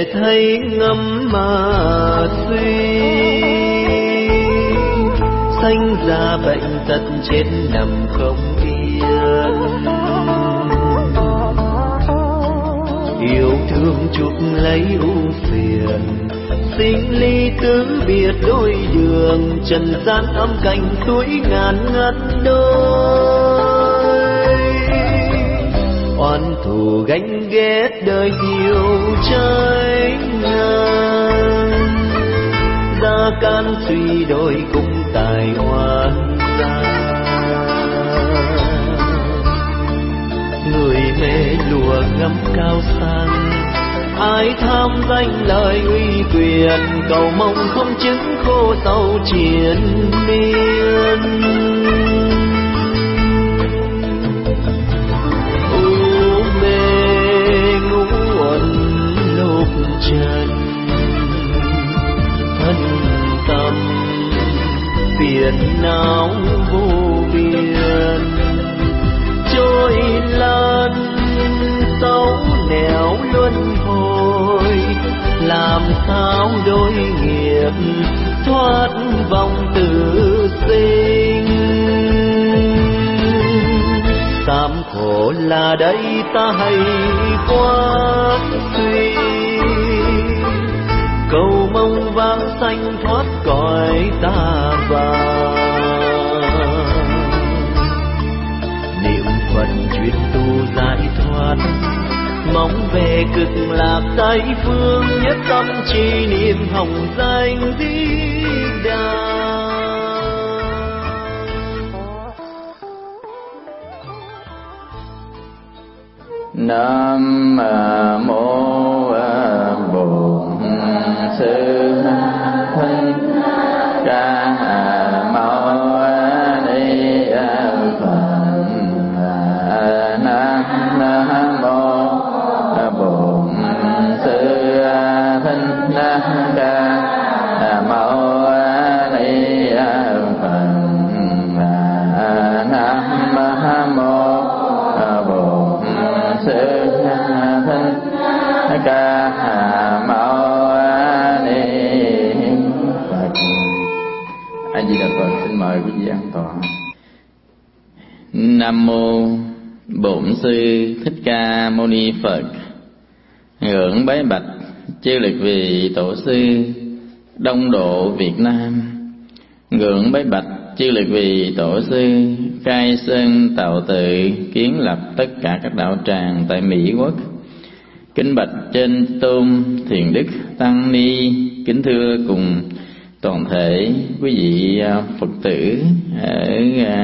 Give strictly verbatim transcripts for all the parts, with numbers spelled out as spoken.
để thấy ngắm mà suy, sanh ra bệnh tật chết nằm không yên. Yêu thương chuốc lấy ưu phiền, sinh ly tứ biệt đôi đường, trần gian âm cảnh tuổi ngàn ngắt đôi. Oan thù gánh ghét đời nhiều trái ngang, gia can suy đôi cũng tài oan gia. Người mê lùa ngắm cao sang, ai tham danh lời uy quyền, cầu mong không chứng khô sau triền miên. U mê ngũ uẩn lục trần, thân tâm phiền não vô biên, trôi lan xấu nẻo luân hồi. Làm sao đối nghiệp thoát vòng tử sinh, sám khổ là đây ta hay quán suy, cầu mong vãng sanh thoát cõi ta bà. Niệm Phật chuyên tu giải thoát, mong về cực lạc Tây phương, nhất tâm trì niệm hồng danh Di Đà. Nam mô Bổn Sư Thích Ca Mâu Ni Phật. Nam mô Bổn Sư Thích Ca Mâu Ni Phật. Nam mô Bổn Sư Thích Ca Mâu Ni Phật. A Di Đà Phật. Xin mời quý vị an tọa. Nam mô Bổn Sư Thích Ca Mâu Ni Phật. Ngưỡng bái bạch chư lực vị tổ sư Đông Độ Việt Nam. Ngưỡng bái bạch chư lực vị tổ sư khai sơn tạo tự, kiến lập tất cả các đạo tràng tại Mỹ Quốc. Kính bạch trên tôn Thiền Đức Tăng Ni. Kính thưa cùng toàn thể quý vị Phật tử ở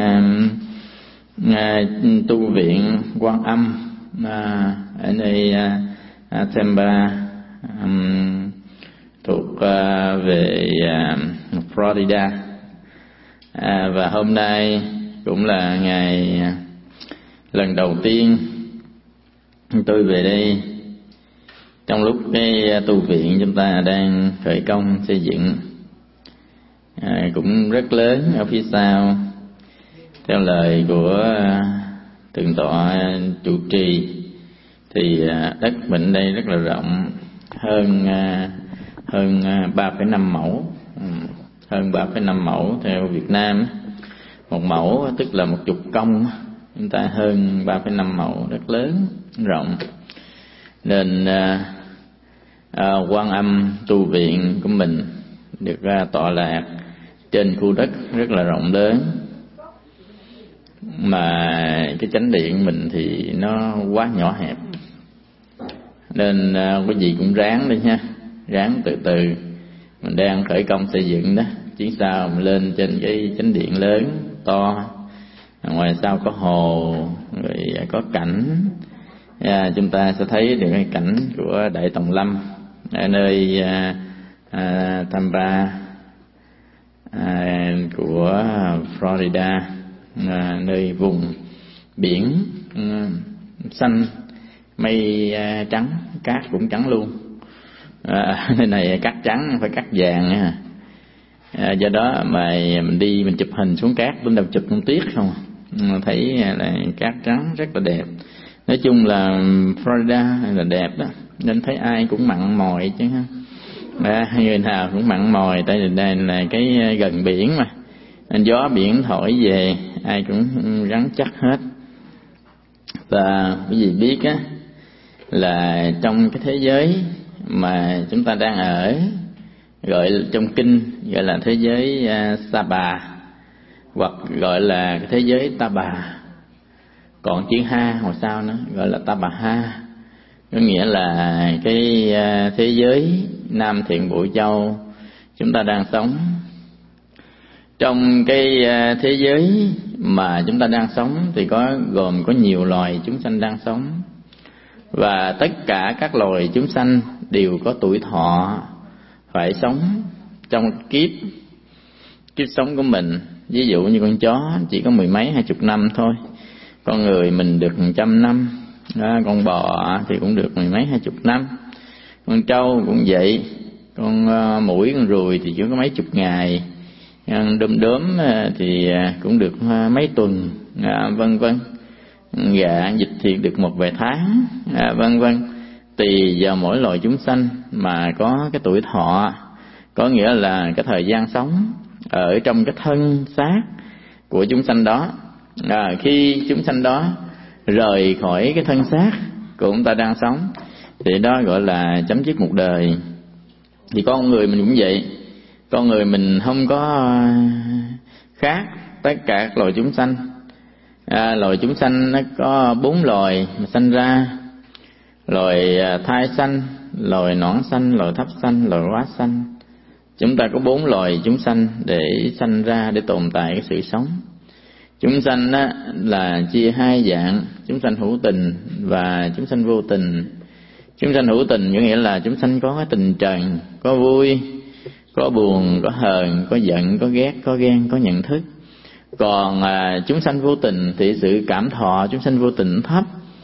À, tu viện Quan Âm à, ở nơi à, à, Tampa um, thuộc à, về à, Florida, à, và hôm nay cũng là ngày à, lần đầu tiên tôi về đây trong lúc cái tu viện chúng ta đang khởi công xây dựng, à, cũng rất lớn ở phía sau. Theo lời của Thượng tọa chủ trì thì đất mình đây rất là rộng, hơn hơn ba phẩy năm mẫu, hơn ba phẩy năm mẫu theo Việt Nam. Một mẫu tức là một chục công, chúng ta hơn ba phẩy năm mẫu, rất lớn, rộng. Nên à, à, Quan Âm tu viện của mình được ra tọa lạc trên khu đất rất là rộng lớn, mà cái chánh điện mình thì nó quá nhỏ hẹp. Nên uh, quý vị cũng ráng đi nha, ráng từ từ. Mình đang khởi công xây dựng đó, chuyến sau mình lên trên cái chánh điện lớn to, ngoài sau có hồ, rồi có cảnh. À, chúng ta sẽ thấy được cái cảnh của Đại Tòng Lâm ở nơi uh, uh, Tampa uh, của Florida. À, nơi vùng biển à, xanh, mây à, trắng, cát cũng trắng luôn. À, nơi này cát trắng, phải cát vàng nha. À, do đó mà mình đi mình chụp hình xuống cát, lúc đầu chụp không tiếc không, thấy là cát trắng rất là đẹp. Nói chung là Florida là đẹp đó. nên thấy ai cũng mặn mòi chứ ha. À, người nào cũng mặn mòi, tại vì đây là cái gần biển mà, nên gió biển thổi về ai cũng rắn chắc hết. Và quý vị biết á, là trong cái thế giới mà chúng ta đang ở, gọi trong kinh gọi là thế giới uh, Sa Bà, hoặc gọi là cái thế giới Ta Bà, còn chữ Ha hồi sau nữa gọi là Ta Bà Ha, có nghĩa là cái uh, thế giới Nam Thiện Bộ Châu chúng ta đang sống. Trong cái uh, thế giới mà chúng ta đang sống thì có gồm có nhiều loài chúng sanh đang sống, và tất cả các loài chúng sanh đều có tuổi thọ phải sống trong kiếp kiếp sống của mình. Ví dụ như con chó chỉ có mười mấy hai chục năm thôi, con người mình được một trăm năm, đó, con bò thì cũng được mười mấy hai chục năm, con trâu cũng vậy, con uh, muỗi con ruồi thì chỉ có mấy chục ngày, con đom đóm uh, thì uh, cũng được uh, mấy tuần, uh, vân vân. Gà dịch thì được một vài tháng, uh, vân vân. Tùy vào mỗi loài chúng sanh mà có cái tuổi thọ, có nghĩa là cái thời gian sống ở trong cái thân xác của chúng sanh đó. À, khi chúng sanh đó rời khỏi cái thân xác của chúng ta đang sống thì đó gọi là chấm dứt một đời. Thì con người mình cũng vậy, con người mình không có khác tất cả các loài chúng sanh. À, loài chúng sanh nó có bốn loài mà sanh ra: loài thai sanh, loài nõn sanh, loài thấp sanh, loài hóa sanh. Chúng ta có bốn loài chúng sanh để sanh ra, để tồn tại cái sự sống. Chúng sanh á, là chia hai dạng: chúng sanh hữu tình và chúng sanh vô tình. Chúng sanh hữu tình có nghĩa là chúng sanh có cái tình trần, có vui, có buồn, có hờn, có giận, có ghét, có ghen, có nhận thức. Còn à, chúng sanh vô tình thì sự cảm thọ chúng sanh vô tình thấp,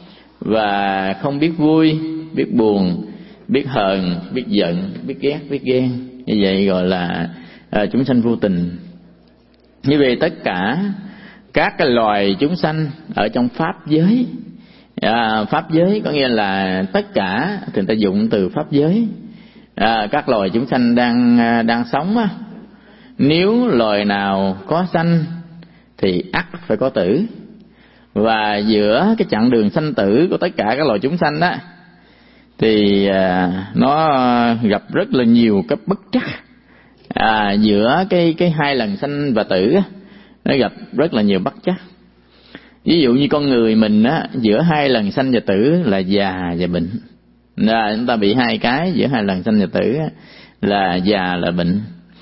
và không biết vui, biết buồn, biết hờn, biết giận, biết ghét, biết ghen. Như vậy gọi là à, chúng sanh vô tình. Như vậy tất cả các cái loài chúng sanh ở trong pháp giới, à, pháp giới có nghĩa là tất cả, thì người ta dụng từ pháp giới. À, các loài chúng sanh đang đang sống á, nếu loài nào có sanh thì ắt phải có tử. Và giữa cái chặng đường sanh tử của tất cả các loài chúng sanh đó thì à, nó gặp rất là nhiều cái bất trắc. À, giữa cái cái hai lần sanh và tử á, nó gặp rất là nhiều bất trắc. Ví dụ như con người mình á, giữa hai lần sanh và tử là già và bệnh. Là chúng ta bị hai cái giữa hai lần sanh và tử á, là già là bệnh.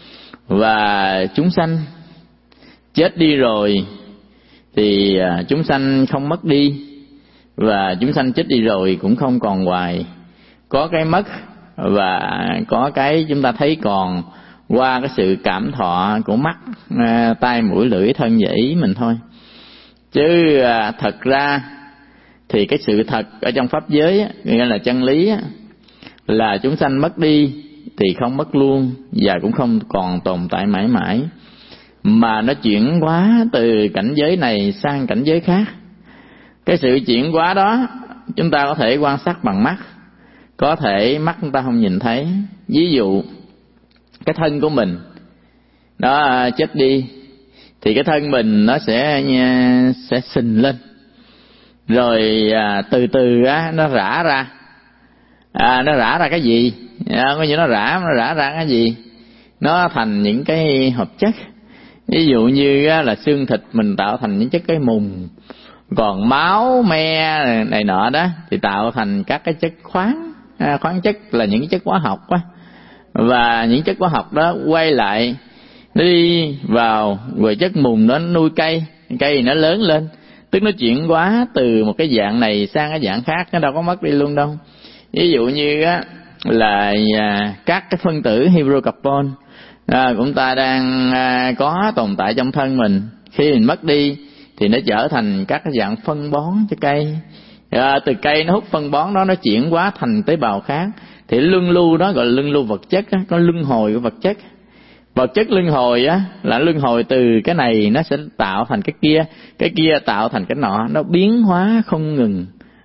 Và chúng sanh chết đi rồi thì chúng sanh không mất đi, và chúng sanh chết đi rồi cũng không còn hoài. Có cái mất và có cái chúng ta thấy còn qua cái sự cảm thọ của mắt, tai, mũi, lưỡi, thân và ý mình thôi. Chứ à, thật ra thì cái sự thật ở trong pháp giới á, nghĩa là chân lý á, là chúng sanh mất đi thì không mất luôn, và cũng không còn tồn tại mãi mãi, mà nó chuyển hóa từ cảnh giới này sang cảnh giới khác. Cái sự chuyển hóa đó chúng ta có thể quan sát bằng mắt, có thể mắt chúng ta không nhìn thấy. Ví dụ cái thân của mình nó chết đi thì cái thân mình nó sẽ sẽ sình lên, rồi à, từ từ á, nó rã ra. À, nó rã ra cái gì? À, có nghĩa nó rã nó rã ra cái gì? Nó thành những cái hợp chất. Ví dụ như á, là xương thịt mình tạo thành những chất cái mùng, còn máu me này nọ đó thì tạo thành các cái chất khoáng. À, khoáng chất là những cái chất hóa học á, và những chất hóa học đó quay lại nó đi vào rồi chất mùng đó nuôi cây, cây nó lớn lên, tức nó chuyển hóa từ một cái dạng này sang cái dạng khác, nó đâu có mất đi luôn đâu. Ví dụ như á, là à, các cái phân tử hydrocarbon à, của chúng ta đang à, có tồn tại trong thân mình, khi mình mất đi thì nó trở thành các cái dạng phân bón cho cây. À, từ cây nó hút phân bón đó, nó chuyển hóa thành tế bào khác, thì luân lưu đó gọi là luân lưu vật chất á, có luân hồi của vật chất. Vật chất luân hồi á, là luân hồi từ cái này nó sẽ tạo thành cái kia, cái kia tạo thành cái nọ, nó biến hóa không ngừng.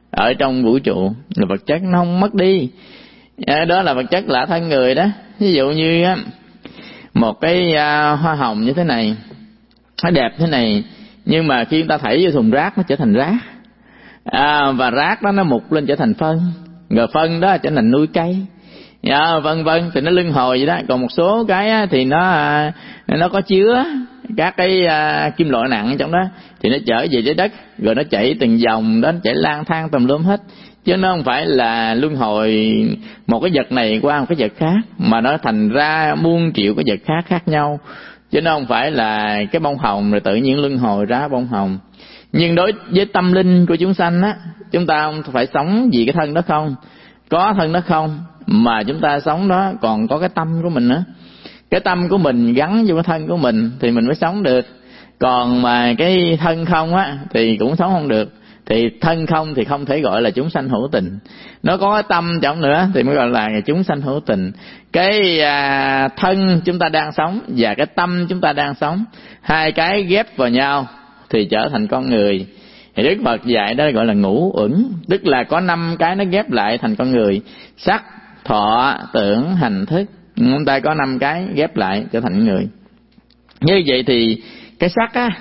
ở trong vũ trụ, là vật chất nó không mất đi. Đó là vật chất là thân người đó. Ví dụ như một cái hoa hồng như thế này, nó đẹp thế này, nhưng mà khi chúng ta thảy vô thùng rác nó trở thành rác, à, và rác đó nó mục lên trở thành phân, rồi phân đó trở thành nuôi cây, à, vân vân, thì nó luân hồi vậy đó. Còn một số cái thì nó nó có chứa các cái uh, kim loại nặng trong đó, thì nó trở về dưới đất, rồi nó chảy từng dòng đó, nó chảy lang thang tùm lum hết, chứ nó không phải là luân hồi một cái vật này qua một cái vật khác, mà nó thành ra muôn triệu cái vật khác khác nhau, chứ nó không phải là cái bông hồng rồi tự nhiên luân hồi ra bông hồng. Nhưng đối với tâm linh của chúng sanh á, chúng ta không phải sống vì cái thân đó không, có thân đó không, mà chúng ta sống đó còn có cái tâm của mình nữa. Cái tâm của mình gắn vô cái thân của mình thì mình mới sống được. Còn mà cái thân không á thì cũng sống không được. Thì thân không thì không thể gọi là chúng sanh hữu tình. Nó có cái tâm trong nữa thì mới gọi là chúng sanh hữu tình. Cái à, thân chúng ta đang sống và cái tâm chúng ta đang sống, hai cái ghép vào nhau thì trở thành con người. Thì Đức Phật dạy đó gọi là ngũ uẩn, tức là có năm cái nó ghép lại thành con người: sắc, thọ, tưởng, hành, thức. Chúng ta có năm cái ghép lại trở thành người. Như vậy thì cái sắc á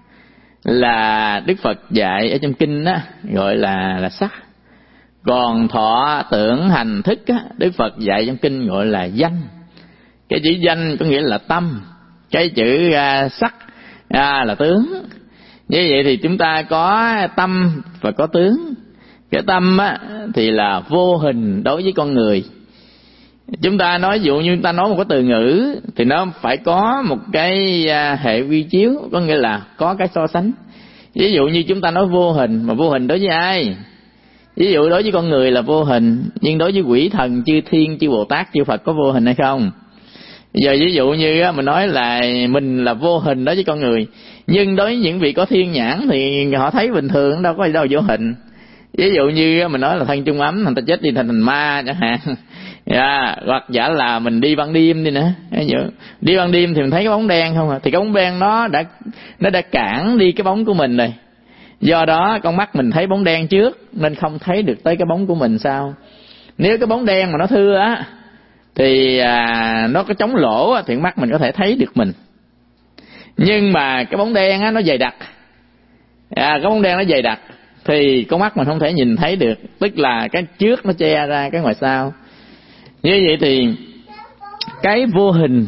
là Đức Phật dạy ở trong kinh á gọi là là sắc. Còn thọ, tưởng, hành, thức á, Đức Phật dạy trong kinh gọi là danh. Cái chữ danh có nghĩa là tâm, cái chữ uh, sắc uh, là tướng. Như vậy thì chúng ta có tâm và có tướng. Cái tâm á thì là vô hình đối với con người. Chúng ta nói, ví dụ như chúng ta nói một cái từ ngữ thì nó phải có một cái hệ quy chiếu, có nghĩa là có cái so sánh. Ví dụ như chúng ta nói vô hình, mà vô hình đối với ai? Ví dụ đối với con người là vô hình, nhưng đối với quỷ thần, chư thiên, chư Bồ Tát, chư Phật có vô hình hay không? Giờ ví dụ như mình nói là mình là vô hình đối với con người, nhưng đối với những vị có thiên nhãn thì họ thấy bình thường, đâu có gì đâu vô hình. Ví dụ như mình nói là thân trung ấm, người ta chết đi thành thành ma chẳng hạn. Yeah, hoặc giả là mình đi ban đêm đi nữa, đi ban đêm thì mình thấy cái bóng đen không à, thì cái bóng đen nó đã nó đã cản đi cái bóng của mình rồi. Do đó con mắt mình thấy bóng đen trước nên không thấy được tới cái bóng của mình sao? Nếu cái bóng đen mà nó thưa á thì à, nó có chống lỗ á, thì mắt mình có thể thấy được mình. Nhưng mà cái bóng đen á nó dày đặc, à, cái bóng đen nó dày đặc thì con mắt mình không thể nhìn thấy được, tức là cái trước nó che ra cái ngoài sau. Như vậy thì cái vô hình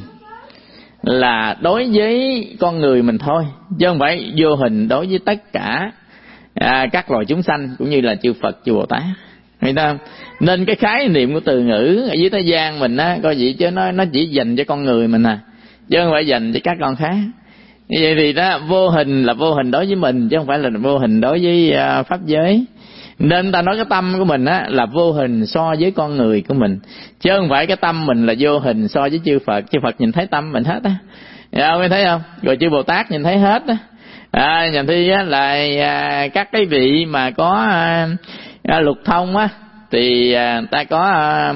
là đối với con người mình thôi, chứ không phải vô hình đối với tất cả à, các loài chúng sanh cũng như là chư Phật, chư Bồ Tát. Thấy không? Nên cái khái niệm của từ ngữ ở dưới thế gian mình á, coi vậy chứ nó nó chỉ dành cho con người mình à, chứ không phải dành cho các con khác. Như vậy thì đó, vô hình là vô hình đối với mình, chứ không phải là vô hình đối với uh, pháp giới. Nên ta nói cái tâm của mình á là vô hình so với con người của mình, chứ không phải cái tâm mình là vô hình so với chư Phật. Chư Phật nhìn thấy tâm mình hết á, dạ, mới thấy không? Rồi chư Bồ Tát nhìn thấy hết á. À, nhằm thi á là à, các cái vị mà có à, à, lục thông á thì à, ta có à,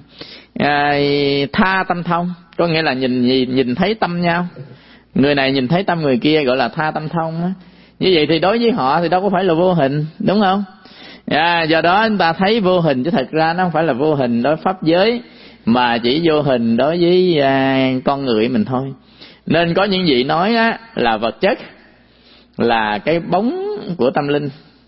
à, tha tâm thông, có nghĩa là nhìn nhìn, nhìn thấy tâm nhau. Người này nhìn thấy tâm người kia gọi là tha tâm thông á. Như vậy thì đối với họ thì đâu có phải là vô hình, đúng không? À, do đó chúng ta thấy vô hình chứ thật ra nó không phải là vô hình đối với pháp giới, mà chỉ vô hình đối với à, con người mình thôi. Nên có những vị nói á, là vật chất là cái bóng của tâm linh,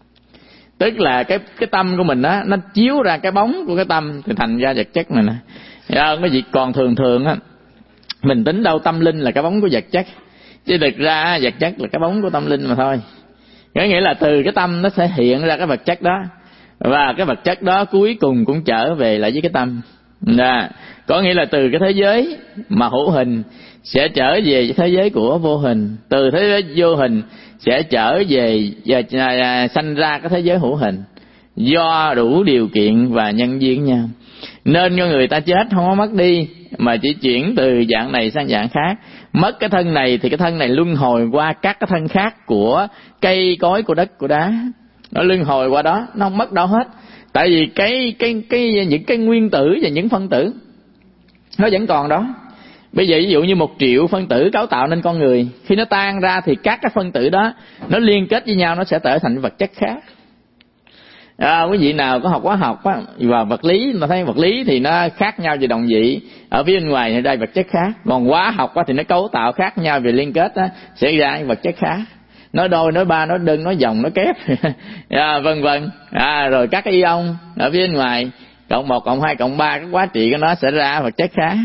tức là cái cái tâm của mình á nó chiếu ra cái bóng của cái tâm thì thành ra vật chất này nè. À, cái gì còn thường thường á mình tính đâu tâm linh là cái bóng của vật chất, chứ thực ra vật chất là cái bóng của tâm linh mà thôi. Có nghĩa là từ cái tâm nó sẽ hiện ra cái vật chất đó, và cái vật chất đó cuối cùng cũng trở về lại với cái tâm. À, có nghĩa là từ cái thế giới mà hữu hình sẽ trở về với thế giới của vô hình, từ thế giới vô hình sẽ trở về và à, sanh ra cái thế giới hữu hình, do đủ điều kiện và nhân duyên nhau. Nên con người ta chết không có mất đi, mà chỉ chuyển từ dạng này sang dạng khác. Mất cái thân này thì cái thân này luân hồi qua các cái thân khác của cây cối, của đất, của đá, nó luân hồi qua đó, nó không mất đâu hết. Tại vì cái cái cái những cái nguyên tử và những phân tử nó vẫn còn đó. Bây giờ ví dụ như một triệu phân tử cấu tạo nên con người, khi nó tan ra thì các cái phân tử đó nó liên kết với nhau, nó sẽ trở thành vật chất khác. À, quý vị nào có học hóa học á, và vật lý, mà thấy vật lý thì nó khác nhau về đồng vị ở phía bên ngoài, ở đây vật chất khác. Còn hóa học á, thì nó cấu tạo khác nhau về liên kết á, sẽ ra vật chất khác. Nói đôi, nói ba, nói đơn, nói dòng, nói kép, à, vân vân. À, rồi các cái ion ở phía bên ngoài, cộng một, cộng hai, cộng ba, cái quá trị của nó sẽ ra vật chất khác.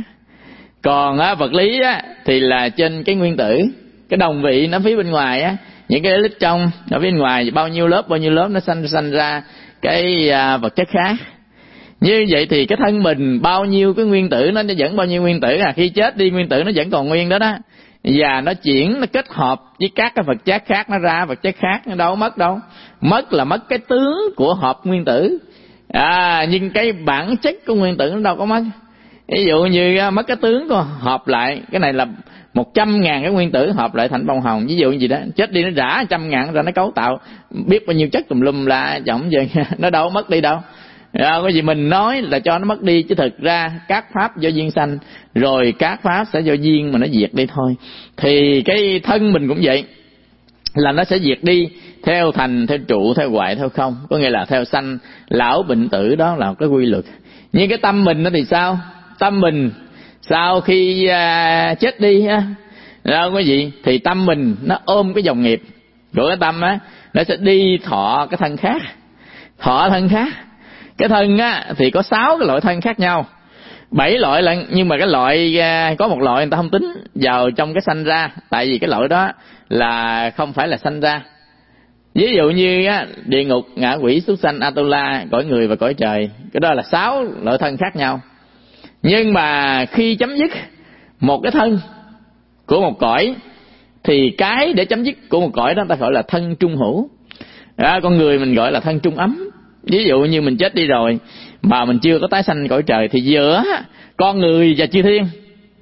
Còn á, vật lý á, thì là trên cái nguyên tử, cái đồng vị nó phía bên ngoài á, những cái electron ở bên ngoài bao nhiêu lớp bao nhiêu lớp nó sanh sanh ra cái à, vật chất khác. Như vậy thì cái thân mình bao nhiêu cái nguyên tử nó vẫn bao nhiêu nguyên tử, à khi chết đi nguyên tử nó vẫn còn nguyên đó đó, và nó chuyển, nó kết hợp với các cái vật chất khác, nó ra vật chất khác, nó đâu mất đâu. Mất là mất cái tướng của hợp nguyên tử, à, nhưng cái bản chất của nguyên tử nó đâu có mất. Ví dụ như mất cái tướng của hợp lại, cái này là một trăm ngàn cái nguyên tử hợp lại thành bông hồng, ví dụ như gì đó, chết đi nó rã trăm ngàn ra, nó cấu tạo biết bao nhiêu chất tùm lum la chổng vậy, nó đâu mất đi đâu. À, cái gì mình nói là cho nó mất đi, chứ thực ra các pháp do duyên sanh, rồi các pháp sẽ do duyên mà nó diệt đi thôi. Thì cái thân mình cũng vậy, là nó sẽ diệt đi theo thành, theo trụ, theo hoại, theo không, có nghĩa là theo sanh lão bệnh tử, đó là cái quy luật. Nhưng cái tâm mình nó thì sao? Tâm mình sau khi à, chết đi á, đâu có gì, thì tâm mình nó ôm cái dòng nghiệp của cái tâm á, nó sẽ đi thọ cái thân khác, thọ thân khác. Cái thân á thì có sáu cái loại thân khác nhau, bảy loại lần, nhưng mà cái loại à, có một loại người ta không tính vào trong cái sanh ra, tại vì cái loại đó là không phải là sanh ra. Ví dụ như á, địa ngục, ngạ quỷ, súc sanh, Atula, cõi người và cõi trời, cái đó là sáu loại thân khác nhau. Nhưng mà khi chấm dứt một cái thân của một cõi, thì cái để chấm dứt của một cõi đó ta gọi là thân trung hữu. À, con người mình gọi là thân trung ấm. Ví dụ như mình chết đi rồi mà mình chưa có tái sanh cõi trời, thì giữa con người và chư thiên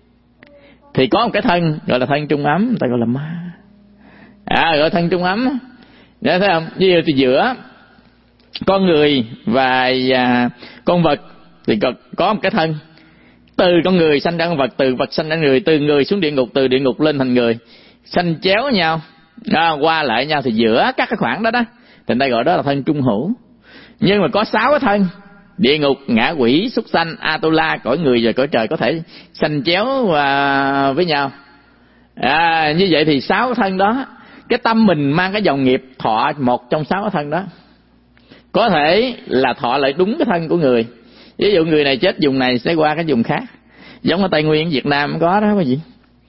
thì có một cái thân gọi là thân trung ấm, người ta gọi là ma. À, gọi là thân trung ấm. Để thấy không? Ví dụ thì giữa con người và à, con vật thì có, có một cái thân. Từ con người sanh ra con vật, từ vật sanh ra người, từ người xuống địa ngục, từ địa ngục lên thành người, sanh chéo nhau, à, qua lại nhau, thì giữa các cái khoảng đó đó thì người ta gọi đó là thân trung hữu. Nhưng mà có sáu cái thân: địa ngục, ngạ quỷ, súc sanh, Atula, cõi người và cõi trời có thể sanh chéo à, với nhau. À, như vậy thì sáu cái thân đó, cái tâm mình mang cái dòng nghiệp thọ một trong sáu cái thân đó. Có thể là thọ lại đúng cái thân của người. Ví dụ người này chết vùng này sẽ qua cái vùng khác, giống ở Tây Nguyên, Việt Nam có đó, cái gì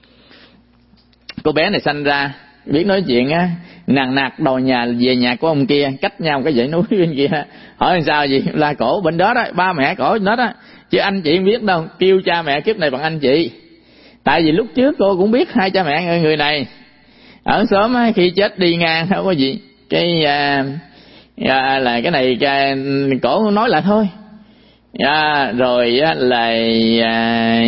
cô bé này sanh ra biết nói chuyện á, nàng nạt đòi nhà về nhà của ông kia, cách nhau cái dãy núi bên kia. Hỏi làm sao gì, là cổ bên đó đó, ba mẹ cổ bên đó đó, chứ anh chị không biết đâu, kêu cha mẹ kiếp này bằng anh chị. Tại vì lúc trước cô cũng biết hai cha mẹ người này ở xóm á, khi chết đi ngang không có gì, cái à, à, là cái này à, cổ nói lại thôi. À, rồi á, là à,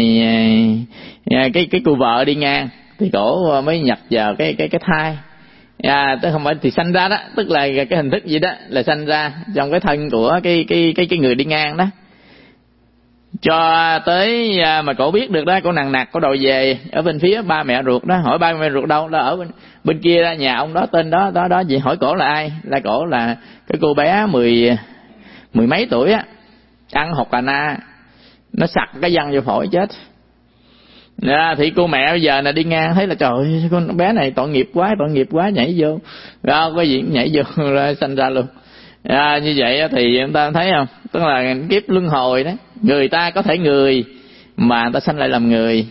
à, cái cái cô vợ đi ngang thì cổ mới nhập vào cái cái cái thai, à, tức không phải thì sanh ra đó, tức là cái hình thức gì đó là sanh ra trong cái thân của cái cái cái cái người đi ngang đó. Cho tới à, mà cổ biết được đó, cổ nằng nặc cổ đòi về ở bên phía ba mẹ ruột đó. Hỏi ba mẹ ruột đâu, đó ở bên bên kia đó, nhà ông đó tên đó đó đó gì. Hỏi cổ là ai, là cổ là cái cô bé mười mười mấy tuổi á, ăn hột cà na, nó sặc cái văng vô phổi chết. À, thì cô mẹ bây giờ là đi ngang thấy là trời ơi, con bé này tội nghiệp quá, tội nghiệp quá, nhảy vô, à, có gì nhảy vô rồi sanh ra luôn. À, như vậy thì chúng ta thấy không, tức là kiếp luân hồi đó, người ta có thể người mà người ta sanh lại làm người.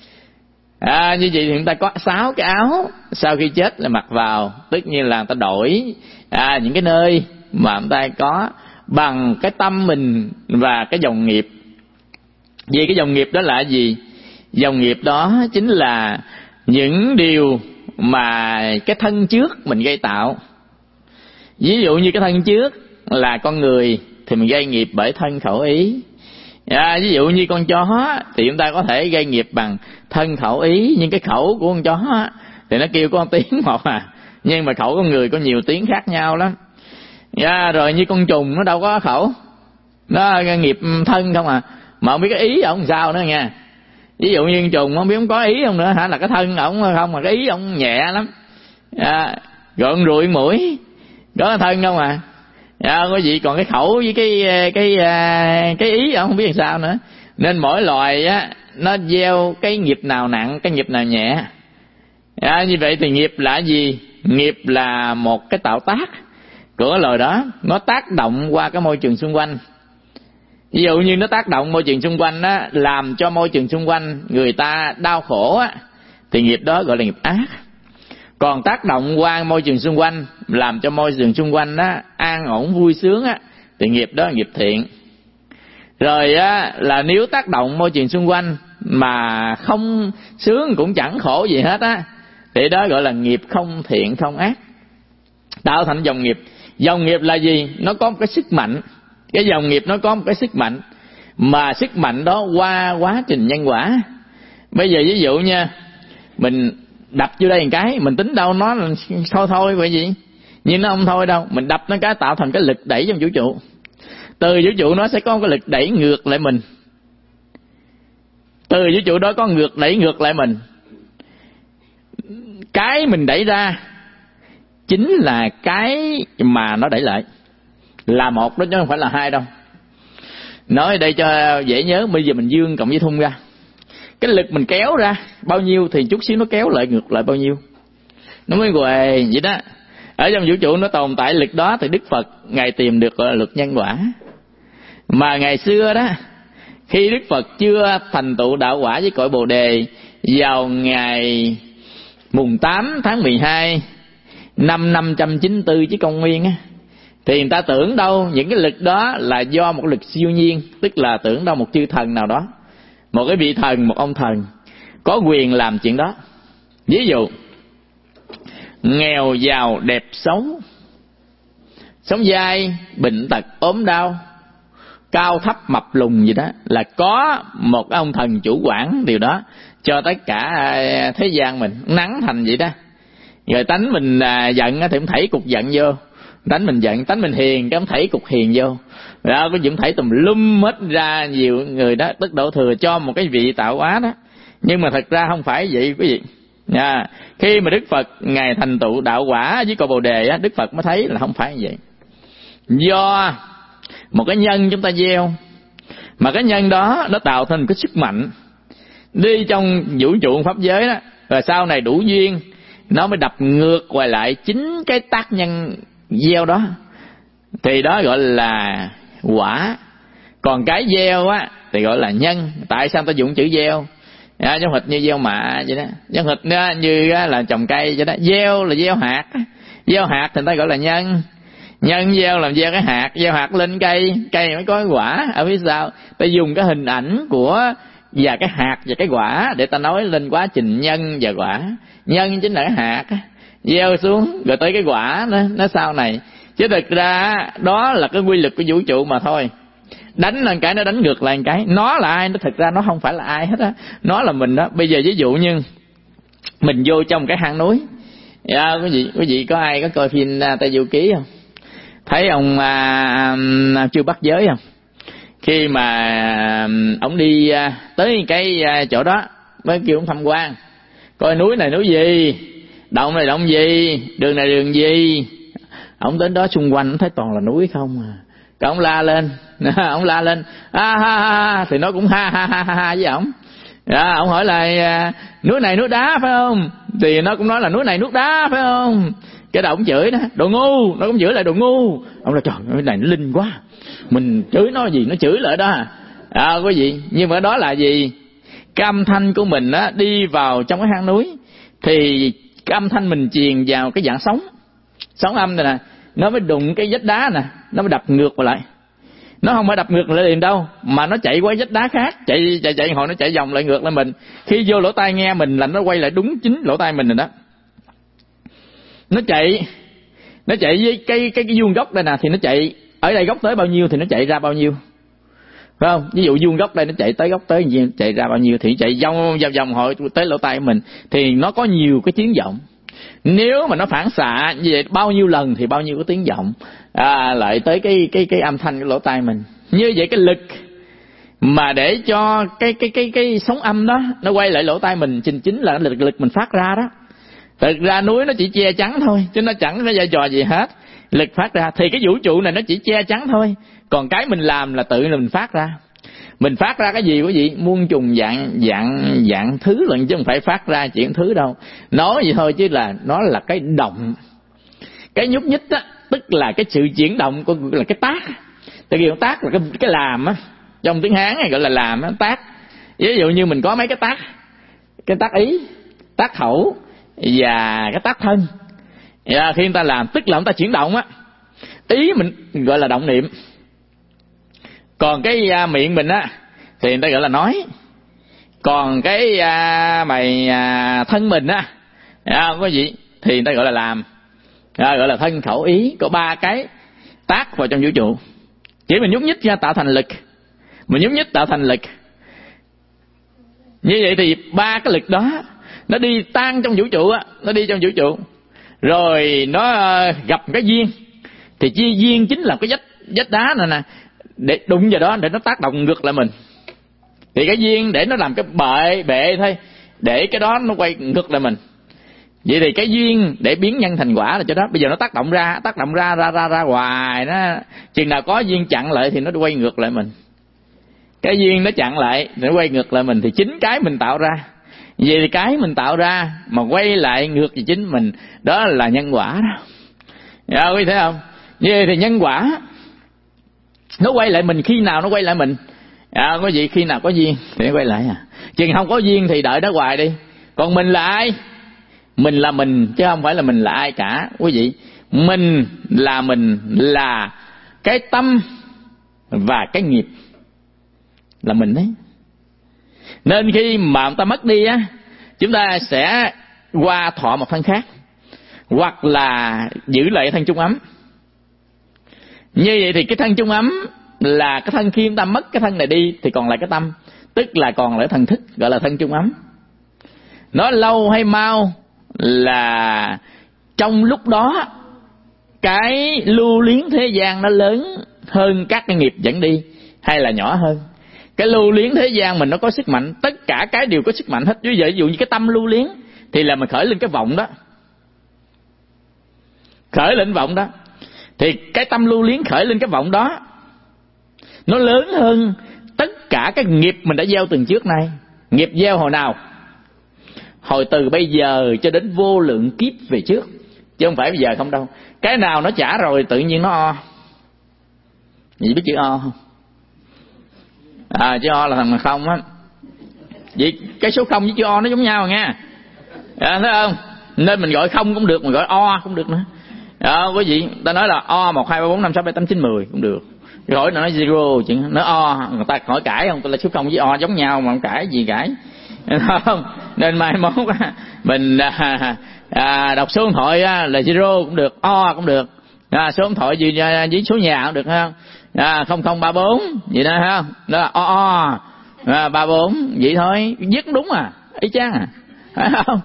À, như vậy thì người ta có sáu cái áo, sau khi chết là mặc vào, tất nhiên là người ta đổi à, những cái nơi mà người ta có bằng cái tâm mình và cái dòng nghiệp. Vì cái dòng nghiệp đó là gì? Dòng nghiệp đó chính là những điều mà cái thân trước mình gây tạo. Ví dụ như cái thân trước là con người thì mình gây nghiệp bởi thân khẩu ý. À, ví dụ như con chó thì chúng ta có thể gây nghiệp bằng thân khẩu ý, nhưng cái khẩu của con chó thì nó kêu có tiếng một à, nhưng mà khẩu con người có nhiều tiếng khác nhau lắm. À, rồi như con trùng nó đâu có khẩu, nó nghiệp thân không à, mà không biết cái ý ổng sao nữa nha. Ví dụ như con trùng không biết không có ý không nữa hả, là cái thân ổng không, mà cái ý ổng nhẹ lắm. À, rồi con ruồi mũi có cái thân không à, À, quý vị còn cái khẩu với cái cái cái, cái ý không biết làm sao nữa. Nên mỗi loài á nó gieo cái nghiệp nào nặng, cái nghiệp nào nhẹ. À, như vậy thì nghiệp là gì? Nghiệp là một cái tạo tác của cái loài đó, nó tác động qua cái môi trường xung quanh. Ví dụ như nó tác động môi trường xung quanh á, làm cho môi trường xung quanh người ta đau khổ á, thì nghiệp đó gọi là nghiệp ác. Còn tác động qua môi trường xung quanh, làm cho môi trường xung quanh á an ổn vui sướng á, thì nghiệp đó là nghiệp thiện. Rồi á là nếu tác động môi trường xung quanh mà không sướng cũng chẳng khổ gì hết á, thì đó gọi là nghiệp không thiện không ác, tạo thành dòng nghiệp. Dòng nghiệp là gì? Nó có một cái sức mạnh. Cái dòng nghiệp nó có một cái sức mạnh, mà sức mạnh đó qua quá trình nhân quả. Bây giờ ví dụ nha, mình đập vô đây một cái, mình tính đâu nó là thôi thôi vậy gì, nhưng nó không thôi đâu. Mình đập nó cái tạo thành cái lực đẩy trong vũ trụ. Từ vũ trụ nó sẽ có cái lực đẩy ngược lại mình. Từ vũ trụ đó có ngược đẩy ngược lại mình. Cái mình đẩy ra chính là cái mà nó đẩy lại, là một đó chứ không phải là hai đâu. Nói đây cho dễ nhớ, bây giờ mình dương cộng với thun ra, cái lực mình kéo ra bao nhiêu thì chút xíu nó kéo lại ngược lại bao nhiêu, nó mới quề vậy đó. Ở trong vũ trụ nó tồn tại lực đó, thì Đức Phật Ngài tìm được gọi là luật nhân quả. Mà ngày xưa đó, khi Đức Phật chưa thành tựu đạo quả với cội Bồ Đề, vào ngày mùng tám tháng mười hai năm năm trăm chín mươi tư chứ công nguyên á, thì người ta tưởng đâu những cái lực đó là do một lực siêu nhiên, tức là tưởng đâu một chư thần nào đó, một cái vị thần, một ông thần có quyền làm chuyện đó. Ví dụ nghèo giàu đẹp xấu, sống dai bệnh tật ốm đau, cao thấp mập lùn gì đó, là có một ông thần chủ quản điều đó cho tất cả thế gian mình. Nắng thành vậy đó. Rồi tánh mình giận thì cũng thảy cục giận vô, tánh mình giận, tánh mình hiền cái ông thảy cục hiền vô, rồi có những thảy tùm lum hết ra nhiều người đó, tức đổ thừa cho một cái vị tạo hóa đó. Nhưng mà thật ra không phải vậy quý vị. À, khi mà Đức Phật Ngài thành tựu đạo quả với cội Bồ Đề á, Đức Phật mới thấy là không phải như vậy. Do một cái nhân chúng ta gieo, mà cái nhân đó nó tạo thành một cái sức mạnh đi trong vũ trụ pháp giới đó, rồi sau này đủ duyên nó mới đập ngược quay lại chính cái tác nhân gieo đó, thì đó gọi là quả. Còn cái gieo á thì gọi là nhân. Tại sao ta dùng chữ gieo? À, giống hệt như gieo mạ vậy đó, giống hệt như là trồng cây vậy đó. Gieo là gieo hạt, gieo hạt thì ta gọi là nhân. Nhân gieo làm gieo cái hạt, gieo hạt lên cây, cây mới có quả. Ở phía sau ta dùng cái hình ảnh của và cái hạt và cái quả để ta nói lên quá trình nhân và quả. Nhân chính là cái hạt gieo xuống, rồi tới cái quả nó, nó sau này. Chứ thực ra đó là cái quy luật của vũ trụ mà thôi. Đánh lên cái nó đánh ngược lại cái. Nó là ai? Nó thực ra nó không phải là ai hết á, nó là mình đó. Bây giờ ví dụ như mình vô trong cái hang núi, dạ, quý vị quý vị có ai có coi phim Tây Du Ký không? Thấy ông à, à, chưa bắt giới không? Khi mà à, ông đi à, tới cái à, chỗ đó mới kêu ông tham quan, coi núi này núi gì, động này động gì, đường này đường gì. Ông đến đó xung quanh ông thấy toàn là núi không à. Cái ông la lên, ông la lên ha ha ha, thì nó cũng ha ha ha ha với ổng. Dạ, ông hỏi là núi này núi đá phải không? Thì nó cũng nói là núi này núi đá phải không? Cái đầu ông chửi đó, đồ ngu, nó cũng chửi lại đồ ngu. Ông nói trời, cái này nó linh quá, mình chửi nó gì nó chửi lại đó. À quý vị, nhưng mà đó là gì? Cái âm thanh của mình á đi vào trong cái hang núi, thì cái âm thanh mình truyền vào cái dạng sóng, sóng âm này nè, nó mới đụng cái vách đá nè, nó mới đập ngược vào lại. Nó không phải đập ngược lại liền đâu, mà nó chạy qua vách đá khác, chạy chạy chạy hồi nó chạy vòng lại ngược lại mình. Khi vô lỗ tai nghe mình là nó quay lại đúng chính lỗ tai mình rồi đó. Nó chạy, nó chạy với cái cái cái vuông góc đây nè, thì nó chạy ở đây góc tới bao nhiêu thì nó chạy ra bao nhiêu, phải không? Ví dụ vuông góc đây nó chạy tới góc tới nhiêu, chạy ra bao nhiêu thì chạy vòng vòng vòng hồi tới lỗ tai của mình, thì nó có nhiều cái tiếng vọng. Nếu mà nó phản xạ như vậy bao nhiêu lần thì bao nhiêu cái tiếng vọng à, lại tới cái cái cái âm thanh cái lỗ tai mình. Như vậy cái lực mà để cho cái cái cái cái sóng âm đó nó quay lại lỗ tai mình chính chính là lực lực mình phát ra đó. Thực ra núi nó chỉ che chắn thôi, chứ nó chẳng có vai trò gì hết. lực phát ra. Thì cái vũ trụ này nó chỉ che chắn thôi, còn cái mình làm là tự là mình phát ra. Mình phát ra cái gì quý vị? Muôn trùng dạng dạng dạng thứ lần, chứ không phải phát ra chuyện thứ đâu. Nói vậy thôi chứ là nó là cái động. Cái nhúc nhích á, tức là cái sự chuyển động của là cái tác. Tại vì tác là cái cái làm á, trong tiếng Hán này gọi là làm á, tác. Ví dụ như mình có mấy cái tác, cái tác ý, tác khẩu và cái tác thân. Và khi người ta làm tức là người ta chuyển động á. Ý mình gọi là động niệm. Còn cái uh, miệng mình á thì người ta gọi là nói. Còn cái uh, mày uh, thân mình á, không có gì thì người ta gọi là làm. À, gọi là thân khẩu ý. Có ba cái tác vào trong vũ trụ. Chỉ mình nhúc nhích ra tạo thành lực, mình nhúc nhích tạo thành lực. Như vậy thì ba cái lực đó nó đi tan trong vũ trụ á, nó đi trong vũ trụ. Rồi nó gặp cái duyên, thì chi duyên chính là cái vách vách đá này nè, để đụng vào đó để nó tác động ngược lại mình. Thì cái duyên để nó làm cái bệ bệ thôi, để cái đó nó quay ngược lại mình. Vậy thì cái duyên để biến nhân thành quả là cho đó. Bây giờ nó tác động ra, tác động ra ra ra ra hoài, nó chừng nào có duyên chặn lại thì nó quay ngược lại mình. Cái duyên nó chặn lại, nó quay ngược lại mình, thì chính cái mình tạo ra. Vậy thì cái mình tạo ra mà quay lại ngược về chính mình, đó là nhân quả đó. Dạ, quý thấy không? Vậy thì nhân quả nó quay lại mình, khi nào nó quay lại mình? À, có gì khi nào có duyên thì nó quay lại à. Chừng không có duyên thì đợi nó hoài đi. Còn mình là ai? Mình là mình chứ không phải là mình là ai cả quý vị. Mình là mình là cái tâm và cái nghiệp là mình đấy. Nên khi mà người ta mất đi á, chúng ta sẽ qua thọ một thân khác, hoặc là giữ lại thân chung ấm. Như vậy thì cái thân chung ấm là cái thân, khi chúng ta mất cái thân này đi thì còn lại cái tâm, tức là còn lại thần thức, gọi là thân chung ấm. Nó lâu hay mau là trong lúc đó cái lưu luyến thế gian nó lớn hơn các cái nghiệp dẫn đi, hay là nhỏ hơn. Cái lưu luyến thế gian mình nó có sức mạnh, tất cả cái đều có sức mạnh hết. Ví dụ như cái tâm lưu luyến thì là mình khởi lên cái vọng đó, khởi lên vọng đó, thì cái tâm lưu luyến khởi lên cái vọng đó nó lớn hơn tất cả các nghiệp mình đã gieo từ trước nay. Nghiệp gieo hồi nào? Hồi từ bây giờ cho đến vô lượng kiếp về trước, chứ không phải bây giờ không đâu. Cái nào nó trả rồi tự nhiên nó o. Vậy biết chữ o không? À, chữ o là thằng mà không á. Vậy cái số không với chữ o nó giống nhau nha. À, thấy không? Nên mình gọi không cũng được, mình gọi o cũng được nữa. Đó, quý vị, ta nói là o một hai ba bốn năm sáu bảy tám chín mười cũng được. Rồi nó nói zero chứ, nó o, người ta hỏi cãi không? Tôi là số không với o giống nhau mà không cãi gì cãi. Không? Nên mai mốt mình à, à, đọc số điện thoại là zero cũng được, o cũng được. À, số điện thoại gì với số nhà cũng được không? À, không không ba bốn vậy đó không? Đó là o o à, ba bốn vậy thôi, viết đúng à, ý chán à, phải không?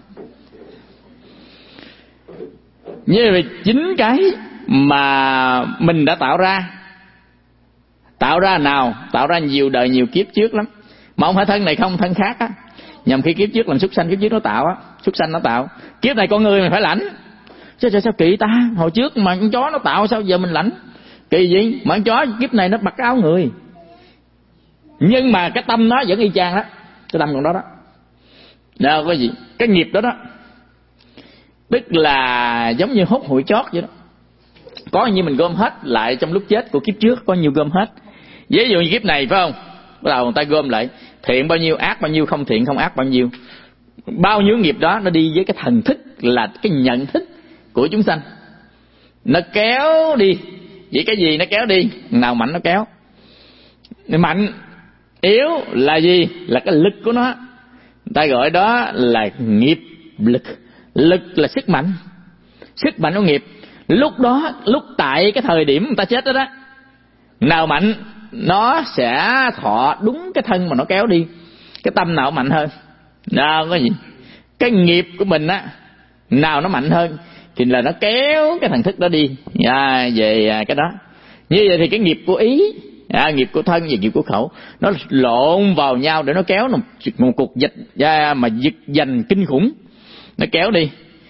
Như vậy chính cái mà mình đã tạo ra, tạo ra nào? Tạo ra nhiều đời nhiều kiếp trước lắm, mà không phải thân này không, thân khác á. Nhằm khi kiếp trước làm súc sanh, kiếp trước nó tạo á, súc sanh nó tạo. Kiếp này con người mình phải lãnh. Sao, sao, sao kỳ ta? Hồi trước mà con chó nó tạo, sao giờ mình lãnh? Kỳ gì? Mà con chó kiếp này nó mặc cái áo người, nhưng mà cái tâm nó vẫn y chang đó, cái tâm còn đó đó. Đâu có gì, cái nghiệp đó đó, tức là giống như hút hụi chót vậy đó. Có như mình gom hết lại trong lúc chết của kiếp trước, có nhiều gom hết. Ví dụ như kiếp này phải không? Bắt đầu người ta gom lại, thiện bao nhiêu, ác bao nhiêu, không thiện không ác bao nhiêu. Bao nhiêu nghiệp đó nó đi với cái thần thức, là cái nhận thức của chúng sanh. Nó kéo đi. Vậy cái gì nó kéo đi? Nào mạnh nó kéo. Mạnh, yếu là gì? Là cái lực của nó. Người ta gọi đó là nghiệp lực. Lực là sức mạnh, sức mạnh của nghiệp. Lúc đó, lúc tại cái thời điểm người ta chết đó đó, nào mạnh nó sẽ thọ đúng cái thân mà nó kéo đi. Cái tâm nào mạnh hơn? Đâu có gì. Cái nghiệp của mình á, nào nó mạnh hơn thì là nó kéo cái thần thức đó đi à, về cái đó. Như vậy thì cái nghiệp của ý à, nghiệp của thân và nghiệp của khẩu nó lộn vào nhau để nó kéo một, một cuộc dịch à, mà giật giành kinh khủng, nó kéo đi.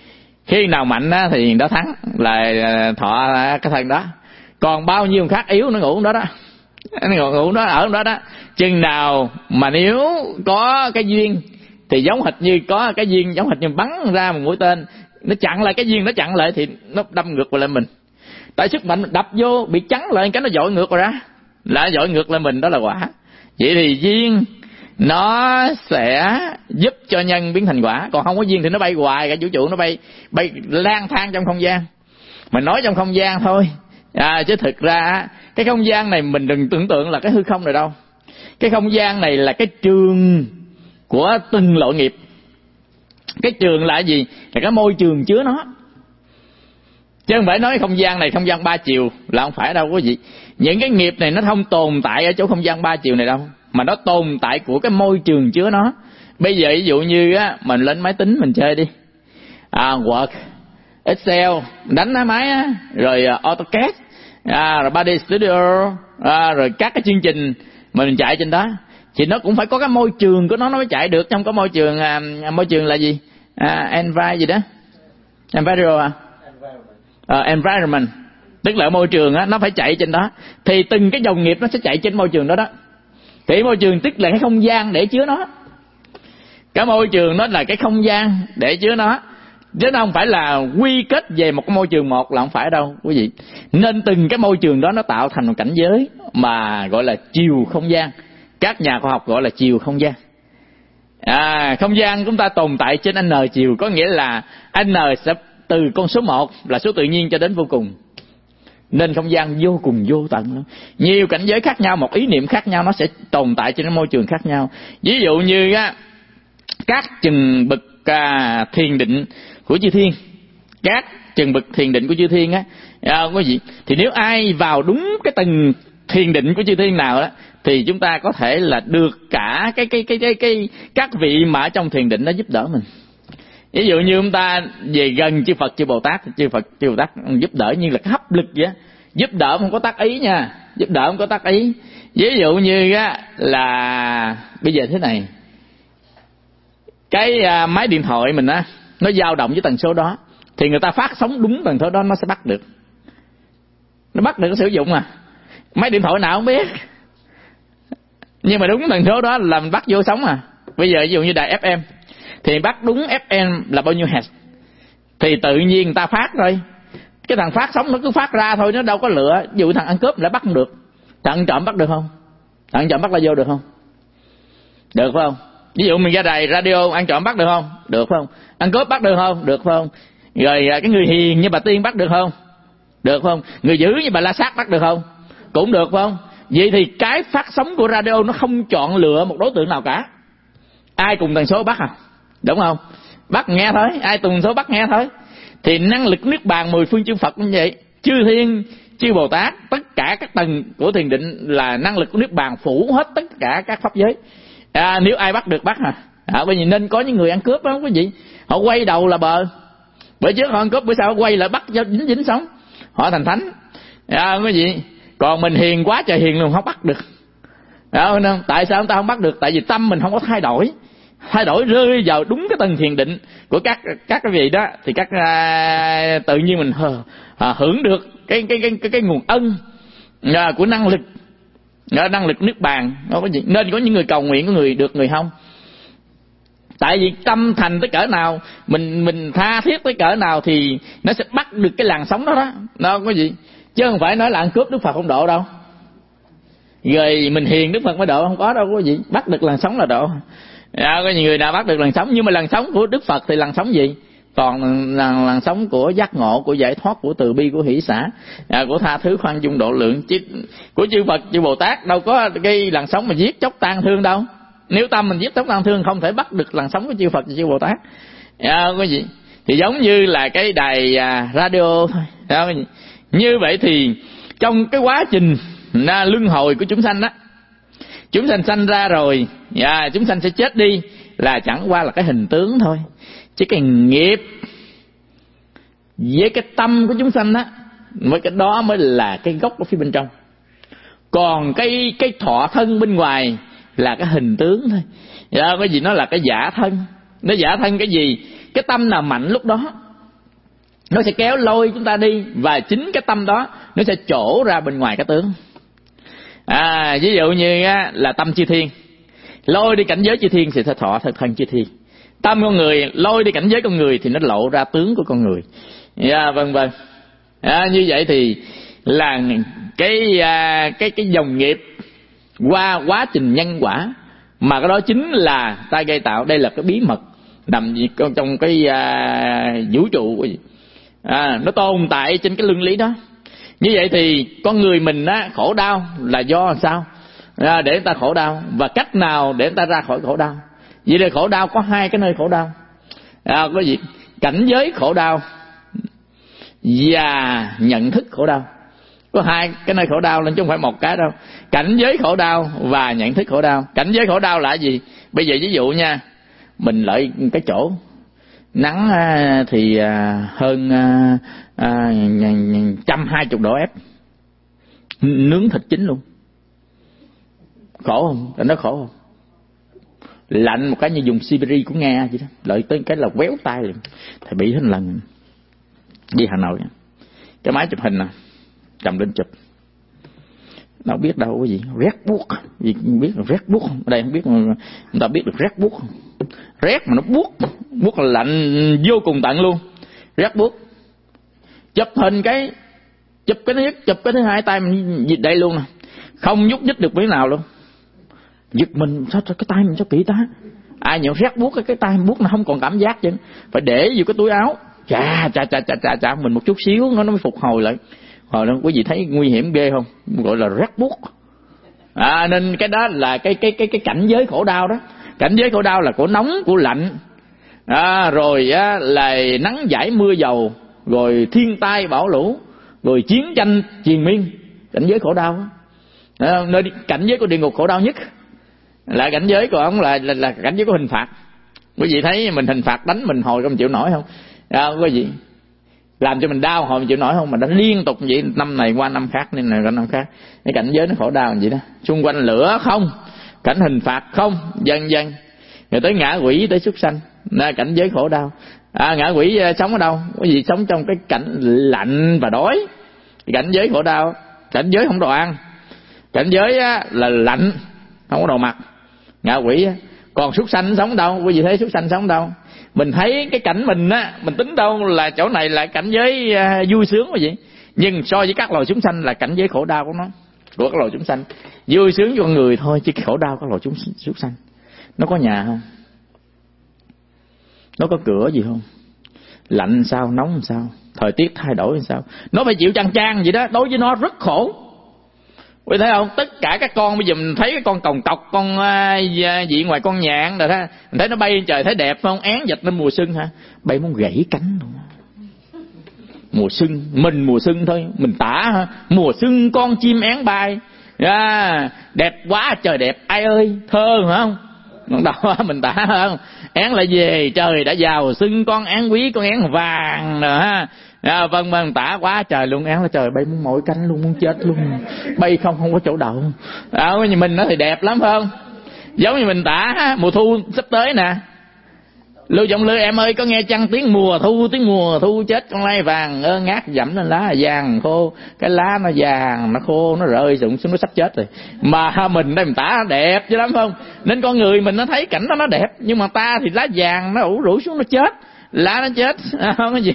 Khi nào mạnh á thì đó thắng, là thọ cái thân đó. Còn bao nhiêu khác yếu nó ngủ đó đó, nó ngủ đó ở đó đó. Chừng nào mà nếu có cái duyên thì giống hệt như có cái duyên, giống hệt như bắn ra một mũi tên, nó chặn lại cái duyên, nó chặn lại thì nó đâm ngược vào lên mình. Tại sức mạnh đập vô bị chắn lại cái nó dội ngược vào ra, lại dội ngược lên mình, đó là quả. Vậy thì duyên nó sẽ giúp cho nhân biến thành quả, còn không có duyên thì nó bay hoài cả vũ trụ, nó bay bay lang thang trong không gian. Mình nói trong không gian thôi, à, chứ thực ra cái không gian này mình đừng tưởng tượng là cái hư không này đâu. Cái không gian này là cái trường của từng loại nghiệp. Cái trường là gì? Là cái môi trường chứa nó, chứ không phải nói không gian này không gian ba chiều, là không phải đâu quý vị. Những cái nghiệp này nó không tồn tại ở chỗ không gian ba chiều này đâu, mà nó tồn tại của cái môi trường chứa nó. Bây giờ ví dụ như á, mình lên máy tính mình chơi đi, à, Word, Excel, đánh á máy á, rồi uh, AutoCAD, à, rồi ba D Studio, à, rồi các cái chương trình mình chạy trên đó, thì nó cũng phải có cái môi trường của nó nó mới chạy được. Trong cái môi trường à, môi trường là gì? À, environment gì đó, environment à? Uh, environment, tức là môi trường á, nó phải chạy trên đó. Thì từng cái dòng nghiệp nó sẽ chạy trên môi trường đó đó. Thì môi trường tức là cái không gian để chứa nó. Cái môi trường nó là cái không gian để chứa nó, chứ nó không phải là quy kết về một cái môi trường một, là không phải đâu quý vị. Nên từng cái môi trường đó nó tạo thành một cảnh giới mà gọi là chiều không gian. Các nhà khoa học gọi là chiều không gian. À, không gian chúng ta tồn tại trên n chiều, có nghĩa là n sẽ từ con số một là số tự nhiên cho đến vô cùng. Nên không gian vô cùng vô tận lắm. Nhiều cảnh giới khác nhau, một ý niệm khác nhau, nó sẽ tồn tại trên môi trường khác nhau. Ví dụ như á, các chừng bậc à, thiền định của chư thiên, các chừng bậc thiền định của chư thiên á, à, quý vị, thì nếu ai vào đúng cái tầng thiền định của chư thiên nào đó, thì chúng ta có thể là được cả cái cái cái cái cái các vị mà ở trong thiền định đó giúp đỡ mình. Ví dụ như chúng ta về gần chư Phật chư Bồ Tát, chư Phật chư Bồ Tát giúp đỡ như là cái hấp lực vậy. Giúp đỡ không có tác ý nha, giúp đỡ không có tác ý. Ví dụ như á là bây giờ thế này, cái à, máy điện thoại mình á, nó dao động với tần số đó, thì người ta phát sóng đúng tần số đó nó sẽ bắt được, nó bắt được, nó sử dụng à. Máy điện thoại nào không biết, nhưng mà đúng tần số đó là mình bắt vô sóng à. Bây giờ ví dụ như đài ép em thì bắt đúng ép em là bao nhiêu hertz, thì tự nhiên người ta phát thôi. Cái thằng phát sóng nó cứ phát ra thôi, nó đâu có lựa. Ví dụ thằng ăn cướp lại bắt không được, thằng ăn trộm bắt được không? Thằng ăn trộm bắt là vô được không? Được phải không? Ví dụ mình ra đài radio, ăn trộm bắt được không? Được phải không? Ăn cướp bắt được không? Được phải không? Rồi cái người hiền như bà Tiên bắt được không? Được phải không? Người dữ như bà La Sát bắt được không? Cũng được phải không? Vậy thì cái phát sóng của radio nó không chọn lựa một đối tượng nào cả, ai cùng tần số bắt à, đúng không? Bắt nghe thôi, ai cùng tần số bắt nghe thôi. Thì năng lực niết bàn mười phương chư Phật cũng vậy, chư thiên chư Bồ Tát, tất cả các tầng của thiền định là năng lực của niết bàn phủ hết tất cả các pháp giới. À, nếu ai bắt được bắt à, à bởi vì nên có những người ăn cướp đó quý vị, họ quay đầu là bờ, bữa trước họ ăn cướp, bữa sau quay lại bắt cho dính dính sống, họ thành thánh. À, quý vị, còn mình hiền quá trời hiền luôn không bắt được. À, tại sao chúng ta không bắt được? Tại vì tâm mình không có thay đổi, thay đổi rơi vào đúng cái tầng thiền định của các các cái vị đó, thì các à, tự nhiên mình hờ, à, hưởng được cái cái cái cái, cái nguồn ân à, của năng lực, à, năng lực niết bàn. Nên có những người cầu nguyện, có người được, người không. Tại vì tâm thành tới cỡ nào, mình mình tha thiết tới cỡ nào thì nó sẽ bắt được cái làn sóng đó đó. Nó có gì, chứ không phải nói là ăn cướp Đức Phật không độ đâu, rồi mình hiền Đức Phật mới độ, không có đâu có gì. Bắt được làn sóng là độ. À, có nhiều người nào bắt được làn sóng, nhưng mà làn sóng của Đức Phật thì làn sóng gì? Còn làn, làn sóng của giác ngộ, của giải thoát, của từ bi, của hỷ xả, à, của tha thứ khoan dung độ lượng. Chứ của chư Phật chư Bồ Tát đâu có cái làn sóng mà giết chóc tan thương đâu. Nếu tâm mình giết chóc tan thương không thể bắt được làn sóng của chư Phật chư Bồ Tát. À, có gì? Thì giống như là cái đài à, radio thôi. À, như vậy thì trong cái quá trình à, luân hồi của chúng sanh đó, chúng sanh sanh ra rồi, à, chúng sanh sẽ chết đi, là chẳng qua là cái hình tướng thôi. Chứ cái nghiệp với cái tâm của chúng sanh á, với cái đó mới là cái gốc ở phía bên trong. Còn cái cái thọ thân bên ngoài là cái hình tướng thôi. À, cái gì nó là cái giả thân. Nó giả thân cái gì? Cái tâm nào mạnh lúc đó, nó sẽ kéo lôi chúng ta đi, và chính cái tâm đó nó sẽ trổ ra bên ngoài cái tướng. À, ví dụ như á, là tâm chư thiên lôi đi cảnh giới chư thiên thì sẽ thọ thân chư thiên. Tâm con người lôi đi cảnh giới con người thì nó lộ ra tướng của con người. Yeah, vân vân. À, như vậy thì là cái à, cái cái dòng nghiệp qua quá trình nhân quả, mà cái đó chính là ta gây tạo. Đây là cái bí mật nằm trong cái à, vũ trụ, à, nó tồn tại trên cái luân lý đó. Như vậy thì con người mình á, khổ đau là do sao? À, để người ta khổ đau, và cách nào để người ta ra khỏi khổ đau? Vậy là khổ đau có hai cái nơi khổ đau. À, có gì? Cảnh giới khổ đau và nhận thức khổ đau. Có hai cái nơi khổ đau, nên chứ không phải một cái đâu. Cảnh giới khổ đau và nhận thức khổ đau. Cảnh giới khổ đau là gì? Bây giờ ví dụ nha, mình lợi cái chỗ nắng thì hơn trăm hai chục độ F, nướng thịt chín luôn, khổ không? Nó khổ không? Lạnh một cái như dùng Siberia của Nga vậy đó, lợi tới cái là quéo tay liền. Thầy bị hết lần đi Hà Nội, cái máy chụp hình nè, cầm lên chụp, nó biết đâu cái gì rét buốt, gì không biết là rét buốt không? Ở đây không biết, người ta biết được rét buốt không? Rét mà nó buốt, buốt là lạnh vô cùng tận luôn, rét buốt. Chụp hình cái, chụp cái thứ nhất, chụp cái thứ hai, tay mình dịch đây luôn nè, không nhúc nhích được miếng nào luôn. Giật mình, sao cái tay mình sao kỳ ta? Ai nhận rét buốt, cái cái tay buốt nó không còn cảm giác chứ, phải để vô cái túi áo, chà chà chà chà chà chà mình một chút xíu nó nó mới phục hồi lại. Hồi đó quý vị thấy nguy hiểm ghê không? Gọi là rét buốt. À, nên cái đó là cái cái cái cái cảnh giới khổ đau đó. Cảnh giới khổ đau là của nóng, của lạnh, à, rồi á, là nắng giải mưa dầu, rồi thiên tai bão lũ, rồi chiến tranh triền miên. Cảnh giới khổ đau. À, nơi cảnh giới của địa ngục khổ đau nhất là cảnh giới của ông là, là là cảnh giới của hình phạt. Quý vị thấy mình hình phạt đánh mình hồi không chịu nổi không? À, quý vị làm cho mình đau hồi mình chịu nổi không? Mà đánh liên tục vậy, năm này qua năm khác, nên là qua năm khác. Cái cảnh giới nó khổ đau vậy đó. Xung quanh lửa không, cảnh hình phạt không, dần dần rồi tới ngã quỷ, tới súc sanh, là cảnh giới khổ đau. À, ngã quỷ sống ở đâu? Quý vị sống trong cái cảnh lạnh và đói, cảnh giới khổ đau. Cảnh giới không đồ ăn, cảnh giới á, là lạnh, không có đồ mặc, ngạ quỷ á. Còn súc sanh sống đâu? Quý vị thấy súc sanh sống đâu? Mình thấy cái cảnh mình á, mình tính đâu là chỗ này là cảnh giới uh, vui sướng mà vậy. Nhưng so với các loài chúng sanh là cảnh giới khổ đau của nó, của các loài chúng sanh. Vui sướng cho con người thôi, chứ khổ đau các loài chúng súc sanh. Nó có nhà không? Nó có cửa gì không? Lạnh sao, nóng sao, thời tiết thay đổi sao, nó phải chịu chăn trang vậy đó. Đối với nó rất khổ. Quý thấy không? Tất cả các con bây giờ mình thấy cái con còng cọc, con uh, dị ngoài con nhạn rồi đó, mình thấy nó bay lên trời thấy đẹp không? Án dịch lên mùa xuân hả? Bay muốn gãy cánh luôn. Mùa xuân, mình mùa xuân thôi, mình tả hả? Mùa xuân con chim én bay, à, đẹp quá trời đẹp, ai ơi, thơ phải không? Đó mình tả không? Én lại về trời đã giàu xuân, con én quý, con én vàng rồi ha. À, vân vân tả quá trời luôn. Án là trời bay muốn mỏi cánh luôn, muốn chết luôn, bay không không có chỗ đậu. À, mình nó thì đẹp lắm phải không? Giống như mình tả mùa thu sắp tới nè, Lưu Giọng Lư em ơi có nghe chăng tiếng mùa thu, tiếng mùa thu chết con lai vàng ơ ngát dẫm lên lá vàng khô, cái lá nó vàng nó khô nó rơi rụng xuống nó sắp chết rồi. Mà mình đây mình tả đẹp chứ lắm không? Nên con người mình nó thấy cảnh đó nó đẹp, nhưng mà ta thì lá vàng nó ủ rũ xuống nó chết, lá nó chết không có gì.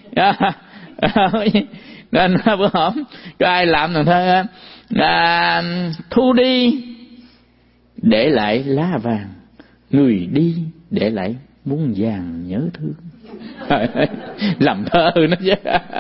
Nên bữa hổm có ai làm thằng thơ à, thu đi để lại lá vàng, người đi để lại muôn vàng nhớ thương. Làm thơ nó chứ.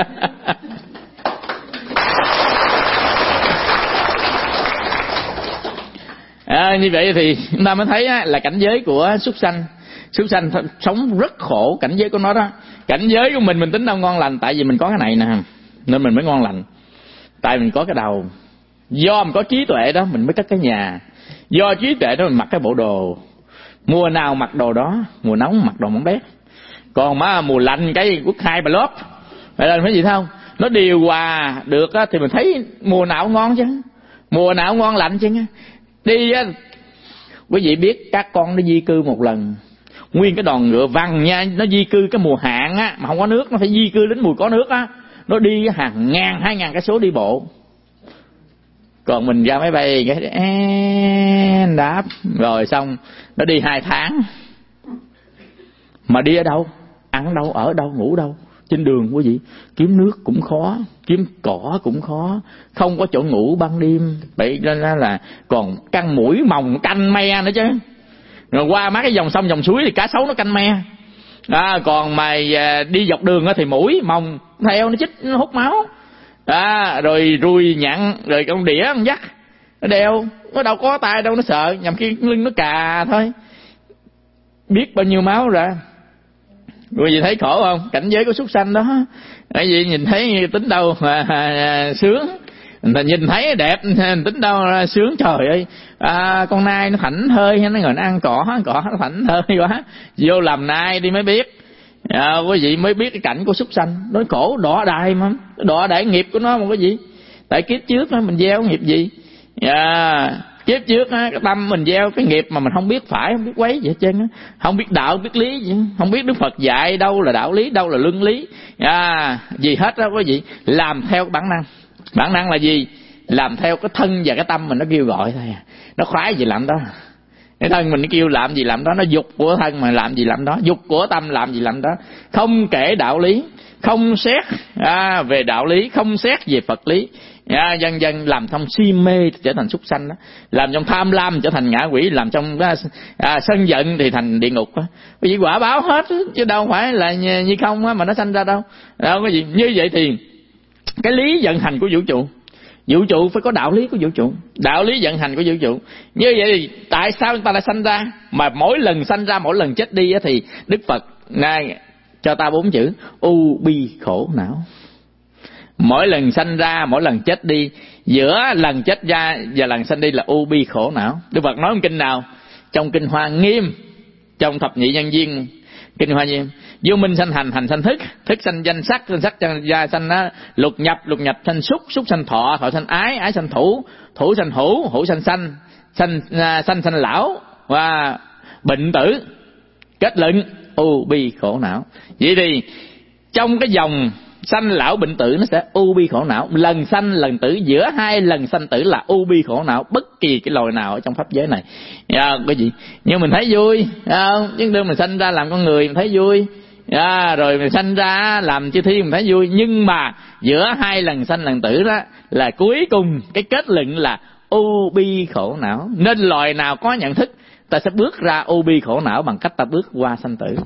À, như vậy thì chúng ta mới thấy á, là cảnh giới của súc sanh. Súc sanh sống rất khổ, cảnh giới của nó đó. Cảnh giới của mình mình tính đâu ngon lành, tại vì mình có cái này nè nên mình mới ngon lành. Tại mình có cái đầu, do mình có trí tuệ đó mình mới cất cái nhà, do trí tuệ đó mình mặc cái bộ đồ. Mùa nào mặc đồ đó, mùa nóng mặc đồ mỏng bé. Còn mà mùa lạnh cái quất hai bà lốp, vậy là phải gì không? Nó điều hòa được á, thì mình thấy mùa nào ngon chứ, mùa nào ngon lạnh chứ. Đi á, quý vị biết các con nó di cư một lần, nguyên cái đoàn ngựa vằn nha, nó di cư cái mùa hạn á mà không có nước, nó phải di cư đến mùa có nước á, nó đi hàng ngàn hai ngàn cây số đi bộ. Còn mình ra máy bay cái én đáp rồi xong nó đi hai tháng. Mà đi ở đâu, ăn đâu, ở đâu, ngủ đâu? Trên đường quý vị, kiếm nước cũng khó, kiếm cỏ cũng khó, không có chỗ ngủ ban đêm. Vậy nên là còn căng mũi mòng canh me nữa chứ. Rồi qua mấy cái dòng sông dòng suối thì cá sấu nó canh me. À, còn mà đi dọc đường thì mũi mòng theo nó chích, nó hút máu. À, rồi ruồi nhặn, rồi con đĩa con dắt nó đeo, nó đâu có tay đâu, nó sợ, nhằm khi lưng nó cà thôi, biết bao nhiêu máu ra. Quý vị thấy khổ không? Cảnh giới của súc sanh đó. Cái gì nhìn thấy tính đâu mà à, sướng, nhìn thấy đẹp tính đâu là sướng. Trời ơi, à, con nai nó thảnh thơi, nó ngồi nó ăn cỏ, cỏ nó thảnh thơi quá, vô làm nai đi mới biết. À, quý vị mới biết cái cảnh của súc sanh. Nó khổ đọa đài mà, đọa đài nghiệp của nó mà quý vị. Tại kiếp trước đó mình gieo nghiệp gì? À, kiếp trước á, cái tâm mình gieo cái nghiệp mà mình không biết phải, không biết quấy gì hết trơn á, không biết đạo, biết lý gì, không biết Đức Phật dạy đâu là đạo lý, đâu là luân lý, à, gì hết đó quý vị. Làm theo bản năng. Bản năng là gì? Làm theo cái thân và cái tâm mình nó kêu gọi thôi à. Nó khoái gì làm đó. Cái thân mình nó kêu làm gì làm đó, nó dục của thân mà làm gì làm đó, dục của tâm làm gì làm đó. Không kể đạo lý, không xét à, về đạo lý, không xét về Phật lý. À, dần dần làm trong si mê trở thành súc sanh đó, làm trong tham lam trở thành ngạ quỷ, làm trong à, sân giận thì thành địa ngục đó. Cái gì quả báo hết chứ đâu phải là như, như không á mà nó sanh ra đâu. Đâu có gì như vậy. Thì cái lý vận hành của vũ trụ, vũ trụ phải có đạo lý của vũ trụ, đạo lý vận hành của vũ trụ. Như vậy thì tại sao người ta lại sanh ra, mà mỗi lần sanh ra mỗi lần chết đi á, thì Đức Phật ngài cho ta bốn chữ u bi khổ não. Mỗi lần sanh ra mỗi lần chết đi, giữa lần chết ra và lần sanh đi là u bi khổ não. Đức Phật nói trong kinh nào? Trong kinh Hoa Nghiêm, trong thập nhị nhân duyên kinh Hoa Nghiêm. Vô minh sanh hành, hành sanh thức, thức sanh danh sắc, danh sắc gia sanh lục nhập, lục nhập sanh xúc, xúc sanh thọ, thọ sanh ái, ái sanh thủ, thủ sanh hữu, hữu sanh sanh, sanh sanh sanh lão và bệnh tử. Kết luận u bi khổ não. Vậy thì trong cái dòng sanh lão bệnh tử nó sẽ u bi khổ não, lần sanh lần tử, giữa hai lần sanh tử là u bi khổ não, bất kỳ cái loài nào ở trong pháp giới này. À, cái gì? Nhưng mình thấy vui, không? Nhưng đương mình sanh ra làm con người mình thấy vui, à, rồi mình sanh ra làm chư thiên mình thấy vui. Nhưng mà giữa hai lần sanh lần tử đó là cuối cùng cái kết luận là u bi khổ não. Nên loài nào có nhận thức, ta sẽ bước ra u bi khổ não bằng cách ta bước qua sanh tử.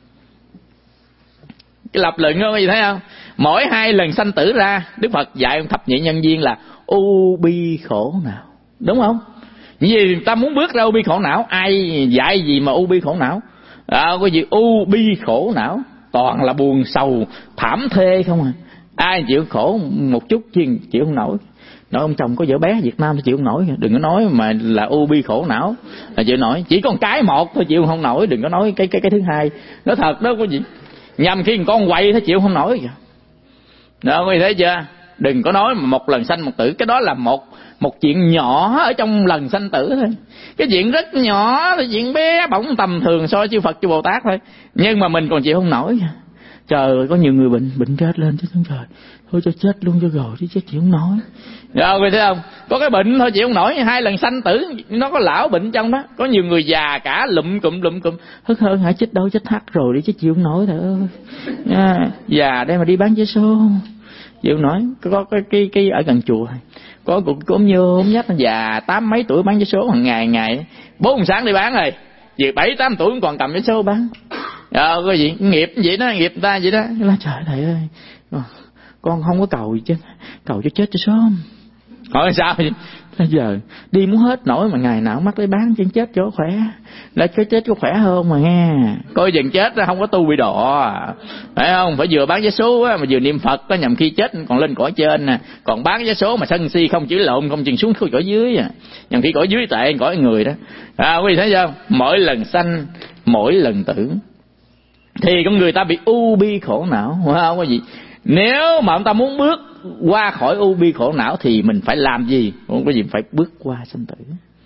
Cái lập luận không, gì thấy không? Mỗi hai lần sanh tử ra, Đức Phật dạy thập nhị nhân duyên là u bi khổ não, đúng không? Vì ta muốn bước ra u bi khổ não, ai dạy gì mà u bi khổ não? À, cái gì u bi khổ não, toàn là buồn sầu thảm thê không à. Ai chịu khổ một chút chứ chịu không nổi. Nói ông chồng có vợ bé Việt Nam thì chịu không nổi, đừng có nói mà là u bi khổ não là chịu nổi. Chỉ còn cái một thôi chịu không nổi, đừng có nói cái cái cái thứ hai. Nói thật đó, có gì nhằm khi con quậy thấy chịu không nổi kìa. Đó, quý vị thấy chưa? Đừng có nói mà một lần sanh một tử, cái đó là một một chuyện nhỏ ở trong lần sanh tử thôi. Cái chuyện rất nhỏ, là chuyện bé bỏng tầm thường so với chư Phật chư Bồ Tát thôi. Nhưng mà mình còn chịu không nổi. Trời ơi, có nhiều người bệnh bệnh chết lên chứ không trời. Thôi cho chết luôn cho rồi chứ chết chịu không nổi. Rồi quý vị thấy không? Có cái bệnh thôi chịu không nổi, hai lần sanh tử nó có lão bệnh trong đó. Có nhiều người già cả lụm cụm lụm cụm, hất hơn hả chết đâu chết hắt rồi đi chứ chịu không nổi. Trời ơi. À, già đây mà đi bán vé số chịu không nổi. Có cái cái cái ở gần chùa có cũng cũng như hôm nhất già tám mấy tuổi bán vé số hàng ngày ngày bốn sáng đi bán rồi, về bảy tám tuổi cũng còn cầm vé số bán. Ờ, cái gì nghiệp vậy đó, nghiệp người ta vậy đó. Nói trời thầy ơi, con không có cầu gì chứ, cầu cho chết cho sớm. Hỏi sao vậy? Bây giờ đi muốn hết nổi mà ngày nào mắc lấy bán chân chết cho khỏe. Là cái chết có khỏe hơn mà nghe. Coi dần chết ra không có tu bị đọ. Phải không? Phải vừa bán vé số á, mà vừa niệm Phật á, nhằm khi chết còn lên cõi trên nè. Còn bán vé số mà sân si không chữ lộn không chừng xuống cõi dưới à. Nhằm khi cõi dưới tệ cõi người đó. À, quý vị thấy sao? Mỗi lần sanh, mỗi lần tử thì con người ta bị u bi khổ não, phải không quý vị? Nếu mà ông ta muốn bước qua khỏi u bi khổ não thì mình phải làm gì? Không có gì phải bước qua sanh tử.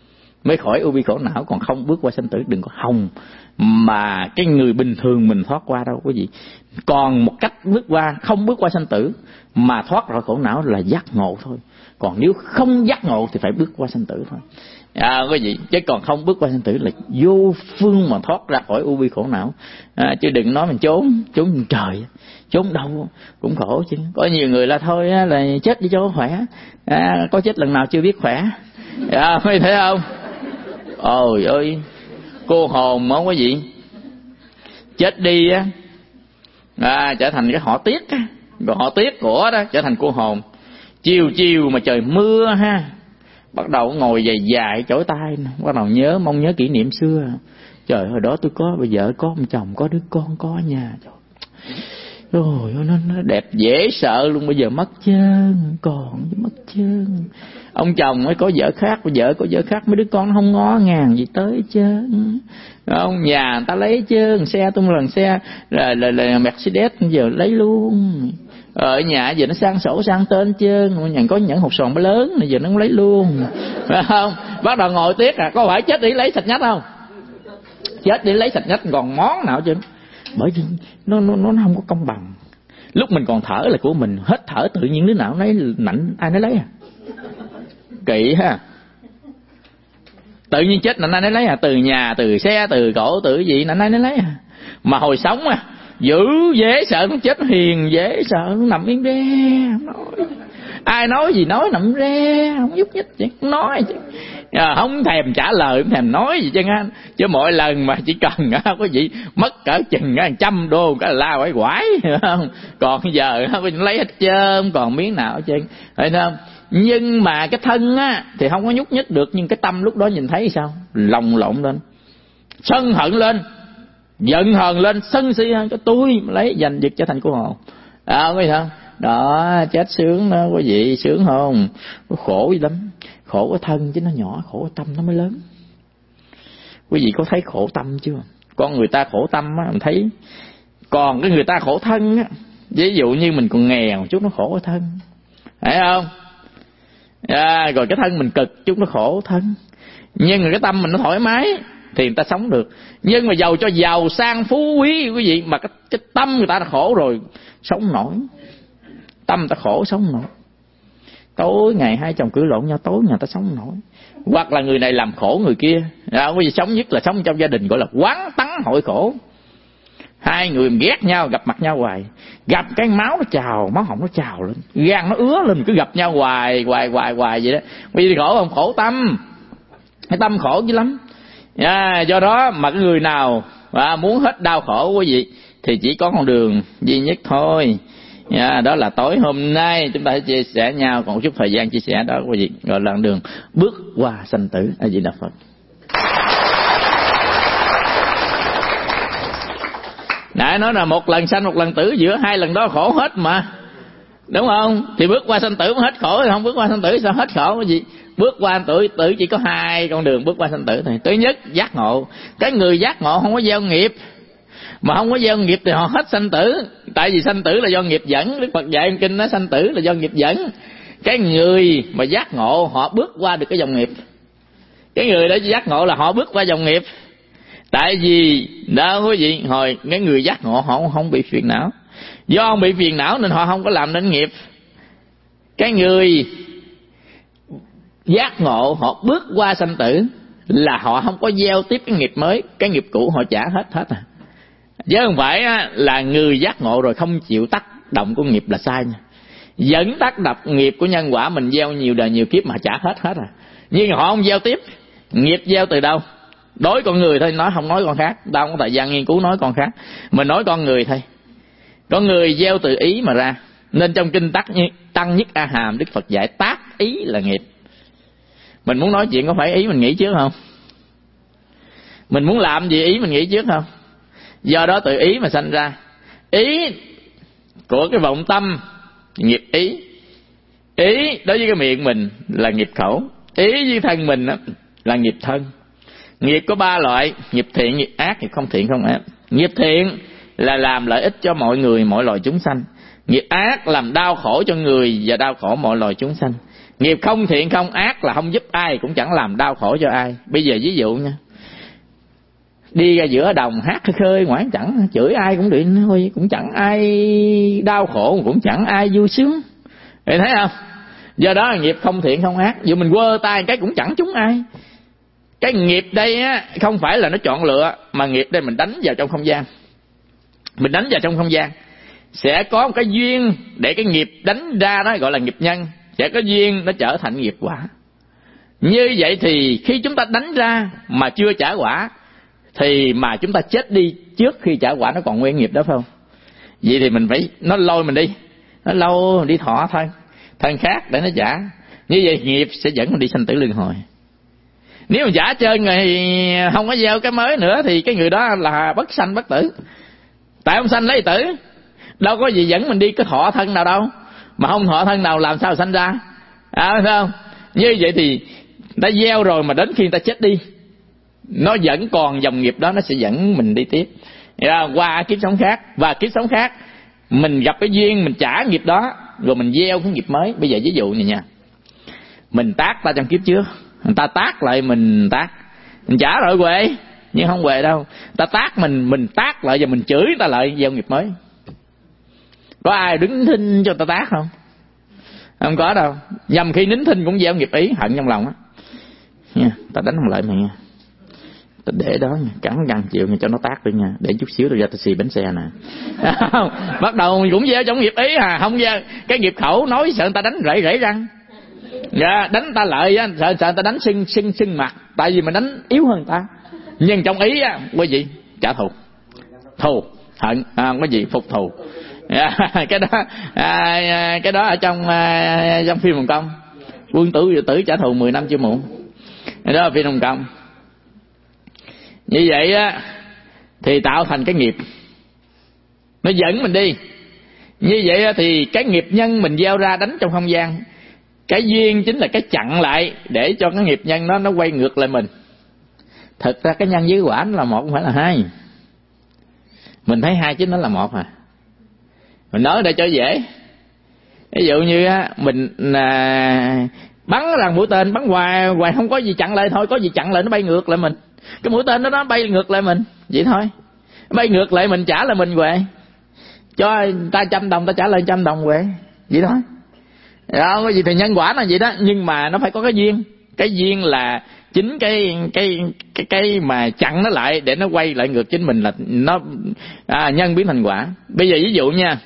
mới khỏi ưu bi khổ não, còn không bước qua sanh tử đừng có hòng mà cái người bình thường mình thoát qua đâu quý vị. Còn một cách bước qua, không bước qua sanh tử mà thoát ra khổ não là giác ngộ thôi. Còn nếu không giác ngộ thì phải bước qua sanh tử thôi. À, quý vị, chứ còn không bước qua sanh tử là vô phương mà thoát ra khỏi ưu bi khổ não. À, chứ đừng nói mình trốn, trốn trời, trốn đâu cũng khổ chứ. Có nhiều người là thôi là chết đi cho khỏe. À, có chết lần nào chưa biết khỏe. À, mấy thấy không? Ôi ơi, cô hồn không quý vị, chết đi á, à, trở thành cái họ Tiết á, rồi họ Tiết của đó trở thành cô hồn. Chiều chiều mà trời mưa ha, bắt đầu ngồi dài dài chổi tay, bắt đầu nhớ mong nhớ kỷ niệm xưa. Trời, hồi đó tôi có bây giờ có ông chồng, có đứa con, có nhà. Trời ơi, nó, nó đẹp dễ sợ luôn. Bây giờ mất chân, còn mất chân. Ông chồng mới có vợ khác, vợ có vợ khác, mấy đứa con nó không ngó ngàng gì tới chân. Ông nhà người ta lấy chân, xe tung lần xe là, là, là Mercedes giờ lấy luôn. Ở nhà giờ nó sang sổ sang tên chân, nhà có nhẫn hột sòn lớn này giờ nó cũng lấy luôn. Phải không? Bắt đầu ngồi tiếc à, có phải chết đi lấy sạch nhách không? Chết đi lấy sạch nhách còn món nào chứ. Bởi vì nó nó nó không có công bằng. Lúc mình còn thở là của mình, hết thở tự nhiên đứa nào lấy nạnh ai nấy lấy à. Kỵ ha. Tự nhiên chết nạnh ai nấy lấy à, từ nhà, từ xe, từ cổ, từ gì nạnh ai nấy lấy à. Mà hồi sống à, dữ dễ sợ, nó chết hiền dễ sợ, nó nằm yên re, nói ai nói gì nói nằm re, không nhúc nhích chứ, không nói chứ. À, không thèm trả lời, không thèm nói gì chứ anh. Chứ mỗi lần mà chỉ cần có gì mất cỡ chừng trăm đô cái la quải quải, không? Còn giờ nó lấy hết trơn, còn miếng nào hết trơn, thấy không? Nhưng mà cái thân á thì không có nhúc nhích được, nhưng cái tâm lúc đó nhìn thấy sao? Lồng lộn lên, sân hận lên, giận hờn lên, sân si hơn cái tôi lấy giành giật trở thành cô hồn. À, có gì không? Đó, chết sướng đó quý vị, sướng không? Khổ gì lắm. Khổ cái thân chứ nó nhỏ, khổ cái tâm nó mới lớn. Quý vị có thấy khổ tâm chưa? Con người ta khổ tâm á, mình thấy. Còn cái người ta khổ thân á, ví dụ như mình còn nghèo một chút nó khổ cái thân, thấy không? À, rồi cái thân mình cực chút nó khổ thân. Nhưng mà cái tâm mình nó thoải mái thì người ta sống được. Nhưng mà giàu cho giàu sang phú quý quý vị, mà cái, cái tâm người ta đã khổ rồi, sống nổi. Tâm người ta khổ sống nổi. Tối ngày hai chồng cãi lộn nhau, tối nhà ta sống nổi. Hoặc là người này làm khổ người kia. À, quý vị sống nhất là sống trong gia đình gọi là quán tắng hội khổ. Hai người ghét nhau, gặp mặt nhau hoài, gặp cái máu nó trào, máu họng nó trào lên, gan nó ứa lên, cứ gặp nhau hoài hoài hoài hoài vậy đó. Quý vị khổ không? Khổ tâm. Cái tâm khổ dữ lắm. À, do đó mà cái người nào à, muốn hết đau khổ quý vị thì chỉ có con đường duy nhất thôi. À, đó là tối hôm nay chúng ta sẽ chia sẻ nhau còn một chút thời gian chia sẻ đó quý vị, gọi là đường bước qua sanh tử. A Di Đà Phật. Nãy nói là một lần sanh một lần tử, giữa hai lần đó khổ hết mà, đúng không? Thì bước qua sanh tử mới hết khổ, không bước qua sanh tử sao hết khổ cái gì? Bước qua tử tử chỉ có hai con đường bước qua sanh tử này. Thứ nhất giác ngộ. Cái người giác ngộ không có gieo nghiệp, mà không có gieo nghiệp thì họ hết sanh tử. Tại vì sanh tử là do nghiệp dẫn. Đức Phật dạy trong kinh nói sanh tử là do nghiệp dẫn. Cái người mà giác ngộ họ bước qua được cái dòng nghiệp. Cái người đó giác ngộ là họ bước qua dòng nghiệp. Tại vì đó quý vị, hồi cái người giác ngộ họ không bị phiền não. Do không bị phiền não nên họ không có làm nên nghiệp. Cái người giác ngộ họ bước qua sanh tử là họ không có gieo tiếp cái nghiệp mới, cái nghiệp cũ họ trả hết hết à. Chứ không phải là người giác ngộ rồi không chịu tác động của nghiệp là sai nha. Vẫn tác động nghiệp của nhân quả mình gieo nhiều đời nhiều kiếp mà trả hết hết à. Nhưng họ không gieo tiếp. Nghiệp gieo từ đâu? Đối con người thôi, nói không nói con khác. Tao không có thời gian nghiên cứu nói con khác, mình nói con người thôi. Con người gieo từ ý mà ra. Nên trong kinh Tắc Tăng Nhất A Hàm, Đức Phật dạy tác ý là nghiệp. Mình muốn nói chuyện có phải ý mình nghĩ trước không? Mình muốn làm gì ý mình nghĩ trước không? Do đó từ ý mà sanh ra. Ý của cái vọng tâm nghiệp ý. Ý đối với cái miệng mình là nghiệp khẩu. Ý với thân mình là nghiệp thân. Nghiệp có ba loại: nghiệp thiện, nghiệp ác, nghiệp không thiện không ác. Nghiệp thiện là làm lợi ích cho mọi người, mọi loài chúng sanh. Nghiệp ác làm đau khổ cho người và đau khổ mọi loài chúng sanh. Nghiệp không thiện không ác là không giúp ai, cũng chẳng làm đau khổ cho ai. Bây giờ ví dụ nha, đi ra giữa đồng hát khơi khơi ngoãn chẳng, chửi ai cũng điện thôi, cũng chẳng ai đau khổ, cũng chẳng ai vui sướng. Vậy thấy không? Do đó là nghiệp không thiện không ác. Dù mình quơ tay cái cũng chẳng trúng ai. Cái nghiệp đây á không phải là nó chọn lựa, mà nghiệp đây mình đánh vào trong không gian. Mình đánh vào trong không gian sẽ có một cái duyên để cái nghiệp đánh ra đó gọi là nghiệp nhân, sẽ có duyên nó trở thành nghiệp quả. Như vậy thì khi chúng ta đánh ra mà chưa trả quả, thì mà chúng ta chết đi trước khi trả quả nó còn nguyên nghiệp đó, phải không? Vậy thì mình phải, nó lôi mình đi, nó lâu mình đi thọ thân thân khác để nó trả. Như vậy nghiệp sẽ dẫn mình đi sanh tử luân hồi. Nếu mà giả trơn rồi không có gieo cái mới nữa thì cái người đó là bất sanh bất tử. Tại không sanh lấy tử, đâu có gì dẫn mình đi cái thọ thân nào đâu. Mà không thọ thân nào làm sao sanh ra, à, phải không? Như vậy thì đã gieo rồi mà đến khi ta chết đi, nó vẫn còn dòng nghiệp đó, nó sẽ dẫn mình đi tiếp à, qua kiếp sống khác. Và kiếp sống khác mình gặp cái duyên, mình trả nghiệp đó, rồi mình gieo cái nghiệp mới. Bây giờ ví dụ này nha, mình tác ta trong kiếp trước, người ta tác lại mình tác, mình trả lại quệ, nhưng không quệ đâu. Ta tác mình, mình tác lại và mình chửi ta lại, gieo nghiệp mới. Có ai đứng thinh cho ta tác không? Không có đâu. Nhầm khi nín thinh cũng gieo nghiệp ý, hận trong lòng á. Nha, ta đánh không lại mày nha, ta để đó nha, cắn răng chịu nha, cho nó tác đi nha, để chút xíu tôi ra tôi xì bánh xe nè. Bắt đầu mình cũng gieo trong nghiệp ý à, không gieo cái nghiệp khẩu, nói sợ người ta đánh rễ rễ răng. Dạ, đánh ta lợi á, sợ sợ người ta đánh sưng sưng sưng mặt, tại vì mình đánh yếu hơn ta. Nhưng trong ý á, quý vị trả thù, thù hận, à, không có gì phục thù. À, cái đó à, cái đó ở trong à, trong phim Hồng Kông, quân tử tử trả thù mười năm chưa muộn. Cái đó là phim Hồng Kông. Như vậy á thì tạo thành cái nghiệp, nó dẫn mình đi. Như vậy á, thì cái nghiệp nhân mình gieo ra đánh trong không gian, cái duyên chính là cái chặn lại để cho cái nghiệp nhân nó nó quay ngược lại mình. Thực ra cái nhân với quả nó là một, không phải là hai. Mình thấy hai chứ nó là một à. Mình nói để cho dễ. Ví dụ như á, mình à, bắn rằng mũi tên bắn hoài hoài không có gì chặn lại thôi, có gì chặn lại nó bay ngược lại mình. Cái mũi tên đó nó bay ngược lại mình, vậy thôi. Bay ngược lại mình trả lại mình huệ. Cho ta trăm đồng ta trả lại trăm đồng huệ, vậy thôi. Đó, cái gì thì nhân quả là vậy đó, nhưng mà nó phải có cái duyên. Cái duyên là chính cái cái cái cái mà chặn nó lại để nó quay lại ngược chính mình, là nó à, nhân biến thành quả. Bây giờ ví dụ nha,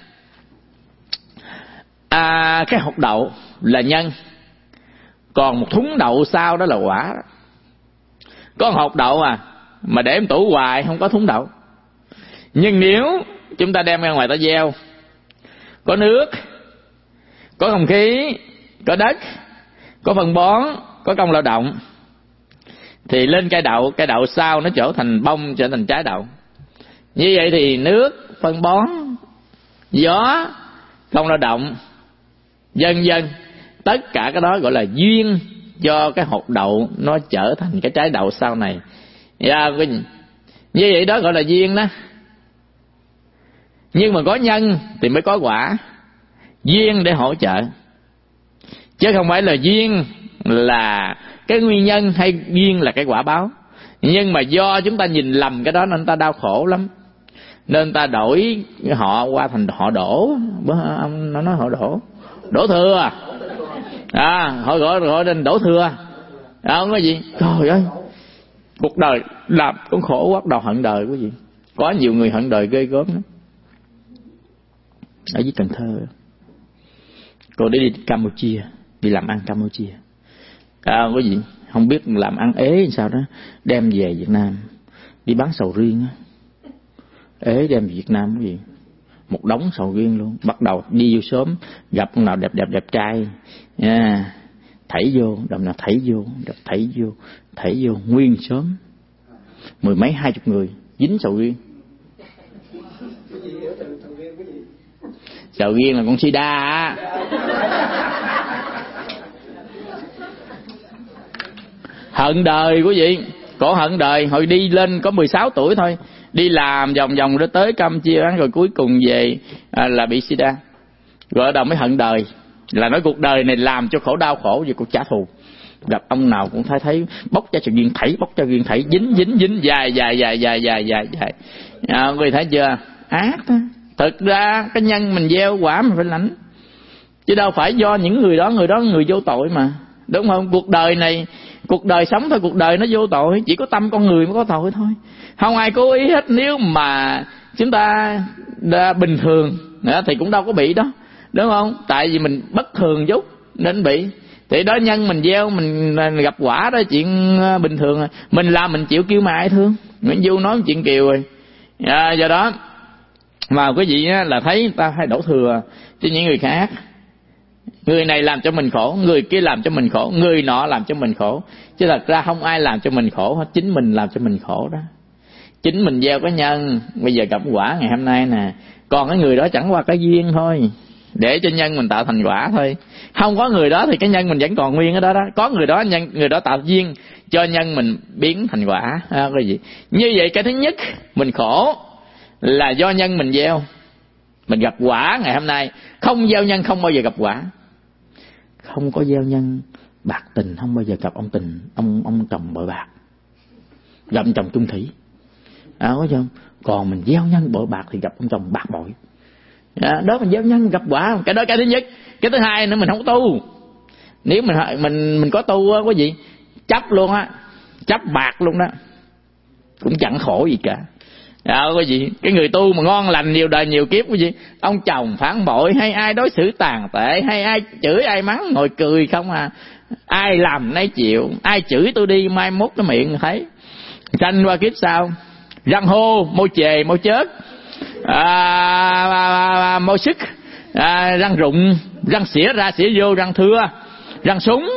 à, cái hột đậu là nhân, còn một thúng đậu sau đó là quả. Có hột đậu à mà để em tủ hoài không có thúng đậu. Nhưng nếu chúng ta đem ra ngoài ta gieo, có nước, có không khí, có đất, có phân bón, có công lao động, thì lên cây đậu, cây đậu sau nó trở thành bông, trở thành trái đậu. Như vậy thì nước, phân bón, gió, công lao động, vân vân, tất cả cái đó gọi là duyên cho cái hột đậu nó trở thành cái trái đậu sau này. Yeah, như vậy đó gọi là duyên đó. Nhưng mà có nhân thì mới có quả. Duyên để hỗ trợ, chứ không phải là duyên là cái nguyên nhân, hay duyên là cái quả báo. Nhưng mà do chúng ta nhìn lầm cái đó nên ta đau khổ lắm. Nên ta đổi họ qua thành họ đổ. Ông nó nói họ đổ, đổ thừa à, họ gọi gọi nên đổ thừa à, không có gì. Trời ơi, cuộc đời làm con khổ, bắt đầu hận đời quý vị. Có nhiều người hận đời ghê gớm lắm. Ở dưới Cần Thơ, cô đi, đi Campuchia, đi làm ăn Campuchia à, có gì không biết làm ăn ế sao đó, đem về Việt Nam đi bán sầu riêng á, ế đem về Việt Nam cái gì một đống sầu riêng luôn. Bắt đầu đi vô sớm, gặp con nào đẹp đẹp đẹp trai nha, thảy vô, đầm nào thảy vô, đập thảy vô, thảy vô nguyên sớm mười mấy hai chục người dính sầu riêng. Sầu riêng là con sida á. Hận đời quý vị, có hận đời. Hồi đi lên có mười sáu tuổi thôi, đi làm vòng vòng tới Campuchia rồi cuối cùng về à, là bị sida. Rồi ở đầu mới hận đời. Là nói cuộc đời này làm cho khổ đau khổ vì cuộc trả thù. Gặp ông nào cũng thấy thấy bóc cho sự duyên thảy, bóc cho duyên thảy, dính dính dính dài dài dài dài dài dài dài. À, quý vị thấy chưa? Ác đó. Thực ra cái nhân mình gieo quả mình phải lãnh, chứ đâu phải do những người đó, người đó người vô tội mà, đúng không? Cuộc đời này, cuộc đời sống thôi, cuộc đời nó vô tội, chỉ có tâm con người mới có tội thôi, không ai cố ý hết. Nếu mà chúng ta bình thường thì cũng đâu có bị đó, đúng không? Tại vì mình bất thường chút nên bị. Thì đó, nhân mình gieo mình gặp quả đó, chuyện bình thường. Mình làm mình chịu kêu mà ai thương. Nguyễn Du nói chuyện kiều rồi. À, do đó mà quý vị là thấy ta hay đổ thừa cho những người khác. Người này làm cho mình khổ, người kia làm cho mình khổ, người nọ làm cho mình khổ. Chứ thật ra không ai làm cho mình khổ hết, chính mình làm cho mình khổ đó. Chính mình gieo cái nhân, bây giờ gặp quả ngày hôm nay nè. Còn cái người đó chẳng qua cái duyên thôi, để cho nhân mình tạo thành quả thôi. Không có người đó thì cái nhân mình vẫn còn nguyên ở đó đó. Có người đó, nhân người đó tạo duyên cho nhân mình biến thành quả. À, cái gì? Như vậy cái thứ nhất mình khổ là do nhân mình gieo. Mình gặp quả ngày hôm nay. Không gieo nhân không bao giờ gặp quả. Không có gieo nhân bạc tình không bao giờ gặp ông tình, ông ông chồng bội bạc, gặp ông chồng chung thủy. À, có không? Còn mình gieo nhân bội bạc thì gặp ông chồng bạc bội. À, đó mình gieo nhân gặp quả. Cái đó cái thứ nhất. Cái thứ hai nữa, mình không có tu. Nếu mình mình mình có tu á, có gì chấp luôn á, chấp bạc luôn đó, cũng chẳng khổ gì cả. À, có gì cái người tu mà ngon lành nhiều đời nhiều kiếp, cái gì ông chồng phản bội, hay ai đối xử tàn tệ, hay ai chửi ai mắng ngồi cười không à. Ai làm nấy chịu, ai chửi tôi đi mai mốt cái miệng thấy. Sanh qua kiếp sau răng hô môi chề môi chớt, à, à, à, môi sức, à, răng rụng, răng xỉa ra xỉa vô, răng thưa, răng súng,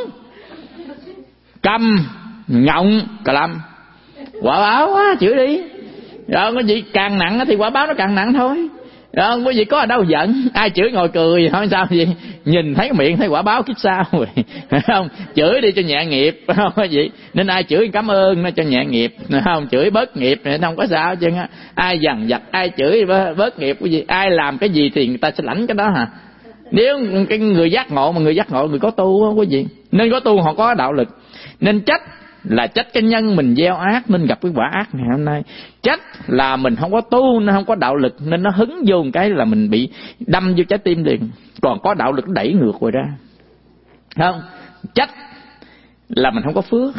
câm, ngọng, cà lâm. Quả báo quá, chửi đi. Rồi cái gì càng nặng thì quả báo nó càng nặng thôi. Rồi cái gì có ở đâu giận, ai chửi ngồi cười thôi sao gì, nhìn thấy cái miệng thấy quả báo kiếp sau rồi, không? Chửi đi cho nhẹ nghiệp, không có gì. Nên ai chửi cảm ơn nó cho nhẹ nghiệp, không? Chửi bớt nghiệp thì không có sao chứ. Ai dằn vặt, ai chửi bớt nghiệp cái gì, ai làm cái gì thì người ta sẽ lãnh cái đó hả? Nếu cái người giác ngộ mà người giác ngộ người có tu không có gì. Nên có tu họ có đạo lực. Nên trách là trách cái nhân mình gieo ác nên gặp cái quả ác ngày hôm nay. Trách là mình không có tu nên không có đạo lực, nên nó hứng vô một cái là mình bị đâm vô trái tim liền. Còn có đạo lực đẩy ngược rồi ra, không? Trách là mình không có phước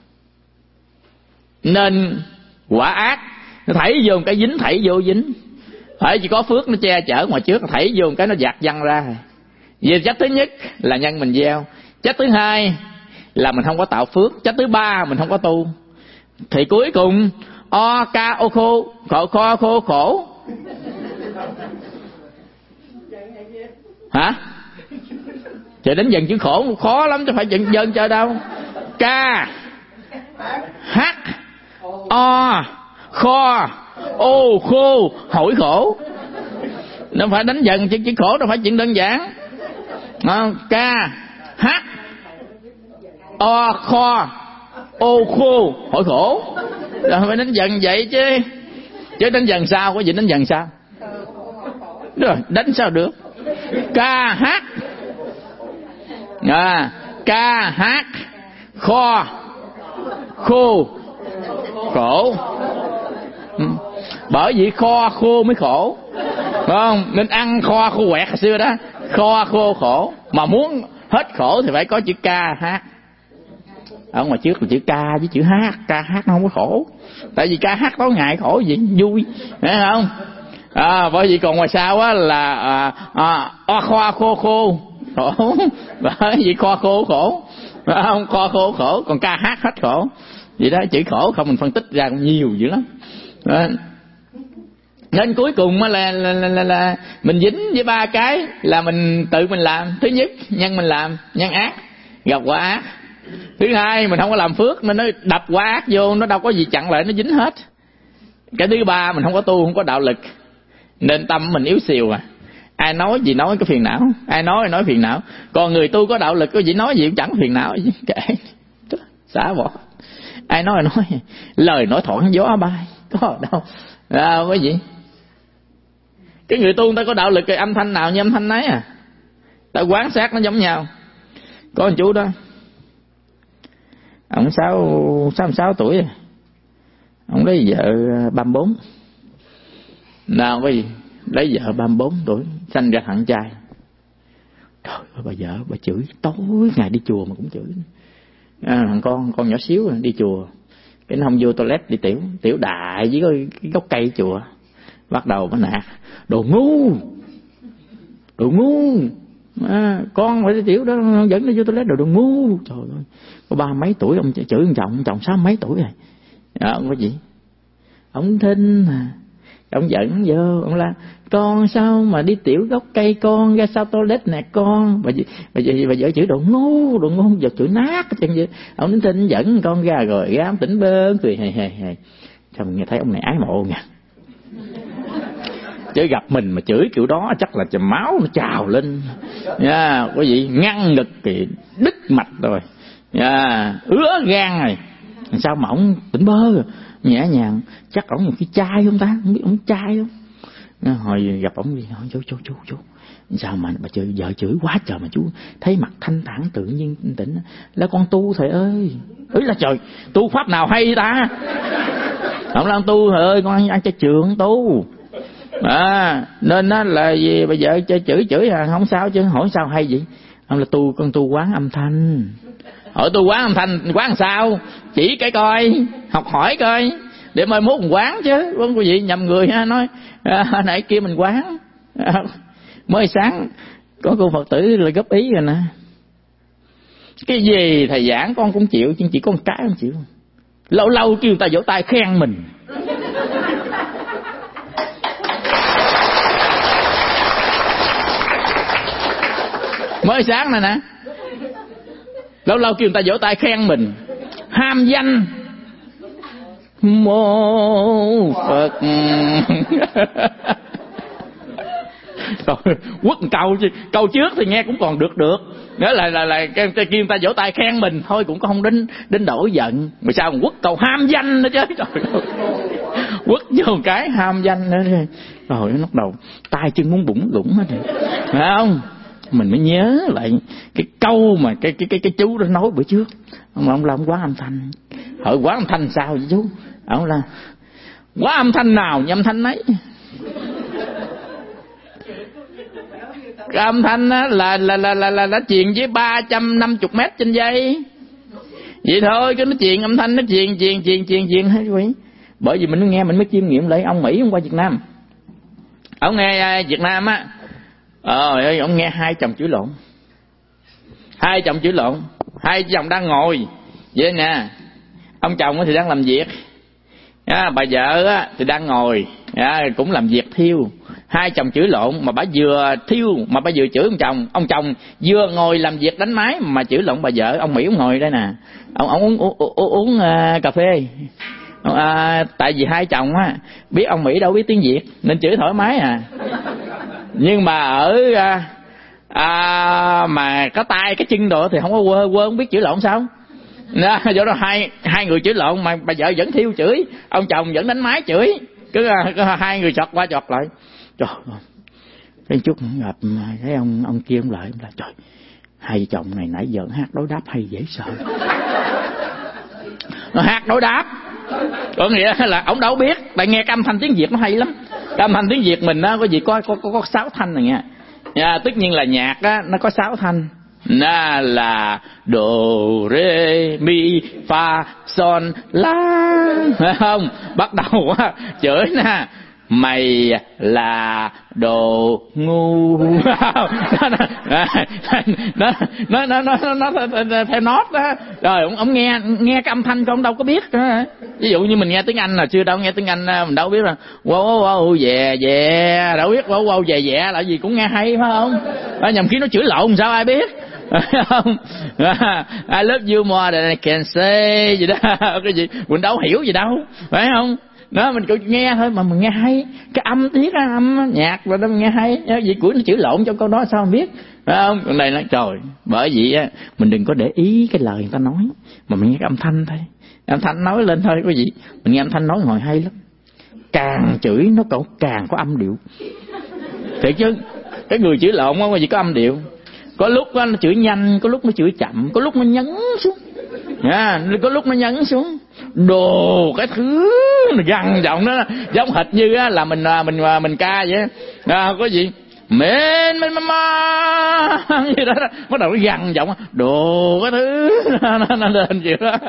nên quả ác nó thảy vô một cái dính, thảy vô dính. Phải chỉ có phước nó che chở ngoài trước, thảy vô một cái nó dạt văng ra. Vì trách thứ nhất là nhân mình gieo. Trách thứ hai là mình không có tạo phước. Trách thứ ba mình không có tu. Thì cuối cùng o ca ô khô khổ kho khô khổ. Hả? Trời, đến dần chữ khổ khó lắm chứ phải dần dần chơi đâu. Ca hát o kho ô khô hỏi khổ. Nó phải đánh dần chữ chữ khổ, đâu phải chuyện đơn giản. Không? Ca hát o kho ô khô hỏi khổ. Rồi phải đánh dần vậy chứ. Chứ đánh dần sao? Có gì đánh dần sao? Rồi đánh sao được? Ca hát à, ca hát kho khô khổ. Ừ. Bởi vì kho khô mới khổ, phải không? Nên ăn kho khô quẹt hồi xưa đó, kho khô khổ. Mà muốn hết khổ thì phải có chữ ca hát. Ở ngoài trước là chữ ca với chữ hát. Ca hát nó không có khổ, tại vì ca hát tối ngày khổ gì vui, thấy không? À, bởi vì còn ngoài sau á là à, à, o kho khô khô khổ. Bởi vì kho khô khổ, phải không? Kho khô khổ, còn ca hát hết khổ. Vậy đó, chữ khổ không mình phân tích ra cũng nhiều dữ lắm. Đó. Nên cuối cùng là, là, là, là, là mình dính với ba cái là mình tự mình làm. Thứ nhất, nhân mình làm, nhân ác, gặp quả ác. Thứ hai, mình không có làm phước nên nó đập quả ác vô, nó đâu có gì chặn lại, nó dính hết. Cái thứ ba, mình không có tu, không có đạo lực, nên tâm mình yếu xìu à. Ai nói gì nói có phiền não, ai nói nói phiền não. Còn người tu có đạo lực, có gì nói gì cũng chẳng phiền não gì. Kệ, xả bỏ. Ai nói nói, lời nói thoảng gió bay, có đâu à, có gì. Cái người tu người ta có đạo lực, cái âm thanh nào như âm thanh nấy à. ta quán sát nó giống nhau. Có anh chú đó, ông sáu sáu sáu tuổi rồi, ông lấy vợ ba mươi bốn, nào có gì, lấy vợ ba mươi bốn tuổi, sanh ra thằng trai. Trời ơi, bà vợ bà chửi tối ngày, đi chùa mà cũng chửi. À, thằng con con nhỏ xíu đi chùa, cái nó không vô toilet đi tiểu, tiểu đại với cái, cái gốc cây chùa, bắt đầu nó nạt đồ ngu, đồ ngu, à, con phải đi tiểu đó dẫn nó vô toilet đồ, đồ ngu. Trời ơi, có ba mấy tuổi ông chửi ông chồng, ông chồng sáu mấy tuổi rồi. Đó, ông có gì, ông thinh à, ông dẫn vô, ông la con sao mà đi tiểu gốc cây, con ra sau toilet nè con. Bà bà bà vợ chửi đồ ngu, đồ ngu, giờ chửi nát chân vậy. Ông thinh dẫn con ra rồi ra ông tỉnh bơn cười hề hề hề. Xong nghe thấy ông này ái mộ nha. Chứ gặp mình mà chửi kiểu đó chắc là chầm máu nó trào lên nha, quý vị, ngăn ngực thì đứt mạch rồi nha, ứa gan rồi. Sao mà ông tỉnh bơ rồi, nhẹ nhàng, chắc ổng một cái chai không ta, không biết ổng chai không. Hồi gặp ổng gì hỏi chú chú chú chú sao mà bà chửi vợ chửi quá trời mà chú thấy mặt thanh thản tự nhiên tỉnh. Là con tu thầy ơi. Ý là trời, tu pháp nào hay ta. Không là tu thầy ơi, con ăn cho trường tu. À, nên đó là gì bây giờ chơi chửi chửi à không sao chứ, hỏi sao hay vậy. Ông là tu, con tu quán âm thanh. Hỏi tu quán âm thanh quán sao, chỉ cái coi, học hỏi coi để mai mốt mình quán chứ. Vâng quý vị, nhầm người ha, nói à, nãy kia mình quán à, mới sáng có cô Phật tử là góp ý rồi nè, cái gì thầy giảng con cũng chịu, nhưng chỉ có một cái không chịu. Lâu lâu kêu người ta vỗ tay khen mình. Mới sáng này nè, lâu lâu kêu người ta vỗ tay khen mình, ham danh. Mô Phật. Rồi, quất câu chứ, câu trước thì nghe cũng còn được được. Nếu là là là kêu người ta vỗ tay khen mình thôi cũng không đến đến đổi giận. Mà sao còn quất câu ham danh nữa chứ. Trời ơi. Quất vô cái ham danh nữa. Rồi nó bắt đầu tay chân muốn bủng lủng hết rồi. Phải không? Mình mới nhớ lại cái câu mà cái cái cái cái chú đó nói bữa trước. Ông ông là ông quán âm thanh. Hỏi quán âm thanh sao vậy chú? Ông là quán âm thanh nào như âm thanh ấy. Cái âm thanh á là là là là là nó truyền với ba trăm năm mươi mét trên giây. Vậy thôi, cứ nó truyền âm thanh, nó truyền truyền truyền truyền truyền hết quý. Bởi vì mình nghe mình mới chiêm nghiệm lại. Ông Mỹ ông qua Việt Nam, ông nghe Việt Nam á, ờ ông nghe hai chồng chửi lộn, hai chồng chửi lộn, hai chồng đang ngồi vậy nè, ông chồng thì đang làm việc, à, bà vợ á thì đang ngồi, à, cũng làm việc thiêu. Hai chồng chửi lộn mà bà vừa thiêu mà bà vừa chửi ông chồng. Ông chồng vừa ngồi làm việc đánh máy mà chửi lộn bà vợ. Ông Mỹ ông ngồi đây nè, ông ông uống uống, uống, uống uh, cà phê. À, tại vì hai chồng á biết ông Mỹ đâu biết tiếng Việt nên chửi thoải mái à. Nhưng mà ở à, à, mà có tay cái chân đồ thì không có quơ quơ không biết chửi lộn sao. Đó, do đó hai hai người chửi lộn mà bà vợ vẫn thiêu chửi, ông chồng vẫn đánh máy chửi, cứ, cứ hai người chọt qua chọt lại. Trời ơi, cái chút gặp thấy ông ông kia ông lại ông là trời, hai chồng này nãy giờ hát đối đáp hay dễ sợ. Nó hát đối đáp có nghĩa là ông đâu biết, tại nghe cái âm thanh tiếng Việt nó hay lắm. Cái âm thanh tiếng Việt mình á có gì có có có, có sáu thanh này nha. À, tất nhiên là nhạc á nó có sáu thanh. Nó là do re mi fa son la, phải không? Bắt đầu á chửi nè, mày là đồ ngu. nó nó nó nó nó theo nốt đó. Rồi ông ông nghe nghe cái âm thanh của ông đâu có biết. Ví dụ như mình nghe tiếng Anh là chưa đâu nghe tiếng Anh mình đâu biết là wow wow wow về về đâu biết wow wow về về là gì cũng nghe hay phải không? Đó, nhầm khi nó chửi lộn sao ai biết. Không, I love you more than I can say gì đó, cái gì mình đâu hiểu gì đâu, phải không? Đó mình cứ nghe thôi mà mình nghe hay, cái âm tiết âm nhạc rồi đó mình nghe hay. Vậy của nó chửi lộn trong câu đó sao không biết, phải không? Còn này nói trời, bởi vậy á mình đừng có để ý cái lời người ta nói mà mình nghe cái âm thanh thôi, âm thanh nói lên thôi quý vị. Mình nghe âm thanh nói ngồi hay lắm, càng chửi nó còn càng có âm điệu. Thiệt chứ, cái người chửi lộn á có gì có âm điệu. Có lúc nó chửi nhanh, có lúc nó chửi chậm, có lúc nó nhấn xuống, à, có lúc nó nhấn xuống. Đồ cái thứ gằn giọng đó giống hệt như là mình mình mình ca vậy. À, có gì mến mến ma gì đó, bắt đầu nó gằn giọng đồ cái thứ nó lên chịu đó.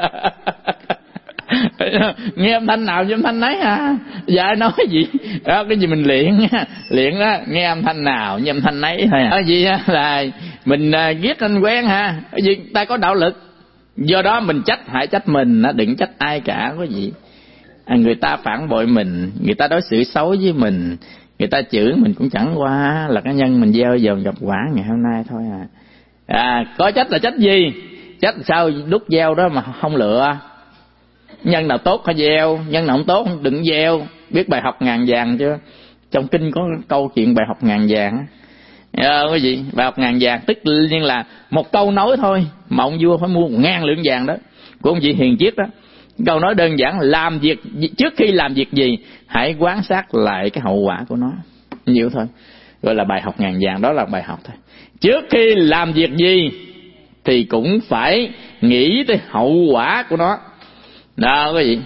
Nghe âm thanh nào với âm thanh nấy ha. Dạ nói gì đó, cái gì mình luyện luyện đó, nghe âm thanh nào với âm thanh nấy thôi. Cái gì là mình ghét anh quen ha. Cái gì ta có đạo lực, do đó mình trách hãy trách mình, đừng trách ai cả. Có gì à, người ta phản bội mình, người ta đối xử xấu với mình, người ta chửi mình cũng chẳng qua là cái nhân mình gieo vào gặp quả ngày hôm nay thôi à. À có trách là trách gì? Trách sao đúc gieo đó mà không lựa. Nhân nào tốt phải gieo, nhân nào không tốt đừng gieo. Biết bài học ngàn vàng chưa? Trong kinh có câu chuyện bài học ngàn vàng. À, cái gì? Bài học ngàn vàng tức nhiên là một câu nói thôi mà ông vua phải mua một ngàn lượng vàng đó, của ông vị hiền triết đó. Câu nói đơn giản là làm việc, trước khi làm việc gì hãy quan sát lại cái hậu quả của nó. Nhiều thôi, gọi là bài học ngàn vàng, đó là bài học thôi. Trước khi làm việc gì thì cũng phải nghĩ tới hậu quả của nó. Đó cái gì?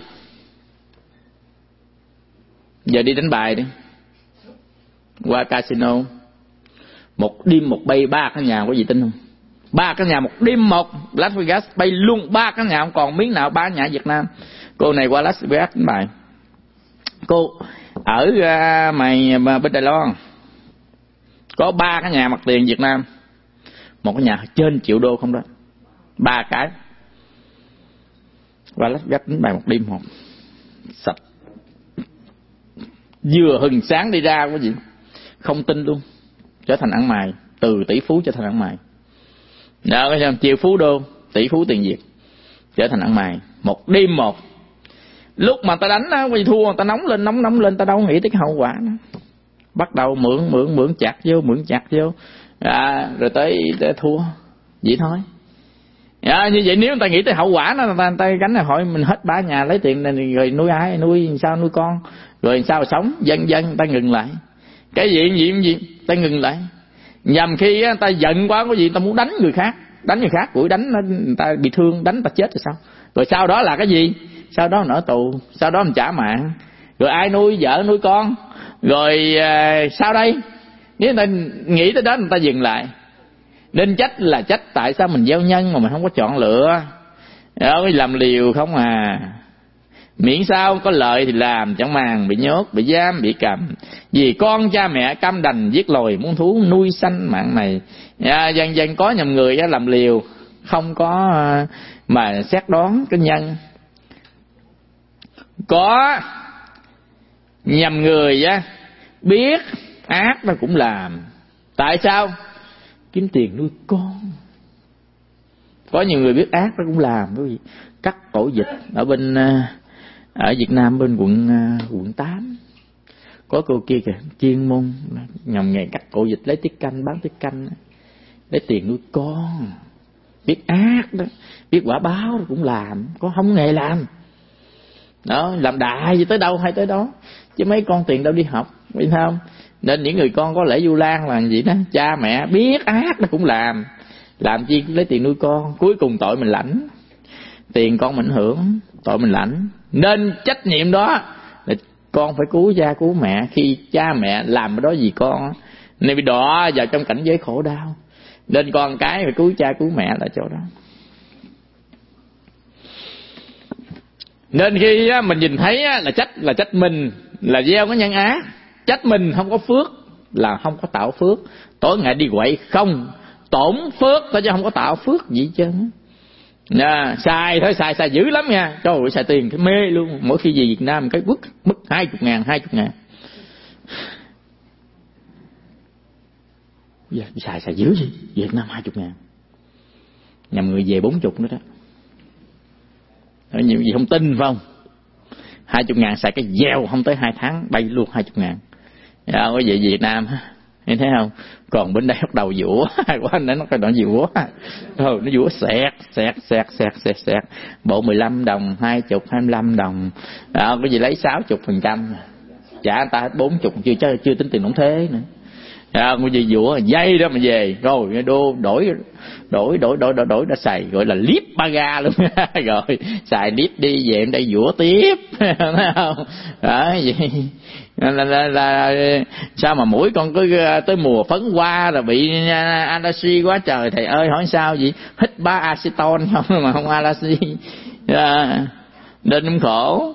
Giờ đi đánh bài đi, qua casino, một đêm một bay ba cái nhà, có gì tin không? Ba cái nhà một đêm một, Las Vegas bay luôn ba cái nhà, không còn miếng nào. Ba nhà Việt Nam. Cô này qua Las Vegas đánh bài. Cô ở uh, mày bên Đài Loan có ba cái nhà mặt tiền Việt Nam, một cái nhà trên triệu đô không đó, ba cái. Qua Las Vegas đánh bài một đêm một, sạch. Vừa hừng sáng đi ra có gì không tin luôn, trở thành ăn mày, từ tỷ phú trở thành ăn mày. Đó, cái triệu phú đô, tỷ phú tiền Việt, trở thành ăn mày một đêm một. Lúc mà ta đánh á, vì thua ta nóng lên nóng nóng lên, ta đâu nghĩ tới cái hậu quả đó. Bắt đầu mượn mượn mượn chặt vô, mượn chặt vô, à, rồi tới, tới thua, vậy thôi. À, như vậy nếu người ta nghĩ tới hậu quả nó, người ta, người ta gánh là hỏi mình hết ba nhà lấy tiền này, rồi nuôi ai, nuôi sao nuôi con, rồi sao sống, dân dân người ta ngừng lại. Cái gì gì gì ta ngừng lại. Nhằm khi người ta giận quá, có gì người ta muốn đánh người khác, đánh người khác, buổi đánh người ta bị thương, đánh người ta chết rồi sao? Rồi sau đó là cái gì? Sau đó nở tù, sau đó mình trả mạng, rồi ai nuôi vợ nuôi con, rồi à, sao đây? Nếu người ta nghĩ tới đó người ta dừng lại. Nên trách là trách tại sao mình gieo nhân mà mình không có chọn lựa. Đó, làm liều không à. Miễn sao có lợi thì làm, chẳng màng bị nhốt, bị giam, bị cầm. Vì con cha mẹ cam đành giết loài muôn thú, nuôi sanh mạng này. À, dần dần có nhầm người làm liều, không có mà xét đoán cái nhân. Có nhầm người á, biết ác nó cũng làm. Tại sao? Kiếm tiền nuôi con. Có nhiều người biết ác nó cũng làm. Quý vị, cắt cổ dịch ở bên ở Việt Nam, bên quận quận tám có cô kia kìa, chuyên môn nhằm nghề cắt cổ dịch, lấy tiết canh, bán tiết canh lấy tiền nuôi con. Biết ác đó, biết quả báo cũng làm, có không nghề làm đó, làm đại gì tới đâu hay tới đó, chứ mấy con tiền đâu đi học, biết không? Nên những người con có lễ Vu Lan là gì đó, cha mẹ biết ác nó cũng làm, làm chi lấy tiền nuôi con, cuối cùng tội mình lãnh, tiền con mình hưởng, tội mình lãnh. Nên trách nhiệm đó là con phải cứu cha cứu mẹ, khi cha mẹ làm cái đó gì con nên bị đọa vào trong cảnh giới khổ đau, nên con cái phải cứu cha cứu mẹ là chỗ đó. Nên khi mình nhìn thấy là trách là trách mình là gieo cái nhân ác, trách mình không có phước là không có tạo phước, tối ngày đi quậy không tổn phước thôi chứ không có tạo phước gì chứ. Nè, xài thôi, xài xài dữ lắm nha, trời ơi xài tiền cái mê luôn. Mỗi khi về Việt Nam cái bức mất hai chục ngàn, hai chục ngàn. Dạ, xài xài dữ gì? Việt Nam hai chục ngàn, nhầm người về bốn chục nữa đó. Nói nhiều gì không tin phải không? Hai chục ngàn xài cái gieo không tới hai tháng bay luôn hai chục ngàn. Dạ, có về Việt Nam em thấy không? Còn bên đây bắt đầu vũa quá, anh nó cái đoạn vũa, thôi nó vũa xẹt xẹt xẹt xẹt xẹt xẹt, bộ mười lăm đồng, hai chục, hai mươi lăm đồng, đó, cái gì lấy sáu chục phần trăm, trả người ta hết bốn chục, chưa chưa chưa tính tiền đóng thế nữa. À, cái gì vũa dây đó mà về rồi đô đổi đổi đổi đổi đổi đổi đã xài gọi là liếp ba ga luôn. Rồi xài liếp đi về đây vũa tiếp. Thấy không? Đó vậy là, là, là, là sao mà mũi con cứ tới mùa phấn hoa rồi bị allergy quá trời. Thầy ơi hỏi sao vậy? Hít ba acetone không mà không allergy. À, nên cũng khổ.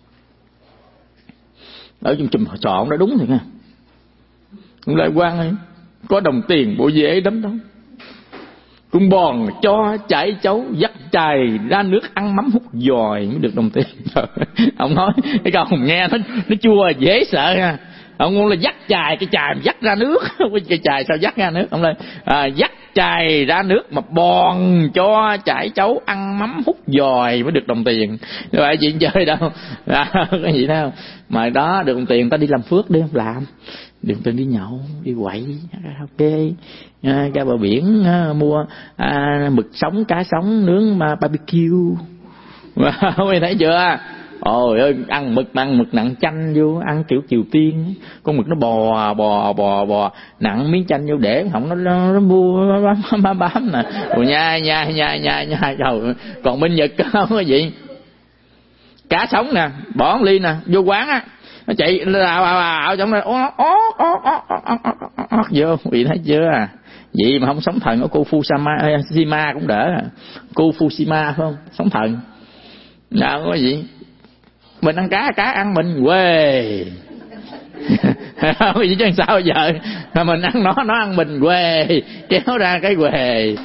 Ở trong chùm chọn đó đúng rồi nha. Lại quan ơi, có đồng tiền bộ dễ lắm đâu. Cũng bòn cho chảy chấu dắt chài ra nước ăn mắm hút dòi mới được đồng tiền. Ông nói cái câu nghe nó nó chua dễ sợ nha. Ông muốn là dắt chài cái chài dắt ra nước. Cái chài sao dắt ra nước? Ông nói à, dắt chài ra nước mà bòn cho chảy chấu ăn mắm hút dòi mới được đồng tiền. Như vậy chuyện chơi đâu. À, cái gì đâu. Mà đó được đồng tiền ta đi làm phước đi không làm. Đừng tin đi nhậu, đi quậy, ok, à, ra bờ biển à, mua à, mực sống, cá sống nướng mà barbecue, mày thấy chưa? Ôi ơi, ăn mực ăn mực nặng chanh vô, ăn kiểu Triều Tiên, con mực nó bò bò bò bò nặng miếng chanh vô để không nó nó, nó mua bám bám, bám nè, rồi nha nha nha nha nha, trời. Còn bên Nhật không có gì, cá sống nè, bỏ ly nè, vô quán á. Nó chạy ào ào ào trong đó ó ó ó ó ó vô, bị thấy chưa? Vậy mà không sống thần ở cô Fukushima cũng đỡ. Cô Fukushima phải không? Sống thần. Nào có gì? Mình ăn cá, cá ăn mình quê. Không gì chứ sao giờ? Mình ăn nó, nó ăn mình quê, kéo ra cái quê.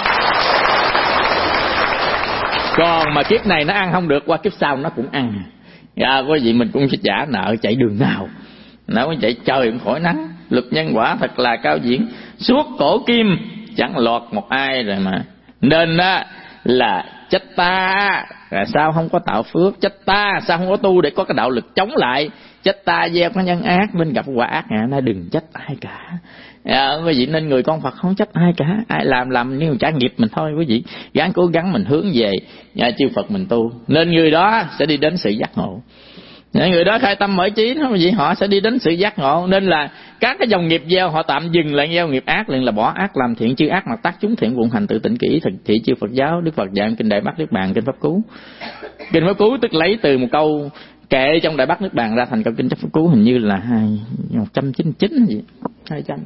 Còn mà kiếp này nó ăn không được, qua kiếp sau nó cũng ăn. Dạ, có gì mình cũng sẽ trả nợ chạy đường nào. Nó mới chạy trời cũng khỏi nắng. Luật nhân quả thật là cao diễn. Suốt cổ kim chẳng lọt một ai rồi mà. Nên đó là trách ta là sao không có tạo phước, trách ta sao không có tu để có cái đạo lực chống lại, trách ta gieo có nhân ác nên gặp quả ác. Nó đừng trách ai cả. À, quý vị, nên người con Phật không trách ai cả. Ai làm làm nhưng trả nghiệp mình thôi quý vị. Gắng cố gắng mình hướng về nhà chư Phật mình tu, nên người đó sẽ đi đến sự giác ngộ. Người đó khai tâm mở trí đó quý vị, họ sẽ đi đến sự giác ngộ. Nên là các cái dòng nghiệp gieo họ tạm dừng lại gieo nghiệp ác, liền là bỏ ác làm thiện, chư ác mà tác chúng thiện vận hành tự tỉnh kỹ thực thị chư Phật giáo. Đức Phật dạy kinh Đại Bát Niết Bàn, kinh Pháp Cú. Kinh Pháp Cú tức lấy từ một câu kệ trong Đại Bát Niết Bàn ra thành câu kinh Pháp Cú, hình như là một trăm chín mươi chín gì hai trăm.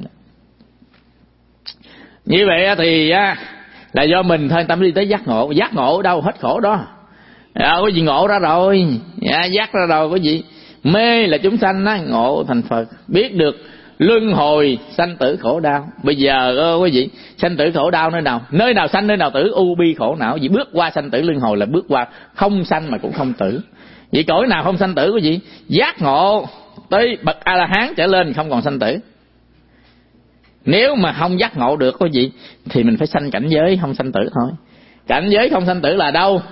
Như vậy thì là do mình thôi, ta mới đi tới giác ngộ. Giác ngộ ở đâu? Hết khổ đó. À, có gì ngộ ra rồi, à, giác ra rồi. Có gì mê là chúng sanh á, ngộ thành Phật. Biết được luân hồi sanh tử khổ đau. Bây giờ quý vị, sanh tử khổ đau nơi nào? Nơi nào sanh nơi nào tử, u bi khổ não. Vì bước qua sanh tử luân hồi là bước qua không sanh mà cũng không tử. Vậy cõi nào không sanh tử quý vị? Giác ngộ tới bậc A La Hán trở lên không còn sanh tử. Nếu mà không giác ngộ được quý vị thì mình phải sanh cảnh giới không sanh tử thôi. Cảnh giới không sanh tử là đâu?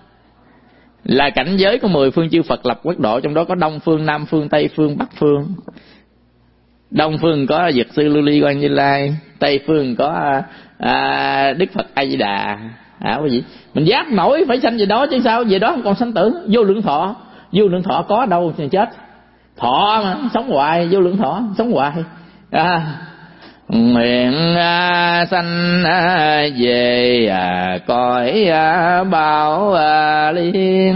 Là cảnh giới của mười phương chư Phật lập quốc độ, trong đó có Đông phương, Nam phương, Tây phương, Bắc phương. Đông phương có Dược sư Lưu Ly Quan Như Lai, Tây phương có à, Đức Phật A Di Đà. À, quý vị, mình giác nổi phải sanh về đó chứ sao? Về đó không còn sanh tử. Vô lượng thọ, vô lượng thọ có đâu thì chết. Thọ mà sống hoài, vô lượng thọ sống hoài. À, nguyện à, sanh à, về à, cõi à, bảo à, liên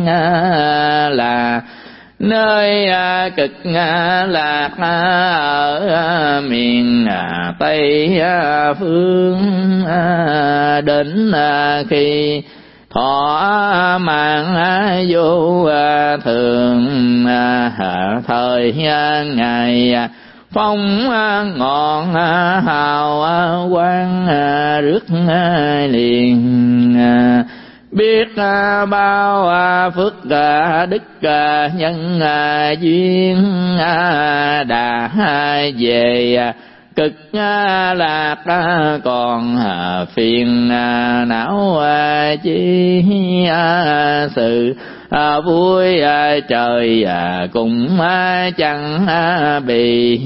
à, là nơi à, cực à, lạc à, ở à, miền à, Tây à, phương à, đến à, khi thọ mạng à, vô à, thường à, thời à, ngày à, phong ngọn hào quang rước liền, biết bao phước đức nhân duyên đã về cực lạc, còn phiền não chi sự vui trời cũng chẳng bị.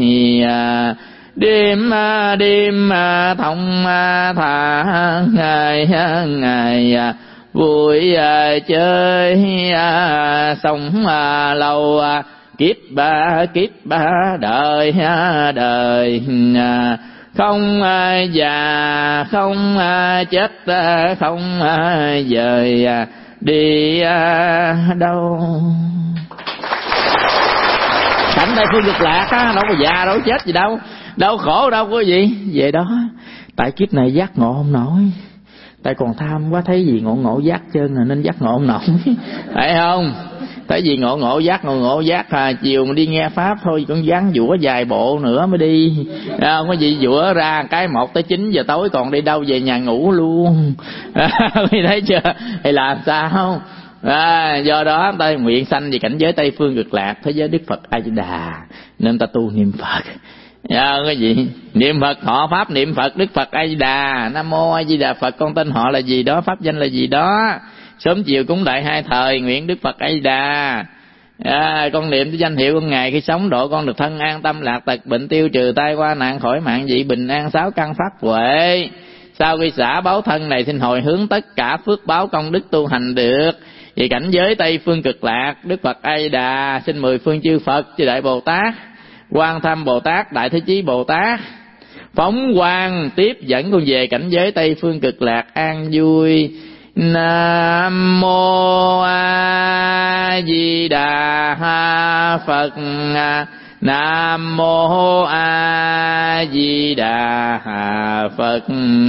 Đêm đêm thông thả ngày ngày vui chơi sống lâu kiếp ba kiếp ba đời đời không già không chết không dời đi đâu. Cảnh Tây Phương Cực Lạc á, đâu có già đâu chết gì đâu, đâu khổ đâu có gì về đó. Tại kiếp này giác ngộ không nổi, tại còn tham quá, thấy gì ngộ ngộ giác trơn rồi nên giác ngộ không nổi. Phải không? Thấy gì ngộ ngộ giác ngộ ngộ giác à, chiều mà đi nghe pháp thôi con dán dũa vài bộ nữa mới đi. Không có gì dũa ra cái một tới chín giờ tối còn đi đâu, về nhà ngủ luôn. Thấy chưa? Thì làm sao? À, do đó ta nguyện sanh về cảnh giới Tây Phương Cực Lạc, thế giới Đức Phật A Di Đà, nên ta tu niệm Phật. À, cái gì niệm Phật họ pháp niệm Phật Đức Phật A Di Đà, Nam Mô A Di Đà Phật, con tên họ là gì đó, pháp danh là gì đó, sớm chiều cúng đại hai thời nguyện Đức Phật A Di Đà. À, con niệm cái danh hiệu con ngày khi sống độ con được thân an tâm lạc tật bệnh tiêu trừ tai qua nạn khỏi mạng dị bình an sáu căn phát huệ. Sau khi xả báo thân này xin hồi hướng tất cả phước báo công đức tu hành được vì cảnh giới Tây Phương Cực Lạc Đức Phật A Di Đà. Xin mười phương chư Phật, chư Đại Bồ Tát, Quan Tham Bồ Tát, Đại Thế Chí Bồ Tát phóng quang tiếp dẫn con về cảnh giới Tây Phương Cực Lạc an vui. Nam Mô A Di Đà Phật, Nam Mô A Di Đà Phật,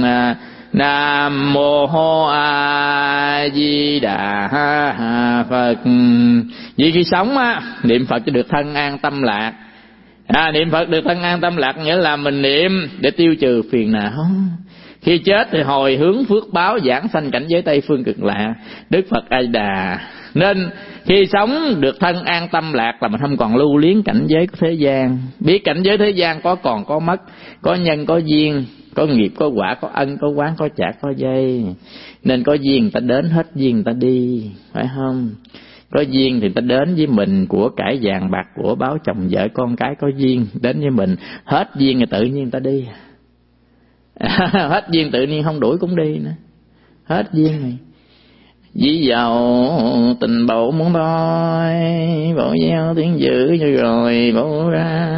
Nam Mô A Di Đà Phật. Vì khi sống á, niệm Phật cho được thân an tâm lạc. À, niệm Phật được thân an tâm lạc nghĩa là mình niệm để tiêu trừ phiền não. Khi chết thì hồi hướng phước báo giảng sanh cảnh giới Tây Phương Cực Lạc Đức Phật A Di Đà. Nên khi sống được thân an tâm lạc là mình không còn lưu luyến cảnh giới của thế gian. Biết cảnh giới thế gian có còn có mất, có nhân có duyên, có nghiệp có quả, có ân có oán, có trả có dây. Nên có duyên người ta đến, hết duyên người ta đi, phải không? Có duyên thì ta đến với mình, của cải vàng bạc của báo chồng vợ con cái có duyên đến với mình, hết duyên thì tự nhiên ta đi. Hết duyên tự nhiên không đuổi cũng đi nữa. Hết duyên này. Dĩ dầu tình bầu muốn thôi, bộ gieo tiếng dữ như rồi bổ ra.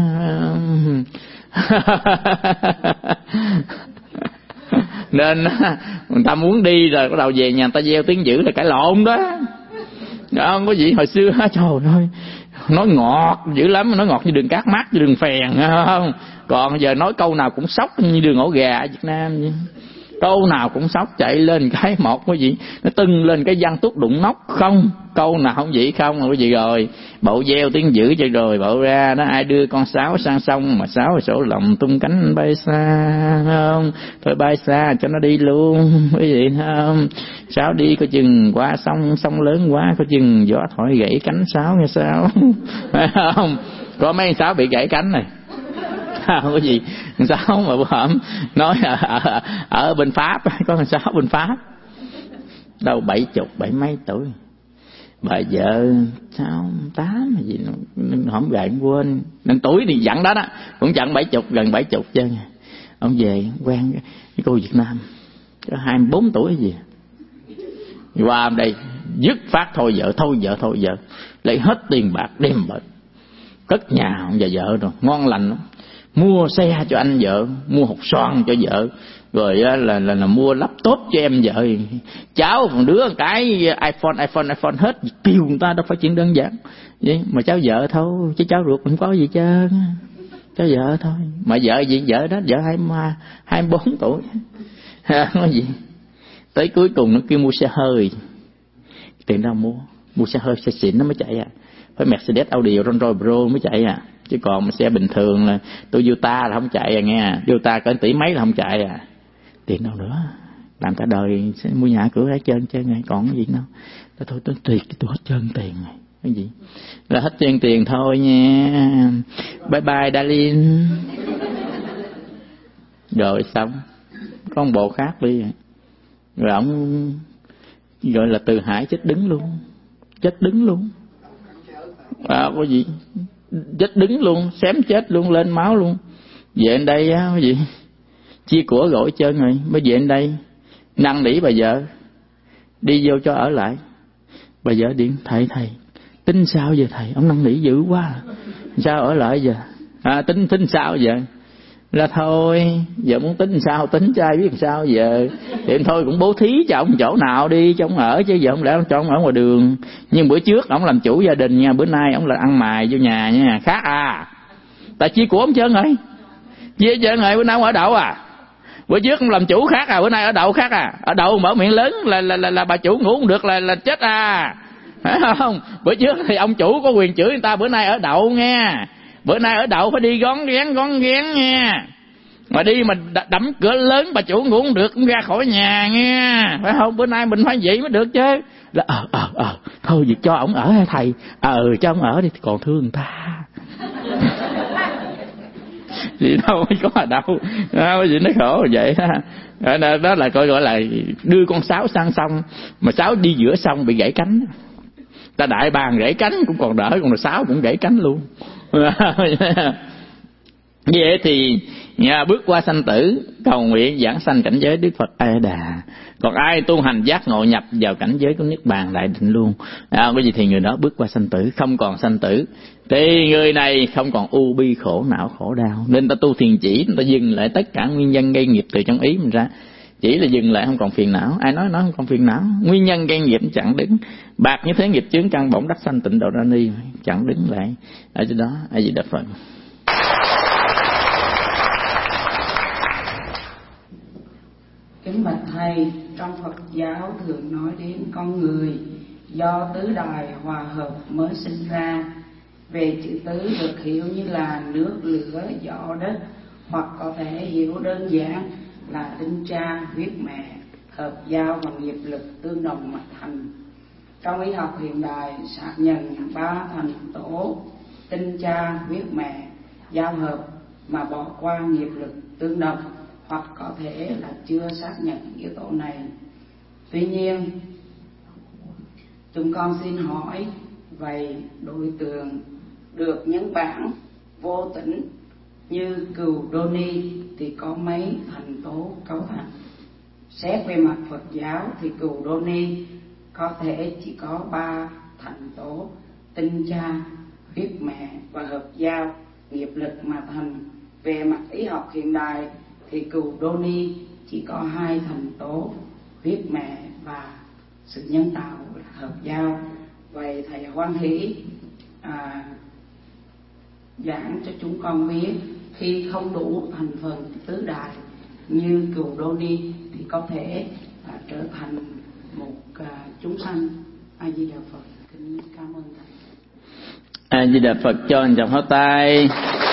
Nên người ta muốn đi rồi bắt đầu về nhà người ta gieo tiếng dữ là cãi lộn đó. Không có gì hồi xưa trời ơi, nói ngọt dữ lắm, nói ngọt như đường cát mát, như đường phèn, không? Còn giờ nói câu nào cũng sốc như đường ổ gà ở Việt Nam vậy. Câu nào cũng sốc, chạy lên cái một cái gì nó tưng lên cái văn tuốt đụng nóc, không câu nào không vậy không là cái gì rồi bộ gieo tiếng dữ cho rồi bộ ra nó ai đưa con sáo sang sông mà sáo sổ lòng tung cánh bay xa, không thôi bay xa cho nó đi luôn, cái gì không? Sáo đi có chừng qua sông, sông lớn quá có chừng gió thổi gãy cánh sáo nghe sao? Phải không? Có mấy sáo bị gãy cánh này. Không có gì sao mà bữa hổm nói ở, ở, ở bên Pháp có con sáu bên Pháp đâu bảy chục bảy mấy tuổi, bà vợ sáu tám gì nó không gậy quên nên tuổi thì dặn đó đó cũng chặn bảy chục gần bảy chục chứ. Ông về quen cái cô Việt Nam có hai mươi bốn tuổi gì qua đây dứt phát thôi vợ thôi vợ thôi vợ lấy hết tiền bạc đem bệnh cất nhà ông và vợ rồi ngon lành lắm. Mua xe cho anh vợ, mua hột xoàn cho vợ, rồi là, là, là, là mua laptop cho em vợ. Cháu một đứa cái iPhone, iPhone, iPhone hết, tiêu người ta đâu phải chuyện đơn giản. Vậy mà cháu vợ thôi, chứ cháu ruột không có gì trơn. Cháu vợ thôi, mà vợ gì vợ đó, vợ hai mươi bốn tuổi. Nói gì? Tới cuối cùng nó kêu mua xe hơi. Tiền đâu mua? Mua xe hơi, xe xịn nó mới chạy à. Phải Mercedes, Audi, Rolls Royce, Pro mới chạy à. Chứ còn mà xe bình thường là Toyota là không chạy à nghe. Toyota cỡ tỷ mấy là không chạy à. Tiền đâu nữa. Làm cả đời sẽ mua nhà cửa hết trơn trơn này, còn cái gì đâu. Đó thôi tôi tuyệt tôi hết trơn tiền này. Cái gì? Là hết trơn tiền thôi nha. Bye bye darling. Rồi xong. Có một bộ khác đi. Rồi ông gọi là Từ Hải chết đứng luôn. Chết đứng luôn. À, có gì? Chết đứng luôn, xém chết luôn, lên máu luôn. Về đây á, cái gì? Chia của gội trơn rồi, mới về đây. Năn nỉ bà vợ, đi vô cho ở lại. Bà vợ điện, thầy thầy, Tính sao giờ thầy? Ông năn nỉ dữ quá. Sao ở lại giờ? À, tính tính sao giờ? Là thôi, giờ muốn tính sao tính cho ai biết sao giờ. Thì thôi cũng bố thí cho ông chỗ nào đi cho ông ở, chứ giờ không lẽ ông cho ông ở ngoài đường. Nhưng bữa trước ông làm chủ gia đình nha, bữa nay ông là ăn mài vô nhà nha, khác à. Tại chi của ông trơn rồi. Chia trơn rồi, bữa nay ông ở đậu à. Bữa trước ông làm chủ khác à, bữa nay ở đậu khác à. Ở đậu mở miệng lớn là là là, là bà chủ ngủ không được là là chết à. Phải không? Bữa trước thì ông chủ có quyền chửi người ta, bữa nay ở đậu nghe. Bữa nay ở đậu phải đi gón ghén gón ghén nha. Mà đi mà đẫm cửa lớn bà chủ ngủ không được cũng ra khỏi nhà nghe. Phải không? Bữa nay mình phải vậy mới được chứ. Là ờ ờ ờ thôi việc cho ổng ở hả thầy? Ờ cho ổng ở đi còn thương người ta. Gì đâu có ở đâu. Cái gì nó khổ vậy ha. Đó, đó là coi gọi là đưa con sáo sang sông mà sáo đi giữa sông bị gãy cánh. Ta đại bàng gãy cánh cũng còn đỡ, còn là sáo cũng gãy cánh luôn. Vậy thì nhà bước qua sanh tử, cầu nguyện giảng sanh cảnh giới Đức Phật A Đà. Còn ai tu hành giác ngộ nhập vào cảnh giới của Niết Bàn đại định luôn, à, cái gì thì người đó bước qua sanh tử, không còn sanh tử, thì người này không còn u bi khổ não khổ đau. Nên ta tu thiền chỉ, ta dừng lại tất cả nguyên nhân gây nghiệp từ trong ý mình ra. Chỉ là dừng lại không còn phiền não. Ai nói nó không còn phiền não? Nguyên nhân gây nghiệp chẳng đứng. Bạc như thế nghiệp chướng căn bổng đắc sanh tịnh độ ra ni, chẳng đứng lại ở chỗ đó. A Di Đà Phật. Kính bạch thầy, trong Phật giáo thường nói đến con người do tứ đại hòa hợp mới sinh ra. Về chữ tứ được hiểu như là nước, lửa, gió, đất, hoặc có thể hiểu đơn giản là tinh cha, huyết mẹ, hợp giao và nghiệp lực tương đồng mà thành. Trong y học hiện đại xác nhận ba thành tố tinh cha, huyết mẹ, giao hợp mà bỏ qua nghiệp lực tương đồng, hoặc có thể là chưa xác nhận yếu tố này. Tuy nhiên, chúng con xin hỏi, vậy đối tượng được nhân bản vô tỉnh như cừu đô ni thì có mấy thành tố cấu thành? Xét về mặt Phật giáo thì cừu đô ni có thể chỉ có ba thành tố tinh cha, huyết mẹ và hợp giao, nghiệp lực mà thành. Về mặt y học hiện đại thì cừu đô ni chỉ có hai thành tố huyết mẹ và sự nhân tạo là hợp giao. Vậy thầy hoan hỷ à, giảng cho chúng con biết, khi không đủ thành phần tứ đại như cừu đô ni thì có thể à, trở thành một à, chúng sanh. A Di Đà Phật. Kính cảm ơn thầy. A Di Đà Phật cho anh chồng pháo tay.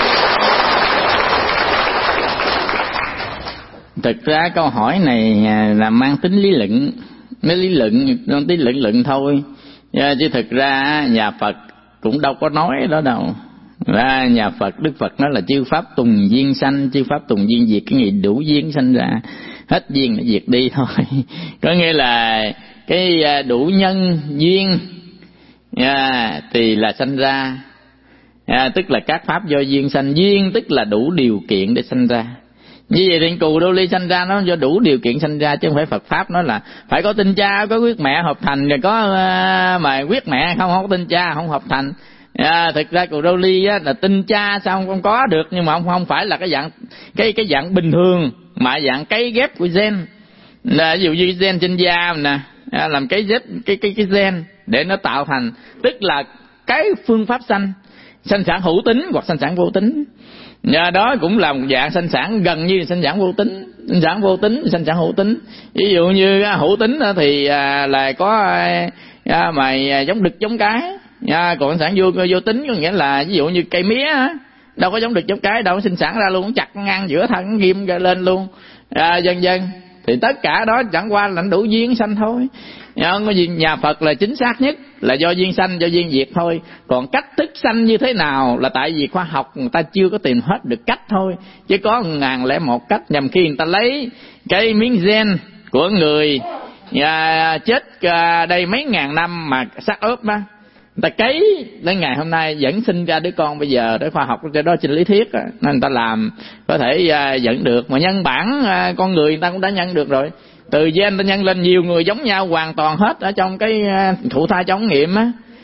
Thực ra câu hỏi này là mang tính lý luận, nó lý luận, nó tính luận luận thôi, chứ thực ra nhà Phật cũng đâu có nói đó đâu. Là nhà Phật, Đức Phật nói là chư pháp tùng duyên sanh, chư pháp tùng duyên diệt, cái gì đủ duyên sanh ra, hết duyên là diệt đi thôi. Có nghĩa là cái đủ nhân duyên yeah, thì là sanh ra, yeah, tức là các pháp do duyên sanh. Duyên tức là đủ điều kiện để sanh ra. Như vậy thì cừu đô ly sanh ra nó do đủ điều kiện sanh ra, chứ không phải Phật pháp nói là phải có tinh cha, có huyết mẹ hợp thành, rồi có uh, mà huyết mẹ không không có tinh cha không hợp thành. À, thực ra cừu đô ly á, là tinh cha sao không, không có được, nhưng mà không không phải là cái dạng cái cái dạng bình thường, mà dạng cấy ghép của gen. Là ví dụ như gen trên da nè, à, làm cái ghép cái cái cái gen để nó tạo thành, tức là cái phương pháp sanh sanh sản hữu tính hoặc sanh sản vô tính. Nhờ đó cũng là một dạng sanh sản gần như sanh sản vô tính, sanh sản vô tính, sanh sản hữu tính. Ví dụ như hữu tính thì là có mà giống đực giống cái, còn sanh sản vô vô tính có nghĩa là ví dụ như cây mía đâu có giống đực giống cái đâu, sinh sản ra luôn, chặt ngang giữa thân ghim lên luôn, à, dần dần. Thì tất cả đó chẳng qua là đủ duyên sanh thôi. Nhà Phật là chính xác nhất là do duyên sanh, do duyên diệt thôi. Còn cách thức sanh như thế nào là tại vì khoa học người ta chưa có tìm hết được cách thôi. Chứ có ngàn lẻ một cách, nhằm khi người ta lấy cái miếng gen của người à, chết à, đây mấy ngàn năm mà xác ướp á, người ta cấy đến ngày hôm nay vẫn sinh ra đứa con bây giờ. Để khoa học cho đó trên lý thuyết á, nên người ta làm có thể à, dẫn được. Mà nhân bản à, con người người ta cũng đã nhân được rồi. Từ gen ta nhân lên nhiều người giống nhau hoàn toàn hết ở trong cái thụ thai trong nghiệm á.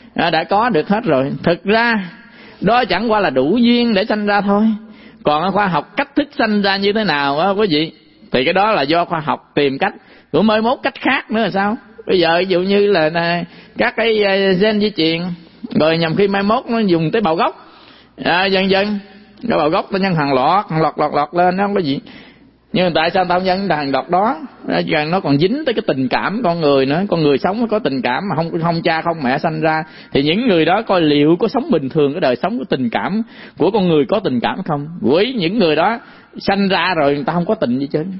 à, đã có được hết rồi. Thực ra đó chẳng qua là đủ duyên để sanh ra thôi. Còn khoa học cách thức sanh ra như thế nào á quý vị, thì cái đó là do khoa học tìm cách của mới mốt cách khác nữa là sao. Bây giờ ví dụ như là, là các cái gen di truyền, rồi nhằm khi mai mốt nó dùng tế bào gốc, à, dần dần tế bào gốc nó nhân hàng loạt hàng loạt lọt lọt lên, nó không có gì. Nhưng tại sao tao nhân hàng loạt đó? Nó còn dính tới cái tình cảm con người nữa. Con người sống có tình cảm mà không không cha không mẹ sanh ra, thì những người đó coi liệu có sống bình thường cái đời sống của tình cảm của con người có tình cảm không? Với những người đó sanh ra rồi người ta không có tình gì chứ,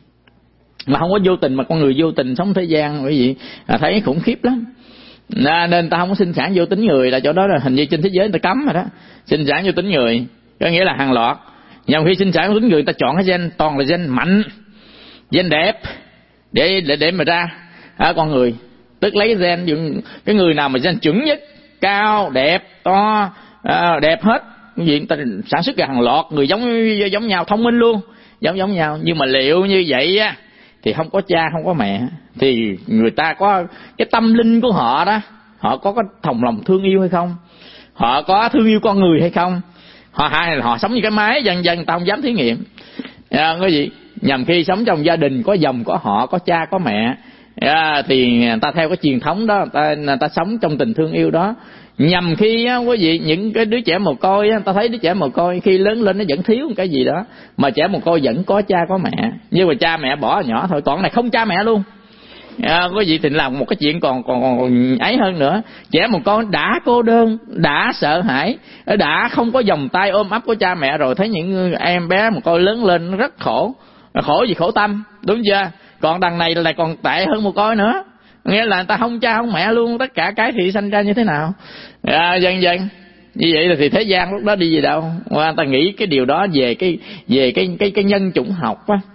mà không có vô tình, mà con người vô tình sống thế gian quý vị à, thấy khủng khiếp lắm. À, nên ta không có sinh sản vô tính người, là chỗ đó là hình như trên thế giới người ta cấm rồi đó. Sinh sản vô tính người có nghĩa là hàng loạt. Nhằm khi sinh sản vô tính người, ta chọn cái gen toàn là gen mạnh, gen đẹp để để để mà ra à, con người. Tức lấy cái gen, cái người nào mà gen chuẩn nhất, cao, đẹp, to, à, đẹp hết, cái gì người ta sản xuất ra hàng loạt người giống giống nhau, thông minh luôn, giống giống nhau. Nhưng mà liệu như vậy á thì không có cha không có mẹ, thì người ta có cái tâm linh của họ đó, họ có cái thòng lòng thương yêu hay không, họ có thương yêu con người hay không, họ hay là họ sống như cái máy dần dần ta không dám thí nghiệm. À, cái gì nhằm khi sống trong gia đình có dòng có họ, có cha có mẹ, à, thì ta theo cái truyền thống đó, ta ta sống trong tình thương yêu đó. Nhằm khi á, quý vị, những cái đứa trẻ mồ côi á, ta thấy đứa trẻ mồ côi khi lớn lên nó vẫn thiếu một cái gì đó, mà trẻ mồ côi vẫn có cha có mẹ, nhưng mà cha mẹ bỏ nhỏ thôi, còn này không cha mẹ luôn. À, quý vị thì làm một cái chuyện còn còn còn ấy hơn nữa. Trẻ mồ côi đã cô đơn, đã sợ hãi, đã không có vòng tay ôm ấp của cha mẹ rồi, thấy những em bé mồ côi lớn lên nó rất khổ, khổ gì khổ tâm, đúng chưa? Còn đằng này lại còn tệ hơn mồ côi nữa, nghĩa là người ta không cha không mẹ luôn, tất cả cái thì sanh ra như thế nào. À, dần dần như vậy là thì thế gian lúc đó đi về đâu? Và người ta nghĩ cái điều đó về cái về cái cái cái nhân chủng học á,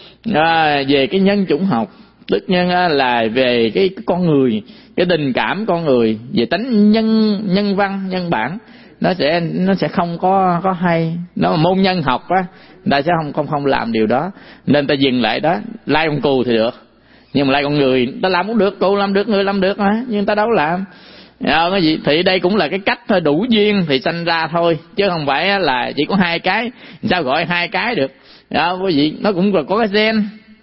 à, về cái nhân chủng học, tức nhân là về cái, cái con người, cái tình cảm con người, về tính nhân nhân văn nhân bản, nó sẽ nó sẽ không có có hay. Nó mà môn nhân học á, người ta sẽ không không không làm điều đó, nên ta dừng lại đó. Lai con cừu thì được, nhưng mà lại con người ta làm cũng được, cô làm được, người làm được mà, nhưng ta đâu làm. À, cái gì thì đây cũng là cái cách thôi, đủ duyên thì sanh ra thôi, chứ không phải là chỉ có hai cái. Sao gọi hai cái được? À, cái gì nó cũng có cái gen,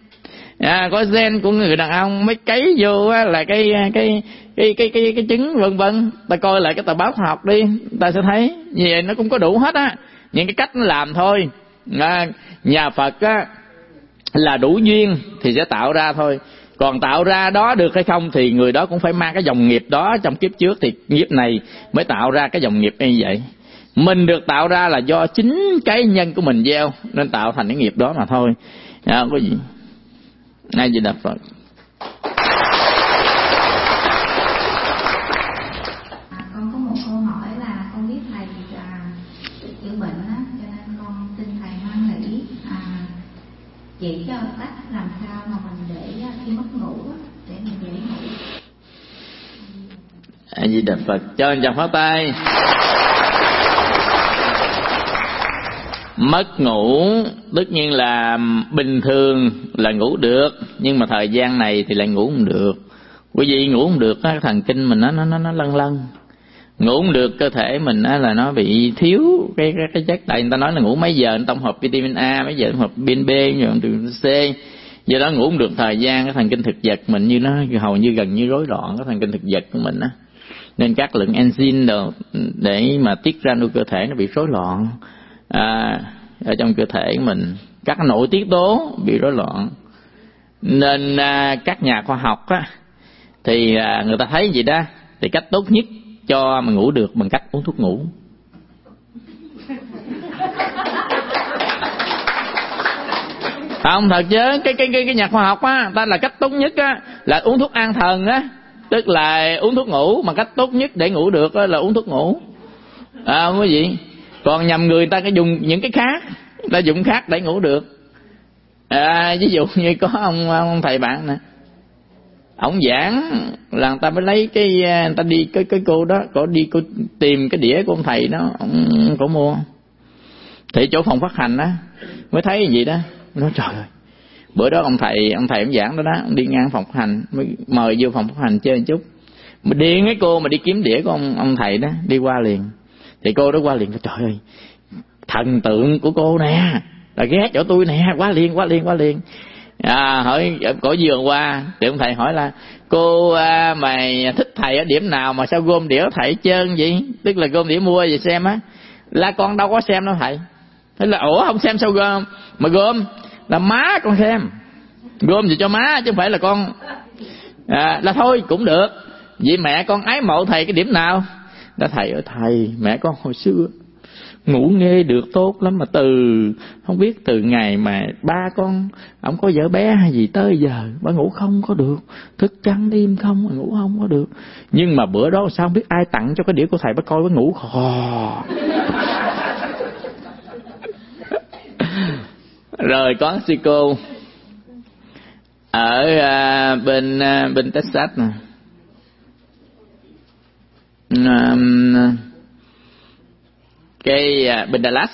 à, có gen của người đàn ông mới cấy vô á, là cái cái cái cái cái cái trứng vân vân. Ta coi lại cái tờ báo khoa học đi, ta sẽ thấy như vậy nó cũng có đủ hết á, những cái cách nó làm thôi. À, nhà Phật á là đủ duyên thì sẽ tạo ra thôi, còn tạo ra đó được hay không thì người đó cũng phải mang cái dòng nghiệp đó trong kiếp trước, thì kiếp này mới tạo ra cái dòng nghiệp như vậy. Mình được tạo ra là do chính cái nhân của mình gieo nên tạo thành cái nghiệp đó mà thôi. À, có gì A Di Đà Phật. Con có một câu hỏi là con biết thầy là chữa bệnh á, cho nên con xin thầy hoan hỷ à, chỉ cho cách làm sao mà mình để khi mất ngủ á, để mình dễ ngủ. A Di Đà Phật. Cho anh chàng pháo tay. Mất ngủ tất nhiên là bình thường là ngủ được, nhưng mà thời gian này thì lại ngủ không được. Quý vị ngủ không được á, thần kinh mình nó nó nó lân lân. Ngủ không được, cơ thể mình á là nó bị thiếu cái cái, cái chất. Tại người ta nói là ngủ mấy giờ tổng hợp vitamin A, mấy giờ tổng hợp vitamin B, vitamin C. Do đó ngủ không được thời gian, cái thần kinh thực vật mình như nó hầu như gần như rối loạn cái thần kinh thực vật của mình á. Nên các lượng enzyme đồ để mà tiết ra nuôi cơ thể nó bị rối loạn. À, ở trong cơ thể mình các nội tiết tố bị rối loạn, nên à, các nhà khoa học á, thì à, người ta thấy gì đó thì cách tốt nhất cho mà ngủ được bằng cách uống thuốc ngủ. Không thật chứ, cái cái cái cái nhà khoa học á, ta là cách tốt nhất á là uống thuốc an thần á, tức là uống thuốc ngủ, mà cách tốt nhất để ngủ được á là uống thuốc ngủ. À, không có gì. Còn nhầm người ta có dùng những cái khác, ta dùng khác để ngủ được. À, ví dụ như có ông, ông thầy bạn nè, ông giảng là người ta mới lấy cái, người ta đi cái cái cô đó, cổ đi cô tìm cái đĩa của ông thầy đó, ông cổ mua. Thì chỗ phòng phát hành đó mới thấy gì đó, nói trời ơi, bữa đó ông thầy ông thầy ông giảng đó đó, ông đi ngang phòng phát hành mới mời vô phòng phát hành chơi một chút. Mà điên cái cô mà đi kiếm đĩa của ông ông thầy đó, đi qua liền. Thì cô đó qua liền, trời ơi, thần tượng của cô nè, là ghét chỗ tôi nè, quá liền quá liền quá liền. À, hỏi cổ giường qua, thì ông thầy hỏi là cô à, mày thích thầy ở điểm nào mà sao gom đĩa thầy trơn vậy? Tức là gom đĩa mua vậy xem á. Là con đâu có xem đâu thầy. Thế là ủa không xem sao gom? Mà gom là má con xem, gom gì cho má chứ không phải là con. À, là thôi cũng được. Vậy mẹ con ái mộ thầy cái điểm nào? Là thầy ơi thầy, mẹ con hồi xưa ngủ nghe được tốt lắm, mà từ không biết từ ngày mà ba con ông có vợ bé hay gì tới giờ bà ngủ không có được, thức trắng đêm không mà ngủ không có được. Nhưng mà bữa đó sao không biết ai tặng cho cái đĩa của thầy, bà coi bà ngủ khò. Rồi có sư cô ở à, bên à, bên Texas nè, à, cái à, bên Dallas,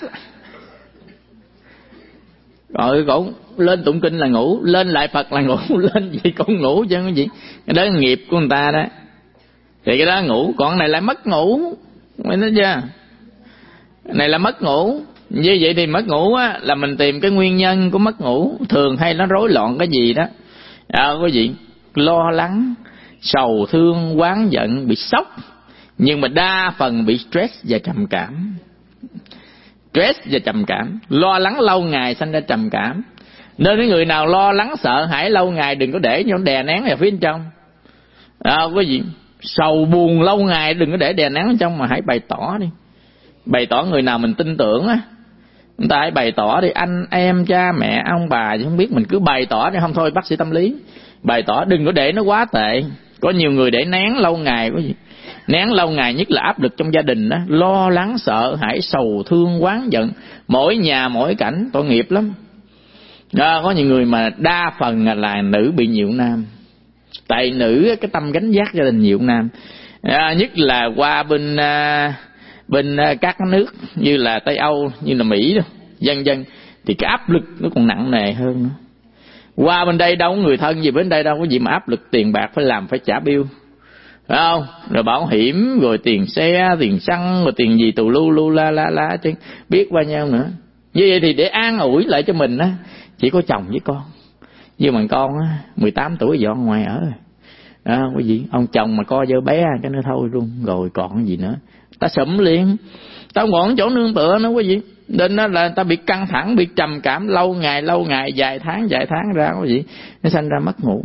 rồi cũng lên tụng kinh là ngủ, lên lại Phật là ngủ, lên gì cũng ngủ chứ cái gì. Cái đó là nghiệp của người ta đó, thì cái đó ngủ, còn cái này lại mất ngủ, mày nói chưa? Cái này là mất ngủ. Như vậy thì mất ngủ á, là mình tìm cái nguyên nhân của mất ngủ. Thường hay nó rối loạn cái gì đó, à, cái gì lo lắng, sầu thương, oán giận, bị sốc. Nhưng mà đa phần bị stress và trầm cảm. Stress và trầm cảm, lo lắng lâu ngày sanh ra trầm cảm. Nên cái người nào lo lắng sợ hãi lâu ngày đừng có để cho nó đè nén vào phía bên trong. À, cái gì sầu buồn lâu ngày đừng có để đè nén bên trong, mà hãy bày tỏ đi. Bày tỏ người nào mình tin tưởng á, người ta hãy bày tỏ đi, anh em cha mẹ ông bà chứ không biết, mình cứ bày tỏ đi. Không thôi bác sĩ tâm lý bày tỏ, đừng có để nó quá tệ. Có nhiều người để nén lâu ngày, có gì nén lâu ngày, nhất là áp lực trong gia đình đó, lo lắng sợ hãi sầu thương oán giận, mỗi nhà mỗi cảnh, tội nghiệp lắm. Đó, có nhiều người mà đa phần là nữ bị nhiều nam, tại nữ cái tâm gánh vác gia đình nhiều nam. À, nhất là qua bên à, bên các nước như là Tây Âu, như là Mỹ đó, dân dân thì cái áp lực nó còn nặng nề hơn nữa. Qua bên đây đâu có người thân gì, bên đây đâu có gì mà áp lực tiền bạc phải làm, phải trả bill, phải không? Rồi bảo hiểm, rồi tiền xe, tiền xăng, rồi tiền gì tù lu lu la la la chứ biết bao nhiêu nữa. Như vậy thì để an ủi lại cho mình á, chỉ có chồng với con. Nhưng mà con á, mười tám tuổi dọn ngoài ở rồi. Đó, cái gì? Ông chồng mà co vợ bé cái nó thôi luôn, rồi còn gì nữa. Ta sụm liền, ta không còn chỗ nương tựa nữa, cái gì? Nên đó là ta bị căng thẳng, bị trầm cảm lâu ngày, lâu ngày, vài tháng, vài tháng ra, cái gì? Nó sanh ra mất ngủ.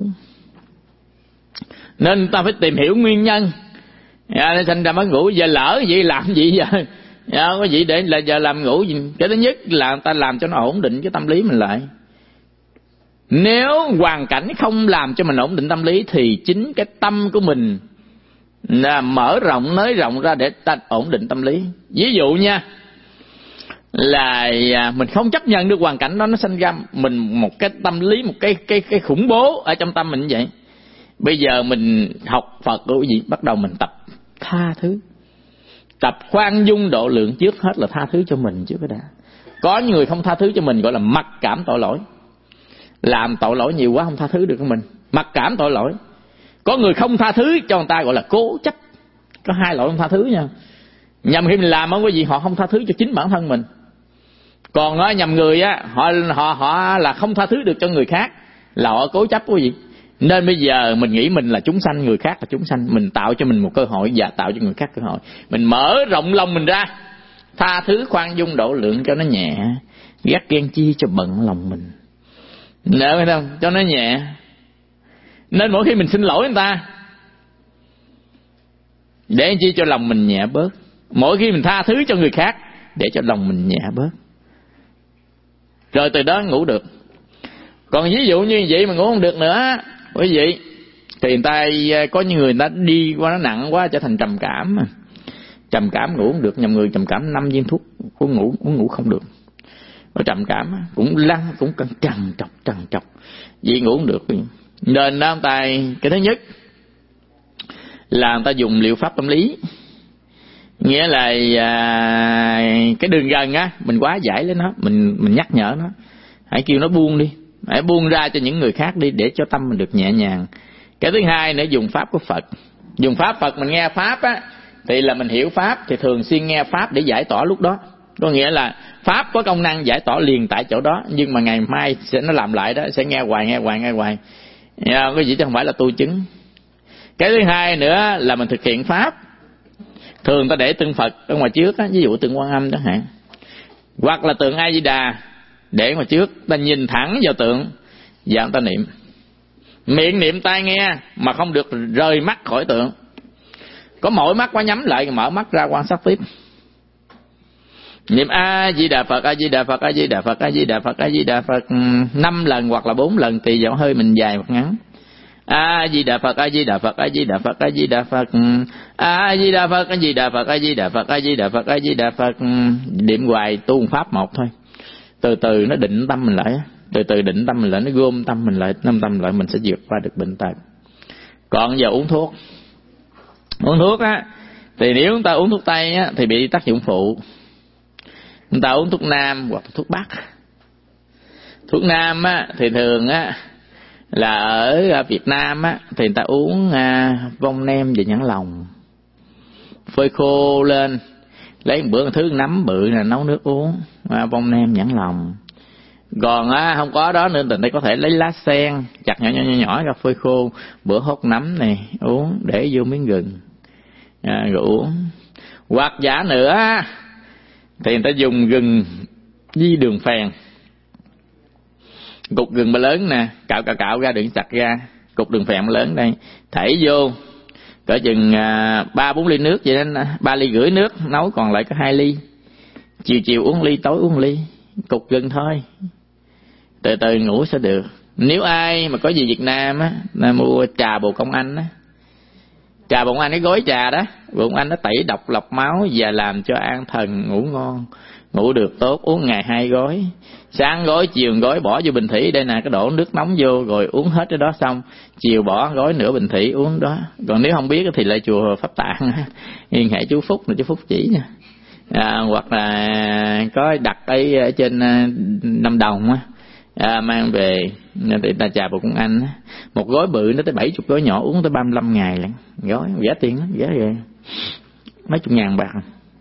Nên ta phải tìm hiểu nguyên nhân. Nó sanh ra mất ngủ, giờ lỡ gì làm gì giờ? Có gì để là giờ làm ngủ gì? Cái thứ nhất là ta làm cho nó ổn định cái tâm lý mình lại. Nếu hoàn cảnh không làm cho mình ổn định tâm lý thì chính cái tâm của mình là mở rộng, nới rộng ra để ta ổn định tâm lý. Ví dụ nha, là mình không chấp nhận được hoàn cảnh đó, nó sinh ra mình một cái tâm lý, một cái cái cái khủng bố ở trong tâm mình như vậy. Bây giờ mình học Phật cái gì? Bắt đầu mình tập tha thứ, tập khoan dung độ lượng, trước hết là tha thứ cho mình trước cái đã. Có những người không tha thứ cho mình gọi là mặc cảm tội lỗi, làm tội lỗi nhiều quá không tha thứ được của mình, mặc cảm tội lỗi. Có người không tha thứ cho người ta gọi là cố chấp. Có hai loại không tha thứ nha. Nhằm khi mình làm không có gì, họ không tha thứ cho chính bản thân mình. Còn á, nhằm người á, họ họ họ là không tha thứ được cho người khác, là họ cố chấp cái gì. Nên bây giờ mình nghĩ mình là chúng sanh, người khác là chúng sanh, mình tạo cho mình một cơ hội và tạo cho người khác cơ hội. Mình mở rộng lòng mình ra, tha thứ khoan dung độ lượng cho nó nhẹ, ghét ghen chi cho bận lòng mình. Nỡ phải không? Cho nó nhẹ. Nên mỗi khi mình xin lỗi người ta, để chi cho lòng mình nhẹ bớt. Mỗi khi mình tha thứ cho người khác, để cho lòng mình nhẹ bớt. Rồi từ đó ngủ được. Còn ví dụ như vậy mà ngủ không được nữa, quý vị, thì người ta có những người, người ta đi qua nó nặng quá trở thành trầm cảm. Trầm cảm ngủ không được, nhầm người trầm cảm năm viên thuốc cũng ngủ cũng ngủ không được. Có trầm cảm cũng lăn, cũng cần trằn trọc trằn trọc, vì ngủ không được. Nên đó, ta cái thứ nhất là người ta dùng liệu pháp tâm lý, nghĩa là à, cái đường gần á, mình quá giải lên nó, mình mình nhắc nhở nó, hãy kêu nó buông đi, hãy buông ra cho những người khác đi, để cho tâm mình được nhẹ nhàng. Cái thứ hai nữa, dùng pháp của Phật. Dùng pháp Phật mình nghe pháp á, thì là mình hiểu pháp, thì thường xuyên nghe pháp để giải tỏa lúc đó. Có nghĩa là pháp có công năng giải tỏa liền tại chỗ đó, nhưng mà ngày mai sẽ nó làm lại đó, sẽ nghe hoài nghe hoài nghe hoài. Cái gì chứ không phải là tu chứng. Cái thứ hai nữa là mình thực hiện pháp. Thường ta để tượng Phật ở ngoài trước á, ví dụ tượng Quan Âm chẳng hạn, hoặc là tượng A Di Đà để ngoài trước, ta nhìn thẳng vào tượng và ta niệm. Miệng niệm, tai nghe, mà không được rời mắt khỏi tượng. Có mỗi mắt quá nhắm lại, mở mắt ra quan sát tiếp. Niệm A Di Đà Phật, A Di Đà Phật, A Di Đà Phật, A Di Đà Phật, A Di Đà Phật năm lần hoặc là bốn lần, tùy vào hơi mình dài hoặc ngắn. A Di Đà Phật, A Di Đà Phật, A Di Đà Phật, A Di Đà Phật, A Di Đà Phật, A Di Đà Phật, A Di Đà Phật, A Di Đà Phật, A Di Đà Phật. Niệm hoài, tu pháp một thôi. Từ từ nó định tâm mình lại, từ từ định tâm mình lại, nó gom tâm mình lại, năm tâm lại, mình sẽ vượt qua được bệnh tật. Còn giờ uống thuốc, uống thuốc á, thì nếu chúng ta uống thuốc Tây á, thì bị tác dụng phụ. Chúng ta uống thuốc Nam hoặc thuốc Bắc. Thuốc Nam á, thì thường á, là ở Việt Nam á, thì người ta uống à, vong nem và nhãn lòng, phơi khô lên, lấy một bữa thứ nấm bự là nấu nước uống, à, vong nem nhãn lòng. Còn á, không có đó nên tình đây có thể lấy lá sen chặt nhỏ nhỏ nhỏ, nhỏ ra phơi khô, bữa hốt nấm này uống, để vô miếng gừng à, rồi uống. Hoặc giả nữa thì người ta dùng gừng với đường phèn, cục gừng mà lớn nè, cạo cạo cạo ra, đừng chặt ra, cục đường phèn lớn đây, thảy vô cỡ chừng ba bốn ly nước vậy nên ba ly rưỡi nước, nấu còn lại có hai ly. Chiều chiều uống ly, tối uống ly, cục gừng thôi, từ từ ngủ sẽ được. Nếu ai mà có gì Việt Nam á, mua trà Bồ Công Anh á, trà Bồ Công Anh, cái gói trà đó, Bồ Công Anh nó tẩy độc lọc máu và làm cho an thần, ngủ ngon, ngủ được tốt. Uống ngày hai gói, sáng gói chiều gói, bỏ vô bình thủy đây nè, cái đổ nước nóng vô rồi uống hết cái đó xong, chiều bỏ gói nửa bình thủy uống đó. Còn nếu không biết thì lại chùa Pháp Tạng Liên hệ chú Phúc là chú Phúc chỉ nha. À, hoặc là có đặt ấy ở trên Lâm Đồng á, à, mang về thì ta trà Bồ Công Anh á, một gói bự nó tới bảy chục gói nhỏ, uống tới ba mươi lăm ngày lận, gói rẻ tiền lắm, rẻ ghê, mấy chục ngàn bạc.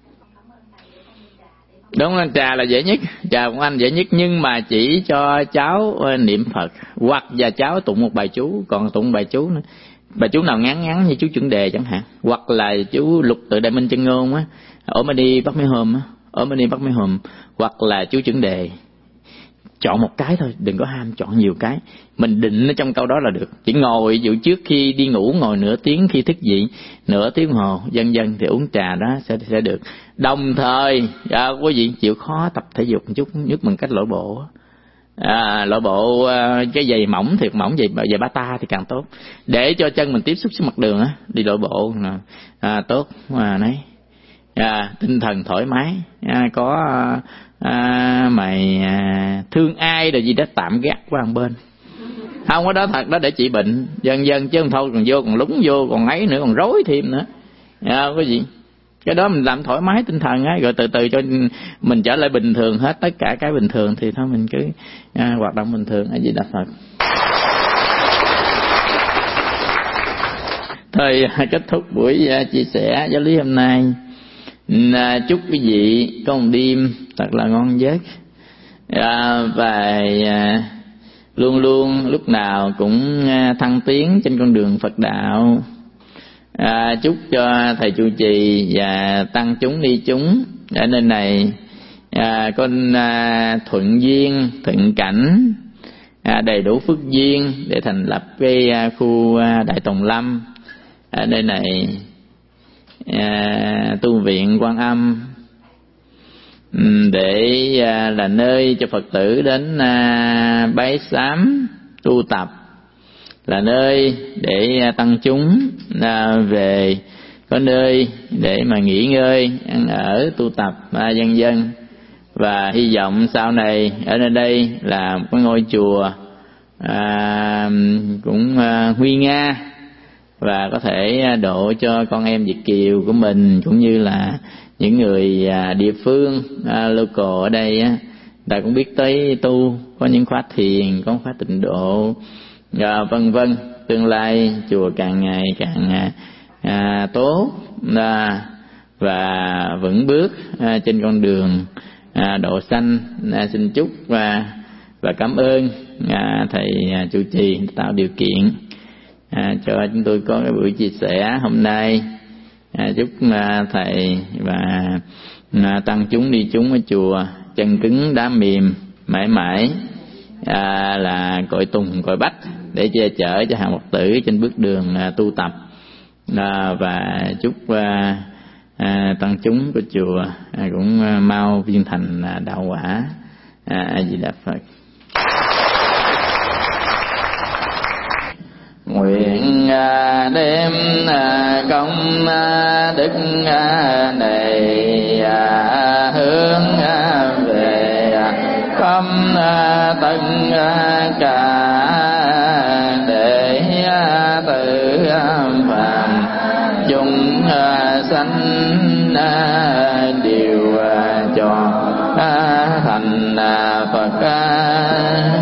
Đúng là trà là dễ nhất, trà của anh dễ nhất, nhưng mà chỉ cho cháu niệm Phật hoặc và cháu tụng một bài chú. Còn tụng bài chú nữa, bài chú nào ngắn ngắn như chú Chuẩn Đề chẳng hạn, hoặc là chú Lục Tự Đại Minh Chân Ngôn á, Ổm Đi Bắt Mấy Hôm á, Ổm Đi Bắt Mấy Hôm, hoặc là chú Chuẩn Đề. Chọn một cái thôi, đừng có ham chọn nhiều cái. Mình định ở trong câu đó là được. Chỉ ngồi, dụ trước khi đi ngủ ngồi nửa tiếng, khi thức dậy nửa tiếng hồ, dần dần thì uống trà đó sẽ sẽ được. Đồng thời à, quý vị chịu khó tập thể dục một chút, nhất bằng cách lội bộ. À, lội bộ à, cái giày mỏng thiệt mỏng, giày giày bata thì càng tốt, để cho chân mình tiếp xúc với mặt đường á, đi lội bộ à, tốt mà đấy. À, tinh thần thoải mái, à, có à, mày à, thương ai rồi gì đó tạm gác qua một bên, không có đó thật đó để trị bệnh dần dần, chứ không thôi còn vô còn lúng vô còn ấy nữa, còn rối thêm nữa à, cái gì cái đó mình làm thoải mái tinh thần á, rồi từ từ cho mình trở lại bình thường hết, tất cả cái bình thường thì thôi mình cứ à, hoạt động bình thường. A Di Đà Phật. Thôi kết thúc buổi uh, chia sẻ giáo lý hôm nay. À, chúc quý vị có một đêm thật là ngon giấc à, và à, luôn luôn lúc nào cũng à, thăng tiến trên con đường Phật đạo. À, chúc cho thầy trụ trì và tăng chúng ni chúng ở nơi này à, con à, thuận duyên thuận cảnh, à, đầy đủ phước duyên để thành lập cái à, khu à, Đại Tùng Lâm ở nơi này. À, tu viện Quan Âm để à, là nơi cho Phật tử đến à, bái sám tu tập, là nơi để à, tăng chúng à, về có nơi để mà nghỉ ngơi, ăn ở, tu tập à, vân vân. Và hy vọng sau này ở nơi đây là một ngôi chùa à, cũng à, nguy nga, và có thể độ cho con em Việt kiều của mình cũng như là những người địa phương local ở đây á, ta cũng biết tới tu, có những khóa thiền, có khóa tịnh độ, vân vân. Tương lai chùa càng ngày càng à, tốt à, và vững bước à, trên con đường à, độ sanh. À, xin chúc và và cảm ơn à, thầy à, chủ trì tạo điều kiện à, cho chúng tôi có cái buổi chia sẻ hôm nay. À, chúc à, thầy và à, tăng chúng đi chúng ở chùa chân cứng đá mềm mãi mãi à, là cội tùng cội bách để che chở cho hàng Phật tử trên bước đường à, tu tập. À, và chúc à, à, tăng chúng của chùa à, cũng à, mau viên thành à, đạo quả. A Di Đà Phật. Nguyện à, đem à, công à, đức à, này à, hướng à, về à, khắp à, tất à, cả để à, tự à, phàm chúng à, sanh à, điều à, cho à, thành à, Phật à,